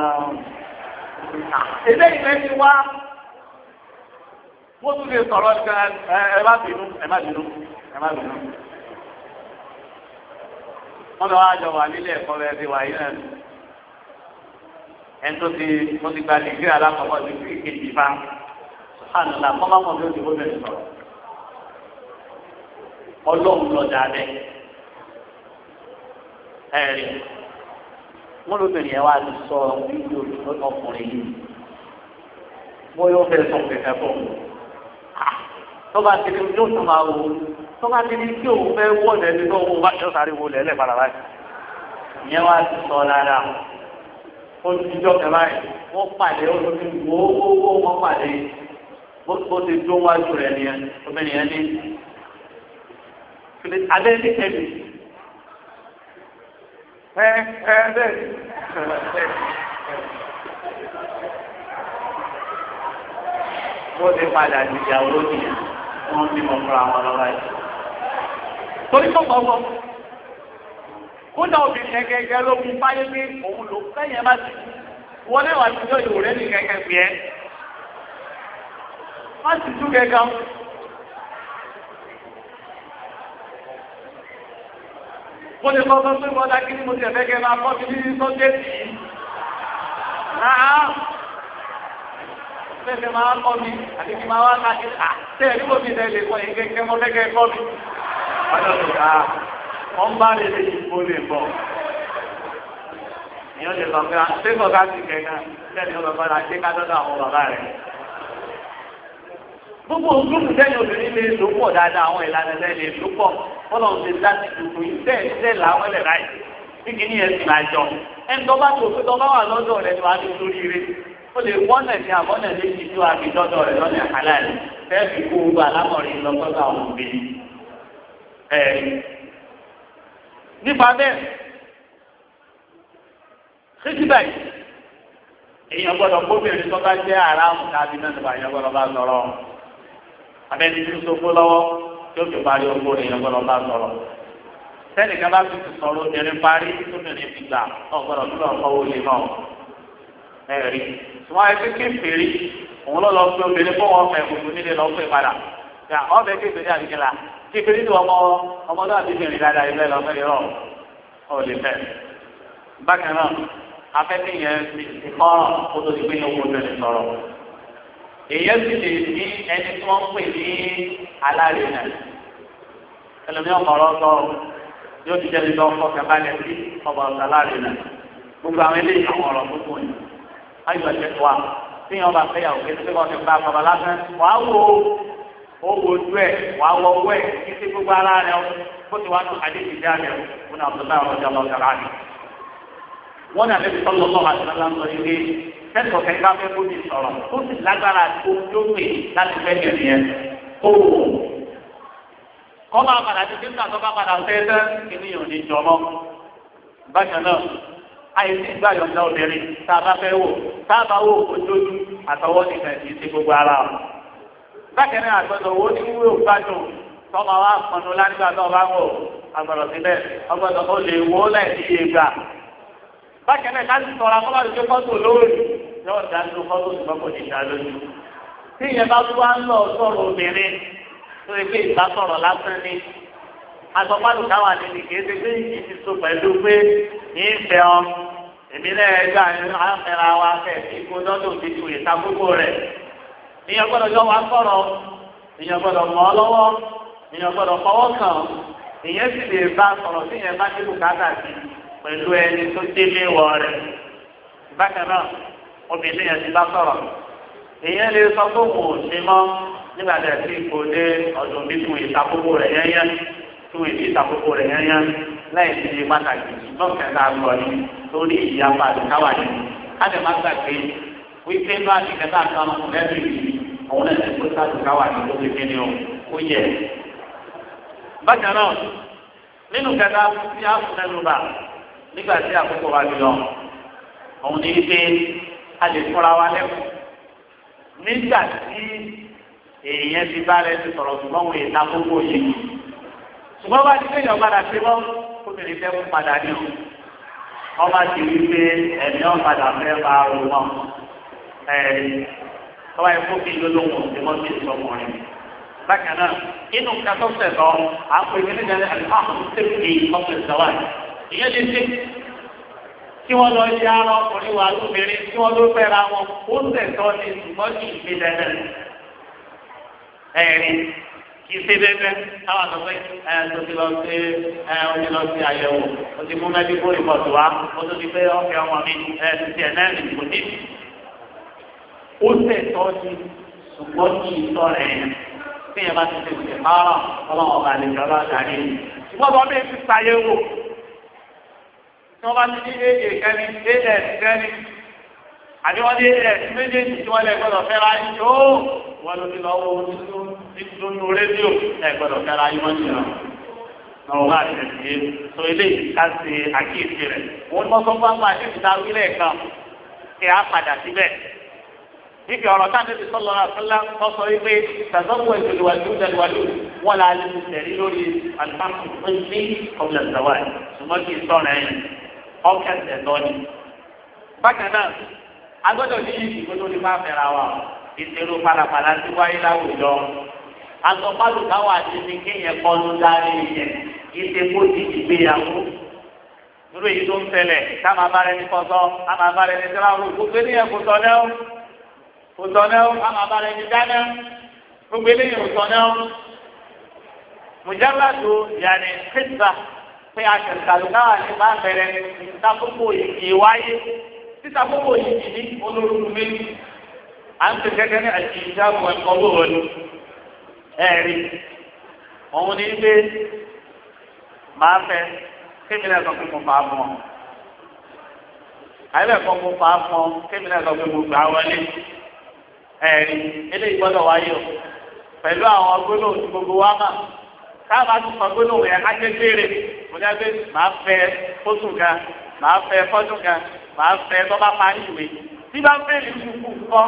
ilé ìwé ti wá wọ́n tún lè sọ̀rọ̀ ẹ ẹ má bínú ẹ má bínú ẹ má bínú wọ́n lọ wá jọ wà nílé ẹ̀kọ́ rẹ̀ ti wà yín náà ẹni tó ti mo ti gba dìgírì alákọ̀ọ́kọ́ ti fi kejì fa ànàlà kọ́má mọ̀ bí ó ti gbọ́dọ̀ sọ̀rọ̀ ọlọ́run lọ dáadẹ́ ẹ̀rí wọ́n lóbìnrin yẹn wá ti sọ fídíò ọkùnrin yìí bóyá ó fẹ́ sọ kẹ̀kẹ́ fún un tọ́ba ti ní yóò tún máa wò ó tọ́ba ti ní kí òun fẹ́ wọ́ọ̀dù ẹni tó wọ́n bá yọ sáré wo lẹ́lẹ́ padà báyìí ìyẹn wá ti sọ dáadáa ó ti jọ kẹ báyìí wọ́n pàdé ó ti wò ó wó wọ́n pàdé bó ti dún wájú rẹ̀ nìyẹn obìnrin yẹn ní adé ní ẹbí ẹ ẹ bẹ́ẹ̀ wọ́n ti padà dìyàwó nìyẹn wọ́n ti mọ̀ fúnra wọn lọ́wọ́ yìí. torí tó gbọ́gbọ́ kódà obìnrin yẹn gẹ́gẹ́ ló mú báyé pé òun ló fẹ́yẹ̀ má ti wọ́n lé wà síjọ́ ìwò rẹ̀ ní gẹ́gẹ́ bí ẹ́ má ti tú gẹ́gẹ́ mo lè kọ́ pé wọ́n dákí ní mo ti ẹ̀fẹ́ kẹ́ máa kọ́ sí ní sọ́jẹ́ sí i. Náà fẹ́fẹ́ máa kọ́ mi àti kí máa wá káàkiri à tẹ́ ẹ̀rí mo fi tẹ̀lé kọ́ yìí kẹ́kẹ́ mọ́ fẹ́kẹ́ kọ́ mi. Ọjọ́ tó ká wọ́n bá lè lè yìí kó lè bọ̀. Ìyọ́n lè lọ pé ṣé kò ká sì kẹ́kẹ́ lẹ́nu ọ̀rọ̀ bá la ṣe ká dọ́dọ̀ àwọn bàbá rẹ̀. Gbogbo ògúnmù sẹ́yìn obìnrin lè lò pọ̀ dáadáa àwọn ìlànà ẹ̀ lè lò pọ̀ fọlọ́ ń ṣe láti tuntun yìí bẹ́ẹ̀ bẹ́ẹ̀ làwọn ẹlẹ́ ráì bí kìíní yẹn sì máa jọ ẹni tó bá tó pé tó bá wà lọ́dọ̀ rẹ̀ ni wàá tó lórí rẹ̀ ó lè wọ́nà ní àbọ̀nà léjì tó àbí lọ́dọ̀ rẹ̀ lọ́nà àkàlà rẹ̀ fẹ́ẹ́ fi kó gbogbo alámọ̀rin lọ́gbọ́dọ̀ àwọn òbí ẹ̀ nípa bẹ́ẹ̀ ṣéjì báyìí èèyàn gbọ́dọ̀ kóbìnrin tó bá jẹ́ àràmù tàbí mẹ́tàbà èèyàn gbọ́dọ̀ bá sọ̀rọ̀ abẹ́ni tí ó sọ́kó lọ́wọ́ tí ó fi parí owó èèyàn gbọ́dọ̀ bá sọ̀rọ̀ sẹ́ni ká bá fi sọ̀rọ̀ obìnrin parí tó bìnrin fi gbà ọ̀gbọ́dọ̀ tó lọ́ọ́ kọ́wó lé náà ẹ̀rí wọ́n á fi kéferì òun lọ́ lọ pé obìnrin fún wọn fẹ́ gbogbo nílé lọ́ pé padà yà ọ́ fẹ́ kéferì àdìgẹ́la kéferì ni ọmọ ọmọdé àdìgẹ́rin dáadáa ilé lọ́ fẹ́ rọ̀ ọ́ lè fẹ́ bákan náà afẹ́fẹ́ yẹn ti kọ́ kó tó ti gbé owó obìnrin sọ̀rọ̀ èyí sì lè ní ẹni tí wọ́n pè ní alárinà ẹlòmíràn kọ̀ọ̀rọ̀ sọ yóò ti jẹ́ nígbà ọkọ̀ kẹfàlẹ̀ sí ọba ọ̀sán alárinà gbogbo àwọn eléyìí àwọn ọ̀rọ̀ gbogbo yìí ayọ̀ ẹ̀jẹ̀ tó wa tí yẹn ọba fẹ́yàwó kí ẹni tí wọ́n ti gba bàbá lásán wàá wo owó ojú ẹ̀ wàá wọ owó ẹ̀ kí sí gbogbo ara rẹ̀ bó ti wá nù àdéhùn ìdí àmì fún àbùdá ọ̀rọ̀ ọ̀rọ̀ ọ̀rọ̀ wọ́n ní àbẹ́bí sọ́lọ́ lọ́wọ́ àti lọ́wọ́ ilé kẹ́kọ̀ọ́ kẹ́kẹ́ fẹ́ kó ní sọ̀rọ̀ tó sì lágbára tó tó pè láti fẹ́ kẹ́kẹ́ yẹn kó wò. kọ́ máa padà ti kíkà tó bá padà tẹ́tẹ́ kìnìún ní jọmọ́. bákan náà àyè sí ìgbà yọ̀ǹda obìnrin tá a bá fẹ́ wò tá a bá wò ojoojú àtọwọ́ nìkan kì í ṣe gbogbo ara. bákan náà àgbẹ̀dọ̀ wo ní wúwo gbádùn tọ́mọ wa pọnú lánígbà tó bá wò àgbọ̀dọ̀ síbẹ̀ ọgbọ̀dọ̀ ó lè wó láì sí iye gbà. bákan náà káàdì sọ̀rọ̀ akọ́bá ti gbé fọ́tò lórí yóò dá nínú fọ́tò tó kọ́ ní ìdá lójú. tí ìyẹn bá tún wá ń lọ sọ̀rọ̀ obìnrin tó yẹ pé ìgbà sọ̀rọ̀ lásán ni agbọ́pálù káwà níbi kìí ṣe pé ìjì ti so pẹ̀lú pé ní ìfẹ́ ọ èmi náà gbà àmẹ́ra wa fẹ́ ikú lọ́dún ti tu ìta gbogbo rẹ̀ ìyẹn gbọ́dọ̀ jọ wá sọ̀rọ̀ ìyẹn gbọ́dọ̀ mọ́ ọ lọ́wọ́ ìyẹn gbọ́dọ̀ fọwọ́ kàn ìyẹn sì lè bá sọ̀rọ̀ sí ìyẹn bá ti kú káàkà sí pẹ̀lú ẹni tó délé wọ rẹ̀ bákan náà obìnrin yẹn ti bá sọ̀rọ̀ ìyẹn lè sọ pé òun ò ṣe mọ́ nígbà tí a ti kò dé ọdún bíkun ìta gbogbo rẹ̀ yẹ́yẹ́ tún ìdí ìtàkùkù rẹ̀ yányán láì sí iye pàtàkì lọ́kẹ́ tá a gbọ́ ni lórí ìyapa àdìkáwà ni. a lè má gbàgbé wípé bá àdìkẹ́tà kan lẹ́nu ìlú òun náà ti kó sàdìkáwà ni ló ti fi ni ó yẹ. bákan náà nínú kẹta tí a fún ẹnu bá nígbà tí àkókò wa lọ òun ní wípé a lè fúnra wa lẹ́kọ̀ọ́ nígbà tí èèyàn ti bá rẹ ti sọ̀rọ̀ ṣùgbọ́n òun èta gbogbo yìí ṣùgbọ́n bá ti gbé ìjọba padà sí mọ́ kóbìnrin fẹ́ kó padà ní o ọba ti wí pé ẹ̀mí ọ̀padà fẹ́ bá rò mọ́ ẹ̀ẹ́dì ọba yẹn kó bí lólóhùn tí wọ́n ti sọkùnrin. bákan náà inú katọ́sẹ̀ lọ à ń pè ní nígbà àlùfáàmù tẹ̀lé ọ̀sẹ̀ sọ̀wá ìyẹn ti ṣe kí wọ́n lọ yá ara ọkùnrin wà lóbìnrin kí wọ́n ló fẹ́ ra wọn ó tẹ̀tọ́ ní ṣùgbọ́n kì í ṣe dandan ẹ̀rí ìṣe bẹ́ẹ̀ káwọn àtọ́fẹ́ ẹ̀ tó ti lọ sí ẹ̀ ó ti lọ sí àyẹ̀wò ó ti mú mẹ́díkù rìpọ̀tù wá ó tó ti pé ọ̀kẹ́ ọmọ mi ẹ̀ ti tiẹ̀ náà ní kò ní. ó tẹ̀tọ́ sí ṣùgbọ́n kì í sọ rẹ̀ tí yẹn bá ti ṣe ṣe fáwọn ọlọ́wọ́ ọba àlejò ọlọ́dàrí. ṣùgbọ́n bọ́ bẹ́ẹ̀ ti ṣàyẹ̀wò tí wọ́n bá ti ní éèdè kẹ́ni éèdè kẹ́ni àbí wọ́n ní éèdè méjèèjì tí wọ́n lè gbọ́dọ̀ fẹ́ ra yó wọ́n ló ti lọ wọ nínú rédíò ẹ̀ gbọ́dọ̀ fẹ́ ra yó wọ́n ti rà náà wọ́n àti ẹ̀sìn tó eléyìí ká ṣe àkíyèsí rẹ̀ wọ́n mọ́ sọ fún àwọn àti ìdá wílẹ̀ kan kí á padà síbẹ̀. níbi ọ̀rọ̀ táwọn ti sọ̀rọ̀ àfẹ́lá wọ́n sọ wípé tàzọ́wọ́ ìgbèlúwàlú ìgbèlúwàlú wọn là á lè tẹ̀rí lórí alifáàmù tó ń ní ọ̀gbìn ìgbàwá ṣùgbọ́n kì í sọ̀rọ̀ ẹ̀yìn ọ̀kẹ́sẹ̀ lọ́ni. bákan náà agbọ́dọ̀ ní ìdìbò tó ní bá fẹ́ra wa ìṣèlú palapàla ti wáyé láwùjọ àtọ̀pálù káwá ti ní kéèyàn kọ́nu dárí yẹn ìṣèkó ti ìgbéyàwó irú èyí tó ń tẹ̀lẹ̀ ká máa bá rẹ ní kọ́sọ́ ká máa bá rẹ ní sẹ́láwó gbogbo eléyàn kò sọ náà kò sọ náà ká máa bá rẹ ní dáná gbogbo eléyàn kò sọ náà mùjálàdù yàní kíkà pé àṣẹ̀kàlù káwá ní bá bẹ̀rẹ̀ ìtakókò ìwáyé títakókò yìí ní olórúkú méjì à ń tẹ gẹ́gẹ́ ní àti ìjáàbù ẹ̀kọ́ lóòrùn ẹ̀rí òun ní pé máa fẹ́ kémìnà kan pé mo fà á mọ́ àyẹ̀bẹ̀ kan mo fà á mọ́ kémìnà kan pé mo gbà wọlé ẹ̀rí eléyìí gbọ́dọ̀ wáyé o pẹ̀lú àwọn gbólóhùn tí gbogbo wa mà káàbà tún sọ gbólóhùn yẹn ká jẹ́ gbére mo ní abẹ́ máa fẹ́ fóṣù kan máa fẹ́ fọ́dún kan máa fẹ́ tó bá parí ìwé tí bá ń fẹ́ ní kúkú kọ́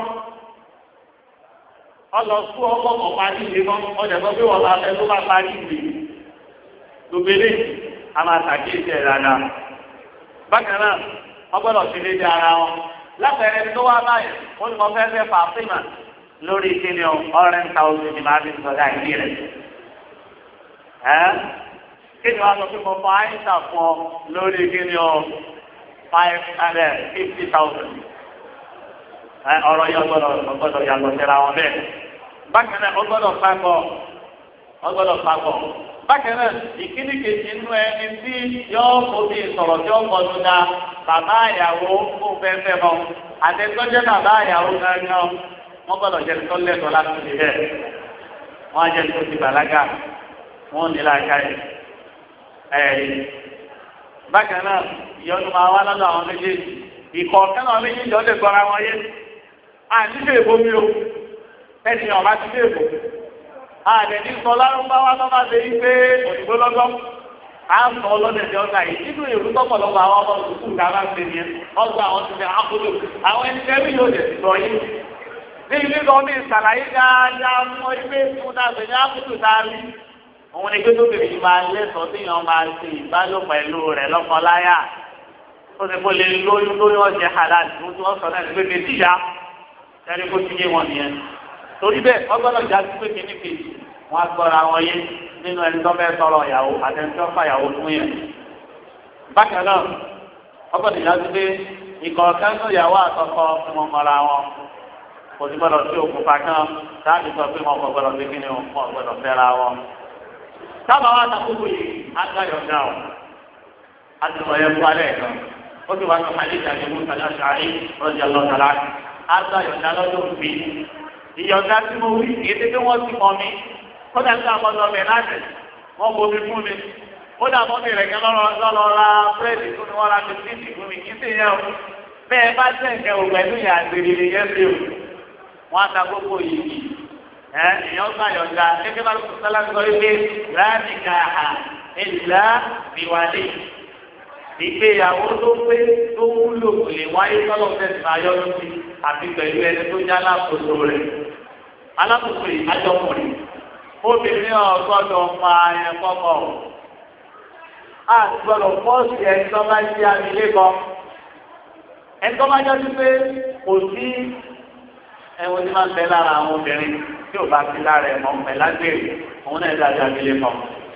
ọlọ sún ọgbọ́n parí ìwé mọ́ ọjà tó bí wọ́n bá fẹ́ tó bá parí ìwé lóbele a máa ṣàkíyèsí ẹ̀ dáadáa. bákan náà wọ́n gbọ́dọ̀ fi léde ara wọn lápẹẹrẹ tó wá báyìí wọ́n ní wọ́n fẹ́ fẹ́ fàáfíìmà lórí kíni ọ̀rẹ́ ń ta oṣù ní máa fi sọ̀dá ìdí rẹ̀. kíni wọ́n sọ pé mo fọ àyíṣà fún ọ lórí kíni ọ five hundred fifty thousand. ọ̀rọ̀ yẹn gbọ́dọ̀ gbọ́dọ̀ yàtọ̀ síra wọn bẹ́ẹ̀. bákan náà ó gbọ́dọ̀ papọ̀ ó gbọ́dọ̀ papọ̀. bákan náà ìkíni kejì inú ẹni tí yóò fobi sọ̀rọ̀ tí ó kọjú da bàbá àyàwó fún fẹ́fẹ́ mọ́ àtẹ̀tọ́jẹ́ bàbá àyàwó gángan wọ́n gbọ́dọ̀ jẹ́ tó lẹ́tọ̀ọ́ láti ṣe bẹ́ẹ̀. wọ́n á jẹ́ tó ti bàlágà wọ́n ní làákàyè. ẹ̀ẹ́dì bákan náà ìyọnu máa wá lọ́dọ̀ àwọn méjèèjì ìkọ̀ọ̀kan náà méjèèjì ọ̀dẹ̀ gbọ́ra wọn yé àdídé èbó mi o ẹni ọ̀rá ti dé èbó àdẹ̀ní sọ lárúbáwá tó máa ṣe yí pé òyìnbó lọ́gọ́ à ń sọ ọlọ́dẹ̀ tí ọ̀gá yìí nínú ìlú tọ́pọ̀lọpọ̀ àwọn ọmọ òkú ká máa ń ṣe yẹn ọgbà àwọn ti fẹ́ àkójọ àwọn ẹni tẹ́lẹ̀ yóò dẹ̀ ti sọ yìí ní ilé lọ ní ìsàlàyé dáadáa mọ́ ilé fún dàgbẹ̀ ní àkójọ dárí òun ni pé tóbi yìí máa lẹ́sọ̀ọ́ tí yàn máa ṣe ìbálò pẹ̀lú rẹ̀ lọ́kọláyà ó ti kó lè lóyún lóyún ọ̀jẹ̀ halal tó tí wọ́n sọ náà ní pé méjìlá ẹni kó ti yé wọn nìyẹn torí bẹ́ẹ̀ ọgbọ́dọ̀ já sí pé kíní kejì wọ́n gbọ́ra wọn yé nínú ẹni tó fẹ́ sọ̀rọ̀ ìyàwó àti ẹni tó fà ìyàwó fún yẹn. bákan náà ọgbọ́n ìyá ti dé ìkọ̀ọ̀kan tó ìyàwó àtọkọ fún wọn mọ́ra wọn kò sí gbọ́dọ̀ sí òkúta kan láti sọ pé wọn kò gbọ́dọ̀ sí kíni wọn gbọ́dọ̀ fẹ́ra wọn. sábà wà sàkókò yìí agbáyọ̀ dá o àti ọ̀yẹ́ fún alẹ́ kan ó sì wá ní àdéhùn àdéhùn ìtàjà sàárè lọ́jà lọ́tàlá agbáyọ̀ dá lọ́dọ̀ òfin ìyọ̀dá tí mo wí èdè pé wọ́n ti mọ̀ mí kódà tí a mọ̀ lọ bẹ̀ láti wọ́n bomi fún mi kódà mọ́ mi rẹ̀ kẹ́ lọ́lọ́ ra búrẹ́dì fún mi wọ́n ra bisikíìtì fún mi kí sì yẹn o bẹ́ẹ̀ bá tẹ̀ ǹkẹ́ òwò ẹ̀dùn yà àgbèrè yẹn fi o wọ́n á ta gbogbo yìí ẹ̀ èèyàn gbà yọ̀dá gẹ́gẹ́ bá lóko sálá sọ wípé láti kà á ìlà ìwádìí ìgbéyàwó tó pé tó wúlò kò lè wáyé tọ́lọ̀ tẹ̀sán ayọ́lú sí àti pẹ̀lú ẹni tó já alákòóso rẹ̀ alákòóso yìí ajọkùnrin obìnrin ọ̀gbọ́dọ̀ pa ẹ̀ kọ́kọ́ a gbọ́dọ̀ pọ́ọ̀sì ẹni tó bá jẹ́ abilékọ ẹni tó bá jẹ́ wípé kò sí ẹ̀wọ̀n tí máa ń bẹ lára àwọn obìnrin tí ò bá sí lára ẹ̀ mọ́ pẹ̀ lágbèrè òun náà dájú abilékọ.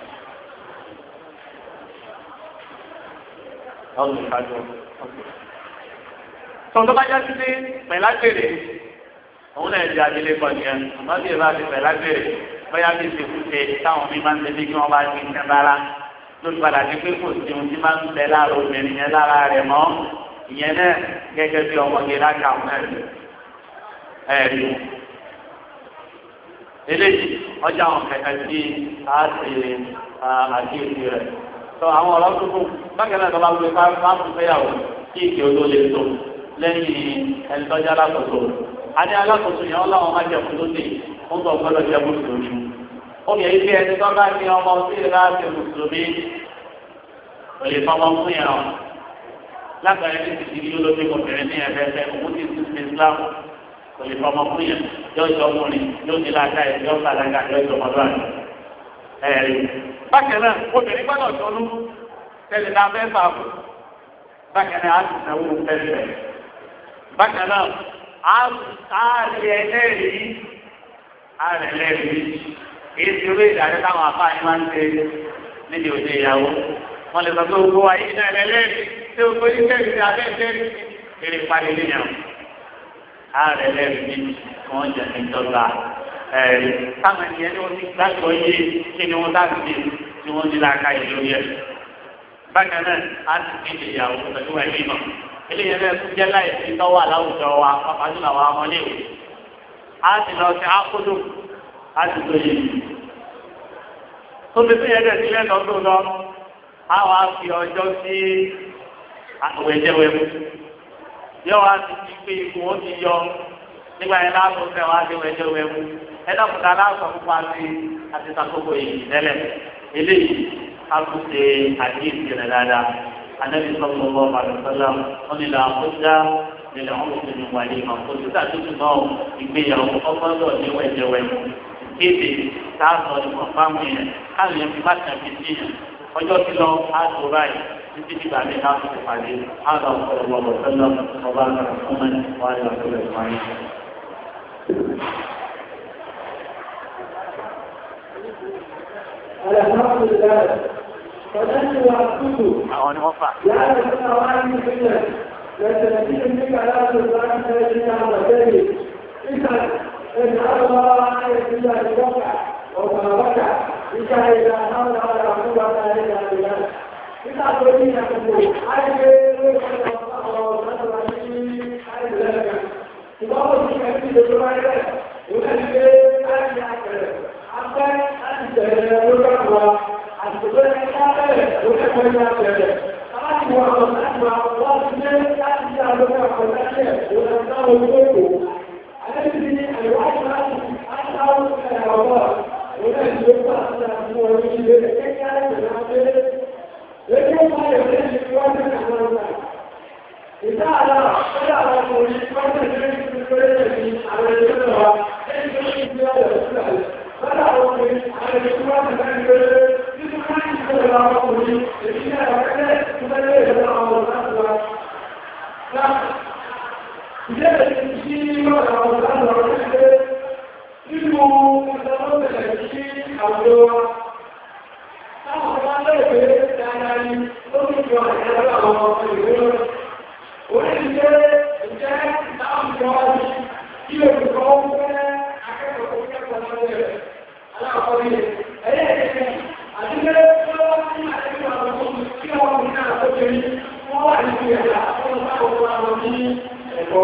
ọ̀sùn ìkájọ tọ́tọ́ bá jẹ́ títí pẹ̀lágbèrè òun náà di abilékọ yẹn ṣùgbọ́n bí ìbá ti pẹ̀lágbèrè bóyá bí ti kú ṣe táwọn mi máa ń tẹ́lẹ̀ kí wọ́n bá ti ń tẹ́ bára lórí padà ní pé kò sí ohun tí máa ń bẹ lára obìnrin yẹn lára rẹ̀ mọ́ ìyẹn náà gẹ́gẹ́ bí ọmọge láka ọ̀hún ẹ̀rí. eléyìí ọjà àwọn kẹ̀kẹ́ tí a ti àkíyèsí rẹ̀ tó àwọn ọ̀rọ̀ tuntun bákan náà tó bá gbé fáfù fẹ́yàwó kí ìkè odó lè tó lẹ́yìn ẹni tọ́jú alákòóso. a ní alákòóso yẹn wọ́n láwọn máa jẹ fún lóde wọ́n gbọ́ gbọ́dọ̀ jẹ́ mùsùlùmí. ó yẹ ibi ẹni tó bá ní ọmọ sí ìlà àti mùsùlùmí kò lè fọmọ fún yẹn o. lágbàáyé ti ti di olóde obìnrin ní ẹ̀fẹ̀fẹ̀ òun ti ti ti Islam kò lè fọmọ fún yẹn yóò jọ ọkùnrin yóò ní láàká ẹ̀ yóò bàlágà yóò jọ ọmọdé àná. ẹ̀rí bákan náà obìnrin gbọ́dọ̀ tọ́lú tẹ́lẹ̀ náà fẹ́ fà fún bákan náà á sì náwó fẹ́fẹ́ bákan náà á rí ẹlẹ́rìí á rẹ̀ lẹ́rìí èyí ti orí ìdájọ́ táwọn afáàní máa ń ṣe níbi òde ìyàwó wọn lè sọ pé owó ayé náà lẹ́lẹ́rìí tí o gbé lẹ́rìí sí abẹ́ lẹ́rìí eré parí léyàn á rẹ̀ lẹ́rìí ní wọ́n jẹ́ ní dọ́gba ẹ̀rí táwọn ènìyàn ní wọ́n ti gbàgbọ́ yé kí ni wọ́n dáàbò dé tí wọ́n ní láàká yìí lórí ẹ̀. bákan náà á ti fi ìyàwó pẹ̀lú ẹ̀mí mọ̀ eléyìí náà tún jẹ́ láì sí tọ́wọ́ aláwùjọ wa pàpàdé làwọn ọmọdé o. á ti lọ sí ákódò á ti tó yé mi. tóbi tó yẹ kẹ́sì lẹ́tọ̀ọ́ tó lọ á wàá fi ọjọ́ sí àwẹ̀jẹ̀wẹ̀mú. yọ wá ti ti pé ikú ó ti yọ nígbà yẹn láàbò fẹ́ wá sí wẹ̀jẹ̀wẹ̀mú. ẹ dọ́kùnrin aláṣọ fún wa sí àti sàkókò yìí tẹ́lẹ̀ eléyìí a tún ṣe àdéhìí rẹ̀ dáadáa anabi sallallahu alaihi wasallam wọn ni là ń kọjá nílẹ̀ wọn kò ní wà ní ìmọ̀ kò sí àtúntò náà ìgbéyàwó ọgbọ́dọ̀ ní wẹ̀jẹ̀wẹ̀ kéde táàtọ̀ nípa fáwọn yẹn káàlù yẹn fi má tàbí sí yẹn ọjọ́ tí lọ á tó báyìí títí dìgbà mi náà tó pàdé á lọ sọ̀rọ̀ wọ̀ sọ́lọ́ ọba àgbà fún mi wà ní ọ̀sẹ̀ rẹ̀ fún mi. الحمد لله فنحن وأقول يا رسول الله المسلمين لتنبيه بك على سلطان سيدنا وسيدي إذا إن الله على سيدنا الوقع وما وقع إذا إذا حول على رسول الله إلا بالله إذا قلنا نقول عجل Nínú ìdánwò ṣẹlẹ̀ sí àwùjọ wa. Táwọn ọmọ aláìpé dáadáa ni ó ti jọ àjẹ́lú àwọn ọmọ ìwé lọ́rọ̀. Orí ṣe ìjẹ́ láwùjọ ní kí olùkọ́ ń fẹ́ akẹ́kọ̀ọ́ tó kẹ́kọ̀ọ́ lọ́wọ́ rẹ̀. Aláàkọ́rí ẹ̀yẹ́ ẹ̀kẹ́ àdúgbẹ́ tó wọ́n ní àdúgbò àwọn ọmọ tí wọ́n mú náà tó ṣe ní wọ́n wà ní ìyàrá tó ń bá ọmọ àwọn ní ẹ̀kọ́.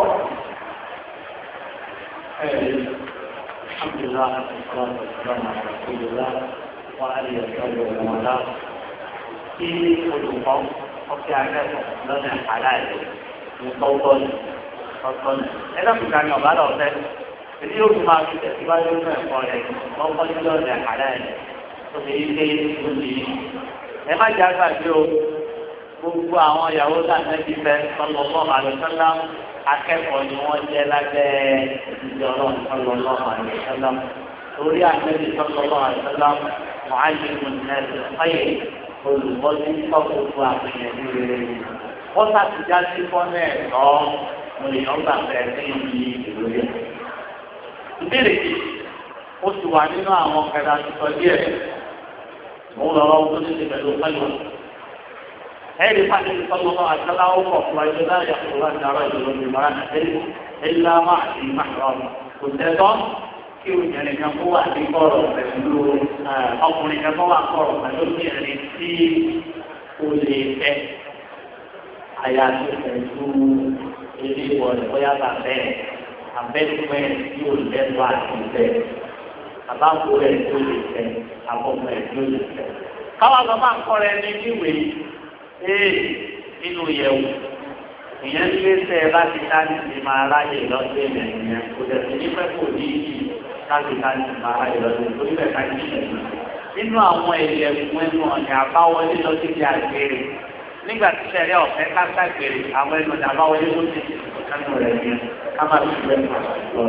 الحمد لله والصلاة والسلام على رسول الله وآله وصحبه ومن والاه. في olùkọ́ ọ̀kẹ́ akẹ́kọ̀ọ́ lọ́nà àláàlẹ́ ní tọ́tọ́nù tọ́tọ́nù. ẹ dákun ká ní ọ̀bá lọ fẹ́ èyí yóò tún máa fi tẹ̀síwájú nínú ẹ̀kọ́ rẹ̀ lọ́kọ́ ní lọ́nà àláàlẹ́ tó fi yí pé ó lè yí. ẹ má jẹ́ àgbàdo o gbogbo àwọn ìyàwó dànẹ́bí fẹ́ sọlọ́mọ́ àlùsọ́lá akẹ́kọ̀ọ́ ni wọ́n jẹ́ lábẹ́ ìdíje ọlọ́run sọlọ́mọ́ àlùsọ́lá torí àtẹ́bí sọlọ́mọ́ àlùsọ́lá mọ̀áyémù nẹ́ẹ̀sì ọ̀yẹ́ olùbọ́sí kọ́kùnkù àpèyẹ ní rere. wọ́n sàtìjà sí fọ́nà ẹ̀tọ́ òyìnbó gbà fẹ́ sẹ́yìn ní ìlú rẹ̀. ìbéèrè yìí ó sì wà nínú àwọn kẹta tuntun díẹ̀ mo ń lọ lọ́wọ́ tó ti ti pẹ̀lú pẹ̀lú هذه فاتن صلى الله عليه وسلم وقف لا يخرج رجل بامرأة إلا مع ذي محرم كنت kí obìnrin kan kó wà ní kọ̀rọ̀ pẹ̀lú ọkùnrin kan kó wà kọ̀rọ̀ pẹ̀lú obìnrin tí o lè fẹ́ àyàtò pẹ̀lú ilé ìwọ̀lẹ̀ bóyá bàbẹ́ abẹ́fẹ́ tí o lè lọ àti fẹ́ àbáwò rẹ̀ tó lè fẹ́ àbọ̀mọ̀ rẹ̀ tó lè fẹ́. káwọn lọ máa ń kọ́ rẹ ní ìwé ee nínú yẹ̀wò ìyẹn ní ẹsẹ̀ láti káàdì ti máa ráyè lọ́sẹ̀ ìyẹn kò dẹ̀ sí nípẹ́ kò ní ìdí káàdì káàdì ti máa ráyè lọ́sẹ̀ tó níbẹ̀ káàdì ti ṣẹ̀yìn. nínú àwọn ilẹ̀ ẹ̀kún ẹnu ọ̀nà àbáwọlé lọ sí ti àgbèrè nígbà tí sẹ̀rẹ̀ ọ̀fẹ́ káàkiri àgbèrè àwọn ẹnu ọ̀nà àbáwọlé ló ti ti kánú rẹ̀ yẹn ká má fi rẹ̀ lọ.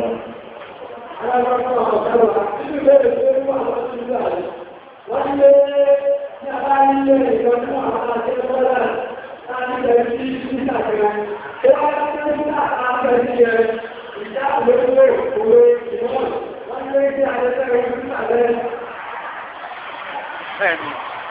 wọ́n lé ní abáyé ìjọba àwọn akẹ́kọ̀ọ́ láti bẹ̀rẹ̀ sí ìṣúná kẹrẹ. Ṣé wọ́n ti ń bá àpẹẹrẹ rẹ̀ ìjà òwe òwe ìwọ̀n wọ́n lé ní àdẹ́sẹ̀rẹ̀ ìṣúná rẹ̀. Bẹ́ẹ̀ni,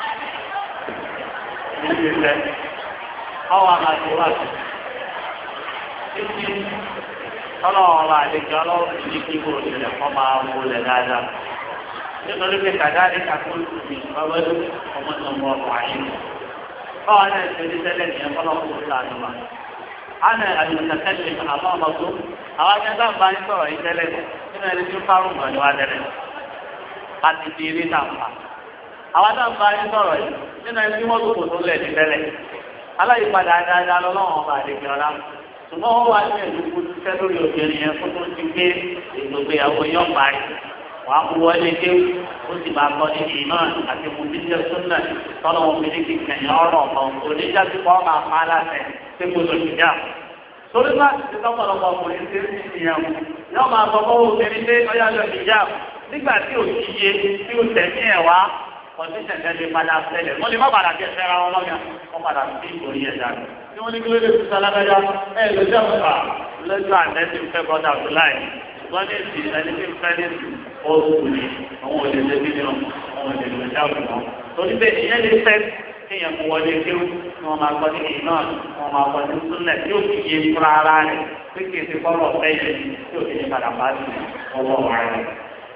ìdí ilẹ̀, ọwọ́ àmàtí wà sí. Títí ọlọ́wọ́ ọba àdéjọ́ ọlọ́wọ́ ìdí kíkó ìṣẹ̀lẹ̀ kọ́ máa ń wọlé dáadáa. nítorí pé kàdáàdé kàkúrú ti ọwọ́ ọmọ ọmọ ọmọ ayé báwa náà ṣe ní tẹ́lẹ̀ ní ẹ̀kọ́ lọ́wọ́ kó sáà nù. Ana àdìmọ̀tàkẹ́lẹ̀ àmọ́ ọmọ tó àwọn akẹ́kọ̀ọ́ bá ń sọ̀rọ̀ yìí tẹ́lẹ̀ nínú ẹni tó fárùn gbọ̀n ní wa tẹ́lẹ̀ láti di eré náà fà. Àwọn náà bá ń sọ̀rọ̀ yìí nínú ẹni tí wọ́n tó kò tó lẹ̀ ní tẹ́lẹ̀. Aláyípadà dáadáa lọ́wọ́ ọba àdìgbìn ọ̀la. Ṣùgbọ́n wọ́n wá ní ẹ̀dùn kó ti fẹ́ lórí obìnrin yẹn kó tó ti gbé ètò ìgbéyàwó yọ̀ parí. Wàá kú wọlé dé ó sì máa kọ́ ní ìmọ̀ àti mùsùlùmí súnà tọ́lọ̀ wọn fi ní kí kẹ̀yìn ọ̀rọ̀ ọ̀kan oníjà tí wọ́n máa pa á láṣẹ pé kó lọ ìjà. Torí bá ti tọ́pọ̀lọpọ̀ ọkùnrin ṣe ń fi ìyàwó yóò máa sọ fọwọ́ obìnrin pé ọyá lọ ìjà nígbà tí ò ti yé tí ó tẹ̀mí ẹ̀ wá kọ̀ǹtíṣẹ̀ tẹ́ lè padà ṣẹlẹ̀ wọ́n lè má padà jẹ́ fẹ́ra wọn lọ́yà wọ́n padà sí ìkòrí ẹ̀dá tí wọ́n ní kí ló lè fi sálágájá ẹ̀ lójú ọ̀pá lójú àtẹ́sí fẹ́ bọ́dà fúláì wọ́n ní ti ẹni tí ń fẹ́ ní oṣù ní àwọn òṣèlú bí wọn àwọn òṣèlú ìjáwó wọn. torí bẹ́ẹ̀ ìyẹn lè fẹ́ kéèyàn mú wọlé kéwù kí wọ́n máa gbọ́ ní ìná wọ́n máa gbọ́ ní súnlẹ̀ tí ó fi yé fúnra ara rẹ̀ pé kì í ti kọ́rọ̀ fẹ́ yẹn tí ó fi ní padà bá sí ọwọ́ wa rẹ̀.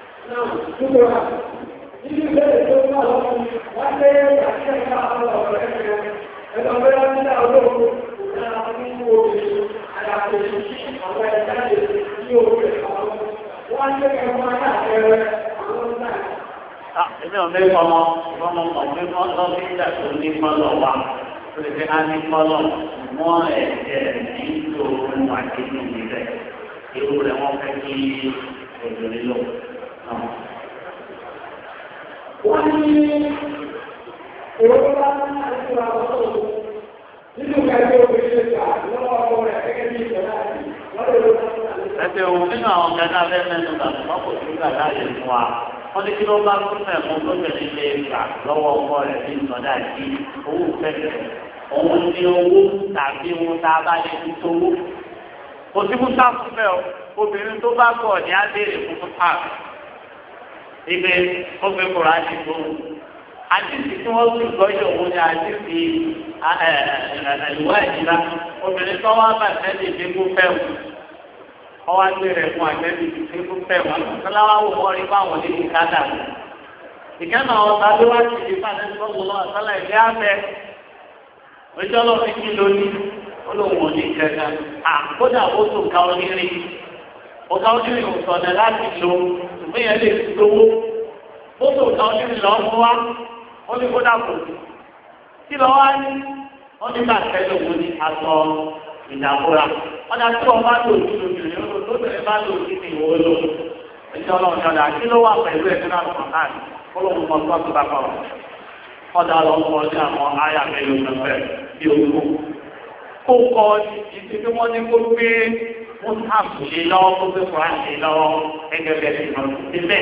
Nínú ìbéèrè tó ń bá lọ́wọ́ mi, wọ́n lé àṣẹ ìgbà àwọn ọ̀rọ̀ ẹ̀ṣẹ̀ ẹ̀dọ̀ bẹ́ẹ̀ ní àwọn olóògùn ìdára fún obìnrin àyàfẹ́ àwọn ẹ̀dá ní orí àwọn wọ́n lé ẹ̀kọ́ aláàbẹ̀rẹ̀ àwọn náà. Èmi ò ní kọ́ mọ́, wọ́n mọ̀ mọ̀ pé wọ́n lọ sí ìjà tó ní kọ́lọ̀ wa. Ó lè fi á ní kọ́lọ̀ mọ́ ẹ̀jẹ̀ nílò ohun àkéjì níbẹ̀. Irú rẹ̀ wọ́n fẹ́ kí obìnrin lò. Wọ́n ní èrò bá ń àti àwọn ọ̀rọ̀ nínú ẹgbẹ́ obìnrin lè gbà lọ́wọ́ ọmọ rẹ̀ gẹ́gẹ́ bí ìjọba àti lọ́dọ̀ ló bá ń sọ̀rọ̀. Ẹgbẹ́ òun nínú àwọn ọ̀gá náà fẹ́ mẹ́nu gbàgbọ́ wọn kò sí gbàgbá yẹn fún wa. Wọ́n ní kí ló bá tún fẹ́ mú lóbìnrin lè gbà lọ́wọ́ ọkọ rẹ̀ bí ìsọdá àti owó fẹ́fẹ́. Òun ní owó tàbí ohun tá a bá lè fi tówó. Kò sí fún sáfù fẹ́ o, obìnrin tó bá kọ̀ ní á béèrè fún fún páàkì. ibi ó fi kura ti tó àdìsí tí wọ́n sì gbọ́ yọ̀ wọ́n ní àdìsí àlùwá ìjìlá obìnrin tó wá bá tẹ́lẹ̀ ìdínkù fẹ́ wù ọwọ́ gbé rẹ̀ fún àgbẹ̀bí ìdínkù fẹ́ wù ọ̀sánláwá wò wọ́n rí báwọn ní ìkádà ìkànnà ọ̀tá ló wá sí ìdíkà ní sọ́kùnrin ọ̀sánlá ìdí àfẹ́ ojú ọlọ́run kí ló ní olóhùn òní kẹta àkódà ó tó ká onírin ọ̀gá onírin ò sọ̀dẹ̀ láti lo ṣùgbọ́n yẹn lè fi lówó ó tó ká onírin lọ́ fún wa ó ní kó dàpọ̀ kí lọ́ wá ní wọ́n ní bàtẹ́ lòun ní aṣọ ìdàkúra wọ́n dá tí wọ́n bá lò sí lóbìnrin yóò tó bẹ̀rẹ̀ bá lò sí ìwò lò ẹjọ́ ọlọ́run ọ̀dà kí ló wà pẹ̀lú ẹ̀sìn náà lọ́kàn náà olóhùn mọ̀ tó tó bá kọ̀ ọ̀dà lọ́wọ́ ọjà àwọn àyà mélòó pẹ̀pẹ̀ bí owó kó kọ ìdí tí wọ́n ní kó gbé wọ́n tààbù lé lọ́wọ́ kó gbé kọ́ra lé lọ́wọ́ ẹgbẹ́ bẹ́ẹ̀ ti lọ sí bẹ́ẹ̀.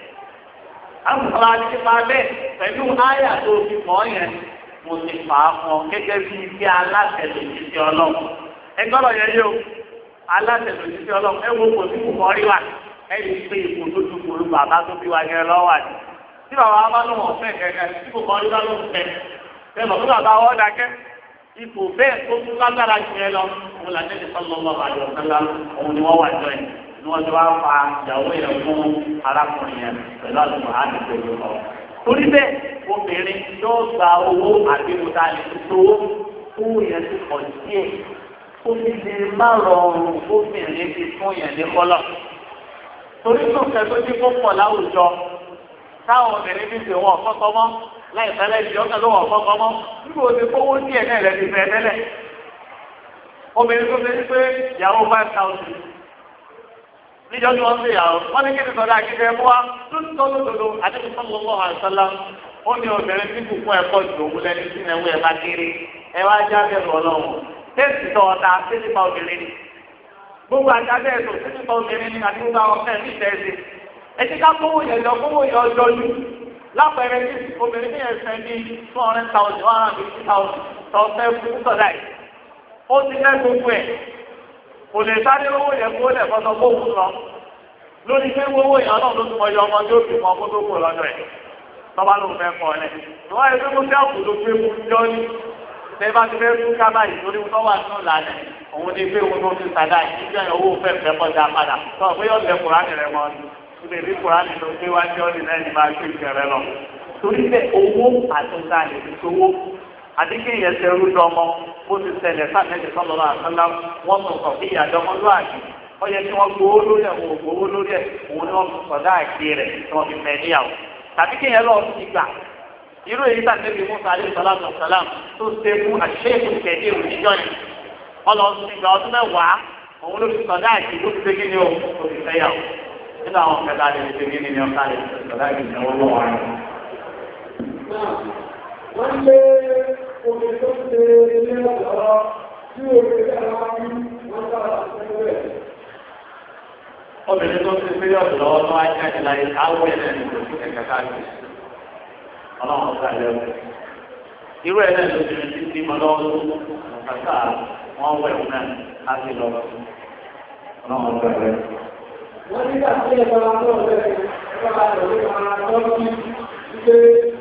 àbùkọ́ àti máa bẹ́ẹ̀ pẹ̀lú àyà tó fi mọ́ yẹn mo ti fà á fún ọ gẹ́gẹ́ bí ibi aláṣẹ lòdì sí ọlọ́run. ẹgbẹ́ ọ̀rọ̀ yẹn yóò aláṣẹ lòdì sí ọlọ́run ẹ wo kò sí kò mọ́ rí wa ẹ lè pe ipò tó ju kòlù bàbá tó bí wa yẹn lọ́wọ́ àti tí bàbá wa bá lóun ọ̀fẹ́ kẹ̀kẹ́ tí kò mọ́ rí wa ló ń fẹ́ ẹ lọ́ fún bàbá wọ́n dákẹ́ ipò bẹ́ẹ̀ tó tún lágbára jù ẹ lọ òun là ní ìsọlọ́lọ́ àjọ sẹ́lá òun ni wọ́n wà jọ ẹ̀ ni wọ́n ti wá fa ìyàwó yẹn fún arákùnrin yẹn pẹ̀lú àlùkò àdìgbò yìí lọ. torí bẹ́ẹ̀ obìnrin yóò gba owó àbíkúta lè fi tówó fún yẹn ti pọ̀ díẹ̀ omi lè má rọrùn obìnrin fi fún yẹn ní kọ́lọ̀. torí tó kẹ́ tó dé kó pọ̀ láwùjọ táwọn obìnrin fi ṣe wọn kọ́kọ́ mọ́ láì fẹ́lẹ́ ìdí ọ̀gá ló wọ̀ fọ́kọ́ mọ́ nígbà òde kówó díẹ̀ náà lẹ́ni fẹ́ tẹ́lẹ̀. obìnrin tó ṣe pé ìyàwó five thousand níjọ́ tí wọ́n ń ṣèyàwó wọ́n ní kí ni sọ̀dọ̀ àkíkẹ́ mú wa lóṣìṣọ́ lódodo àdébí sallallahu alaihi wasallam ó ní obìnrin tí kò fún ẹ̀kọ́ ju òun lẹ́ni tí ẹ̀wọ́ ẹ̀ bá kéré ẹ wá já bẹ́ẹ̀ lọ lọ́wọ́ tẹ́sí tọ́ ọ̀tá tẹ́sí pa obìnrin ni gbogbo àjà bẹ́ẹ̀ tó tẹ́sí pa obìnrin ni àti gbogbo àwọn fẹ́ẹ̀ ní ìtẹ́sí ẹ ti ká kówó yẹn lọ kówó yẹn ọjọ́ yìí lápẹẹrẹ tí obìnrin ní ẹsẹ̀ ní two hundred thousand one hundred fifty thousand tọ́sẹ̀ fún sọ̀dá yìí ó ti lẹ́ gbogbo ẹ̀ kò lè sáré owó yẹn kó lẹ̀ fọ́tọ̀ kó wù lọ lórí pé owó yẹn náà ló tún mọ iye ọmọ tó fi mọ kó tó kó lọ́dọ̀ ẹ̀ tọ́ba ló fẹ́ kọ́ ẹ̀ ìwọ́n yẹn tó kó fẹ́ kù ló gbé fún jọ́ ní ṣé bá ti fẹ́ fún kábà yìí lórí wọn wà nínú ìlànà òun ní pé òun ló ti sàdá yìí jẹ́ owó fẹ́ fẹ́ kọjá padà tọ́ pé yóò lẹ kùránì rẹ mọ́ ibẹ̀ bí kùránì ló gbé wá jọ́ ní lẹ́yìn máa gbé ìkẹrẹ lọ torí bẹ́ẹ̀ owó àtúntà lè fi sowó àdéhùn yẹn ṣe rú dọmọ bó ti ṣẹlẹ̀ sáfẹ́jì sọ́lọ́lá àtàlá wọ́n mú kàn fí ìyàdọ́mọ lóàjì wọ́n yẹ kí wọ́n gbowó lórí ẹ̀ wọ́n gbowó lórí ẹ̀ òun ni wọ́n fi sọ̀dá àìkè rẹ̀ tí wọ́n fi fẹ́ níyàwó tàbí kí yẹn lọ sí gbà irú èyí tàbí bí musa alẹ́ sàlámù sàlámù tó ṣe fún àṣeyẹ̀kù kẹ̀dé òníjọ́ yẹn wọ́n lọ sí gbà ọdún mẹ́wàá òun ló fi sọ̀dá àìkè tó ti ṣe kí ni o kò fi fẹ́ yàwó nínú àwọn kẹta lè ṣe kí ni ọ̀ká lè sọ̀dá àìkè ìnáwó lọ́wọ́ wọ́n lé omi tó ṣe ilé ọ̀dọ́ tí omi dára ní wọ́n bá ṣẹlẹ̀. obìnrin tó ṣe ilé ọ̀dọ́ lọ́wọ́ tó wá jáde láyé káwọ́ ẹ̀ lẹ́nu kò sí kẹ̀kẹ́ káàkiri ọlọ́run ọ̀gá lẹ́wọ̀. irú ẹ̀ lẹ́nu obìnrin tí tí mo lọ́wọ́ tó kàkà wọ́n wẹ̀ wọn náà á sì lọ ọlọ́run ọ̀gá lẹ́wọ̀. wọ́n ní káàkiri ẹ̀ka lọ́wọ́ lẹ́yìn ẹ̀ka lọ́wọ́ lẹ́yìn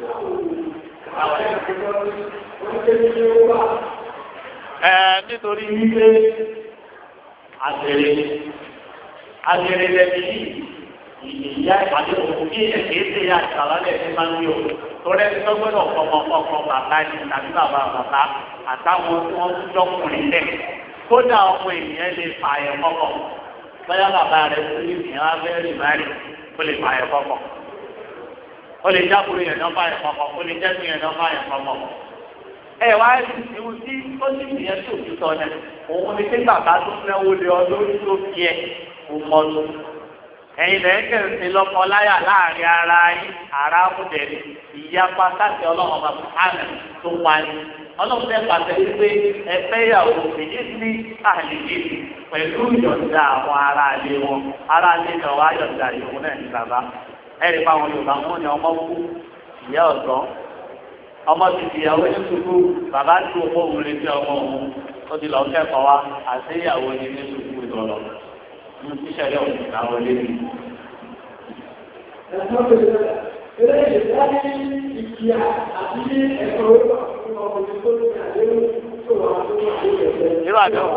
Ẹ nítorí wípé àgbèrè àgbèrè lẹ́bi ìyá ìpàdé òkú kí ẹ̀kẹ́ ṣe yá ìṣàlọ́lẹ̀ ní máa ń yọ torí ẹni tó gbọ́dọ̀ fọmọ ọkọ bàbá ní tàbí bàbá bàbá àtàwọn tí wọ́n tún jọkùnrin lẹ̀ kódà ọmọ ènìyàn lè fà ẹ̀ kọ́kọ́ bóyá bàbá rẹ̀ tó ní ìyá abẹ́rẹ́ ìbárẹ̀ ó lè fà ẹ̀ kọ́kọ́. ó lè jákùrú yẹn náà báyìí pọ̀pọ̀ ó lè jẹ́sùn yẹn náà báyìí pọ̀pọ̀. ẹ wá ìwú tí ó sì yẹn tó ti sọ náà òun ni pé bàbá tó náwó lé ọdún tó fi ẹ òun ọdún. ẹ̀yin lẹ́yìn kẹrìntì lọ́kọ láyà láàrin ara yín ara múdẹ̀rẹ̀ ìyapa sáàtì ọlọ́run ọba sùhánà tó wáyé. ọlọ́run tẹ́ pàṣẹ wípé ẹgbẹ́ ìyàwó èyí sí àlejò pẹ̀lú ìyọ̀ǹda àwọn ará ilé wọn ará ilé náà wá yọ̀ǹda ìyòwò náà ní bàbá. ẹ̀rí fáwọn Yorùbá wọn ni ọmọ kú ìyá ọ̀sán ọmọ ti di ìyàwó ní sùkú bàbá tí o kó wọlé sí ọmọ òun ó ti lọ kẹ́kọ̀ọ́ wa àti ìyàwó ní ní sùkú ìdọ̀lọ́ ní tíṣẹ̀lẹ̀ òun ìgbàwọ́ lé mi. ẹ̀sán tó lè eléyìí láti ìkíyà àti ẹ̀kọ́ orúkọ fún ọmọdé tó ní àdéhùn tó wà tó wà ní ẹ̀sẹ̀. irú àdéhùn.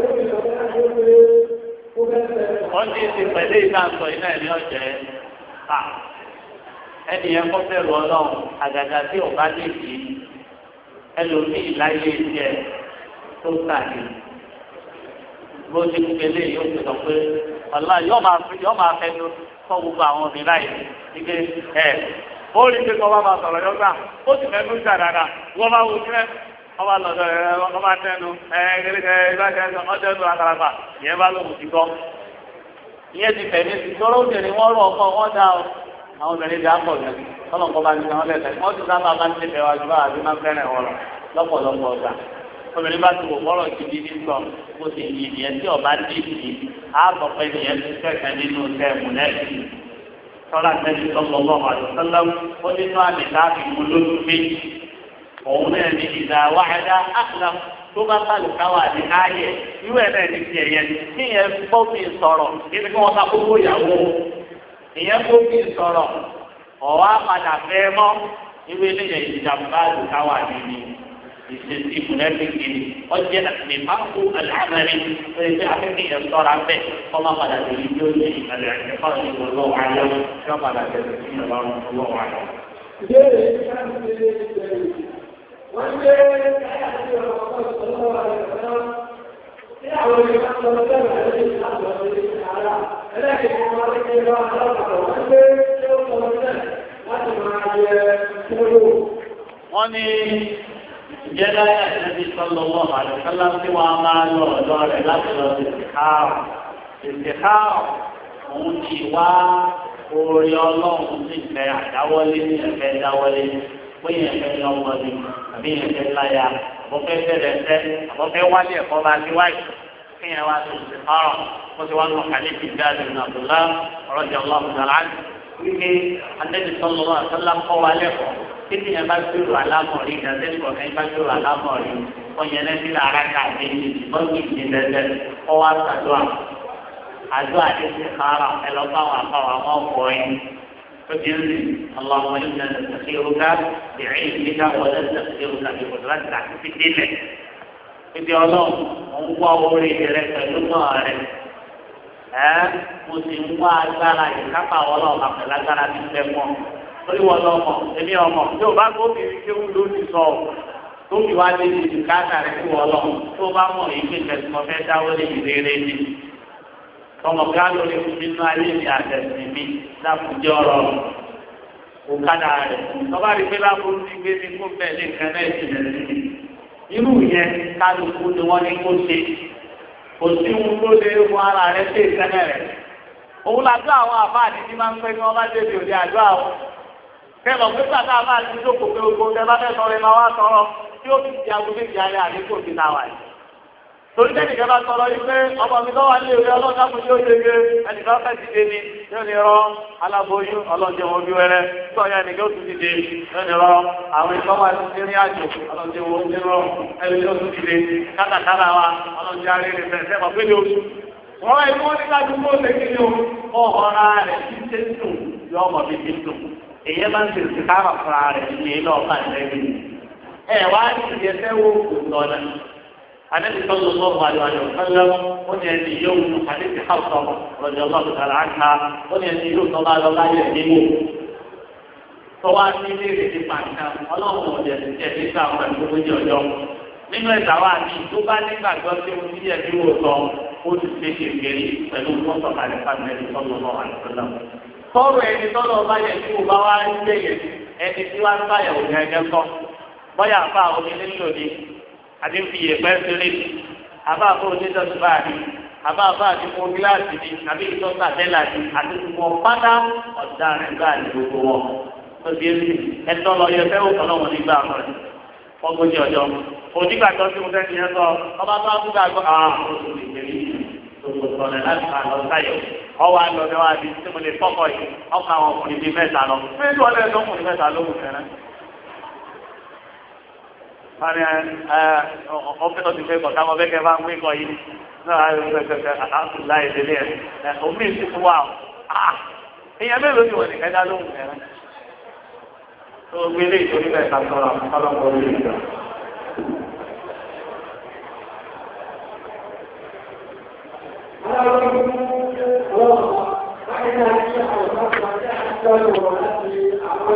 wọ́n ti ti pẹ̀lú ìtàǹsọ iná ẹ̀ ní ọ̀jẹ̀ à ẹnì yẹn kọ́ bẹ̀rù ọlọ́run àgàgà tí ò bá lè fi ẹlòmíì láyé tiẹ̀ tó tàbí bó ti kú kele yóò ti sọ pé ọ̀la yóò máa fi yóò máa fẹnu kọ́ gbogbo àwọn obìnrin láyé ike ẹ̀ ó rí pé kọ́ bá máa sọ̀rọ̀ yọ gbà ó sì fẹ́ lóṣà dáadáa wọ́n máa wù sílẹ̀ wọ́n máa lọ́dọ̀ ẹ̀ wọ́n máa tẹnu ẹ̀ gẹ́gẹ́ ìbáṣẹ́ ọjọ́ ìlú àkàràpà ìyẹn bá lóhùn ti gbọ́ ìyẹn ti fẹ̀mí ti tọ́rọ obìnrin wọ́n rọ̀ ọkọ̀ wọ́n dá o àwọn obìnrin dà pọ̀ jù ọlọ́nkọ́ bá ti sàn wọ́n lẹ́sẹ̀ wọ́n ti sábà máa ń tẹ̀lé wájú bá àbí máa ń fẹ́ràn wọn lọ lọ́pọ̀lọpọ̀ ọ̀gá obìnrin bá ti wò fọ́rọ̀ gidi ní sọ bó ti yí ìyẹn tí ọba dé yìí á bọ̀ pé ìyẹn ti fẹ́ẹ̀kan nínú tẹ́ẹ̀mù lẹ́sìn tọ́lá tẹ́lẹ̀ sọ́kọ̀ lọ́wọ́ àdùsọ́lá ó ní tó àmì láàbì mú lóṣù méjì òun náà ní ìdá wáhádá àkàlà tó bá sálù káwà ní ayé irú ẹ̀ náà ní ti ẹ̀yẹ kí ìyẹn bó fi sọ̀rọ̀ kí ni kí wọ́n ká gbogbo ìyàwó ìyẹn bó fi sọ̀rọ̀ ọ̀wá padà fẹ́ mọ́ irú eléyẹ ìjàmbá àlùkáwà nínú ìṣesí ìmúlẹ́bíkì ọjọ́ nípàkó aláàbẹ̀rẹ̀ ṣe afẹ́kẹ́ yẹn sọ̀rọ̀ abẹ́ ọmọ padà tẹ̀lé bí ó lè ìkàlẹ̀ ẹ̀kọ́ ní ọlọ́wọ́ ayọ́ tí wọ́n padà tẹ̀lé sí ọlọ́run ọlọ́wọ́ ayọ́. ìbéèrè káàkiri ṣe ìbéèrè wọ́n gbé káyà sí ọ̀rọ̀ ọlọ́wọ́ ayọ̀ ní àwọn ìgbà tó lọ bẹ́ẹ̀ rẹ̀ ní àgbà lórí ara ẹlẹ́kẹ̀ẹ́ wọn ní kí wọ́n alábàtọ̀ wọ́n gbé tí ó sọ bẹ́ẹ̀ láti máa yẹ kúrò. wọ́n ní ìjẹ́lá ẹ̀ẹ́dẹ́bí sọ́lọ́wọ́ àdùkálá tí wọ́n máa lọ ọ̀dọ́ rẹ̀ láti lọ sí ìsìkáàrù. ìsìkáàrù òun ti wá orí ọlọ́run sí ìfẹ́ àdáwọlé ní ẹ̀fẹ́ dáwọlé bóyá ẹ̀fẹ́ lọ́wọ́ ni àbí ẹ̀fẹ́ láyà àbọ̀fẹ́ bẹ̀rẹ̀ fẹ́ àbọ̀fẹ́ wálé ẹ̀kọ́ bá ti wáyé kéèyàn wá sí ìsìkáàrù ó ti wá lọ kàlẹ́ ìjáde ní àbúlá ọ̀rọ̀jà ọlọ́run dàrá wípé adébí sọ́lọ́wọ́ àtọ́lá kọ́ wa lẹ́kọ̀ọ́ títí yẹn bá gbèrò alámọ̀rí ìdádẹ́sí kọ̀ọ̀kan bá gbèrò alámọ̀rí wọ́n yẹn lẹ́sí lára káàkiri wọ́n kì í ṣe dẹ́dẹ́ kọ́ wa sàdúrà àdúrà àdéhùn kára ẹ lọ bá wà bá wà wọ́n kọ́ yín tó ti ń rìn اللهم إنا نستخيرك بعلمك ولا نستخيرك بقدرتك àti délẹ̀ ibi ọlọ́run mo ń wá orí rẹ pẹ̀lú náà rẹ ẹ́ mo sì ń wá agbára ìkápá ọlọ́run àpẹẹrẹ agbára ti fẹ́ mọ́ orí wọn lọmọ èmi ọmọ yóò bá gómìnir kéwù ló ti sọ ọ tó fi wá lé ní ìkáàtà rẹ fún wọn lọ tó bá mọ ìpín tẹsán fẹ́ dáwọ́ lé ìrere ni ọmọ ká lórí fún mi nínú ayé mi àtẹsìn mi láfùjẹ ọ̀rọ̀ òkàdà rẹ lọba rí pé láburú ti gbé ní kó bẹ́ẹ̀ ní nǹkan náà ti lẹ sí irú yẹn kálukú ni wọn ní kó ṣe kò sí ohun tó lé wọn ara rẹ sí ìkẹnẹ rẹ òun làdó àwọn àbá àdìdí máa ń pẹ́ ní wọn bá débi òde àdó àwọn kẹlọ pé pàtó àbá àti ìjókòó pé gbogbo ọ̀gá bá fẹ́ sọ̀rọ̀ ẹ̀ máa wá sọ̀rọ̀ tí ó fi di aago méjì alẹ́ àdínkù ti náà wáyé. torí tẹ́lẹ̀ kẹ́ bá sọ̀rọ̀ yìí pé ọmọ mi lọ́wọ́ ní ìwé ọlọ́dún àkójọ ó ṣege ẹnìkan fẹ́ ti dé ni yóò ní rọ aláboyún ọlọ́dún wọn bí wẹ́rẹ́ tí ọ̀yà ẹnìkan ó tún ti dé yóò ní rọ àwọn ìtọ́ wa ti rí àjò ọlọ́dún wọn ti rọ ẹni tó tún ti dé kátàkárà wa ọlọ́dún arére fẹ́ fẹ́ mọ̀ pé ní oṣù. wọ́n ẹni wọ́n ní ká dúró lé kí ni o ọ̀họ́ra rẹ̀ ti ṣe ń dùn yọ ọmọ mi ti dùn èyí máa ń tẹ̀sí káàrọ̀ fúnra rẹ̀ ní ilé ọ̀pá ìlẹ́yìn. ẹ wá ní ìyẹsẹ́ wo kò lọ́nà. àdébí sọ́dọ̀ lọ́wọ́ àlùwàlù ọ̀sánlẹ̀ ó ní ẹni yóò mú àdébí hàwùsọ̀ lọ́jọ́ ọlọ́run tààrà àká ó ní ẹni yóò tọ́ bá lọ láyé nínú. tọ́wá ní ilé ìrètí pàṣẹ ọlọ́run ọ̀dẹ̀ ti tẹ̀ ní sáwọn ẹ̀dógójì ọjọ́. nínú ẹ̀dá wa ni tó bá nígbàgbọ́ tí mo ti yẹ kí wò sọ ó ti ṣe kékeré pẹ̀lú mọ́tọ̀kàlẹ̀ fàmìlì sọ́dọ̀ lọ́wọ́ àlùfẹ́lẹ́ sọ̀rọ̀ ẹni tọ́lọ̀ ọba yẹn tí mo bá wá ń gbé yẹn ẹni tí wá ń báyàwó ní ẹgbẹ́ kọ́ bọ́yà àbá omi nílò ni àti fi yèpẹ́ sílẹ̀ àbá àbá onídọ́tí báàrí àbá àbá àti fún gíláàsì ni àbí ìtọ́sà tẹ́lá ni àti gbogbo pátá ọ̀daràn gbà ní gbogbo wọn. tó di èsì ẹtọ́ lọ yẹ fẹ́ òkàn náà wọn nígbà wọn ọgbọ́njẹ ọjọ́ onígbàgbọ́ tí mo fẹ́ fi yẹn sọ ọba tó wá fúgbà gbọ́ àwọn oṣù ìgbèrí tòkòtò láti máa lọ sáyọ̀ ọwọ́ àlọ́dẹ wa di tí mo lè fọ́kọ̀ yìí ọkọ̀ àwọn ọkùnrin bíi mẹ́ta lọ fún ìlú ọlẹ́yìn tó ọkùnrin mẹ́ta ló wù fẹ́rẹ́. wọ́n ní ọ́fíìsì ti fẹ́ kọ̀ táwọn bẹ́kẹ́ bá ń wí kọ yìí náà á yọ kẹ́kẹ́ àtúntò láì délé ẹ̀ omi ti fún wa èèyàn mélòó ni wọ́n nìkan dá lóhùn ẹ̀rọ tó gbélé ìtòrí bẹ́ẹ̀ ká sọ̀rọ̀ àwọn ọlọ́pàá orí ìgbà. Thank you.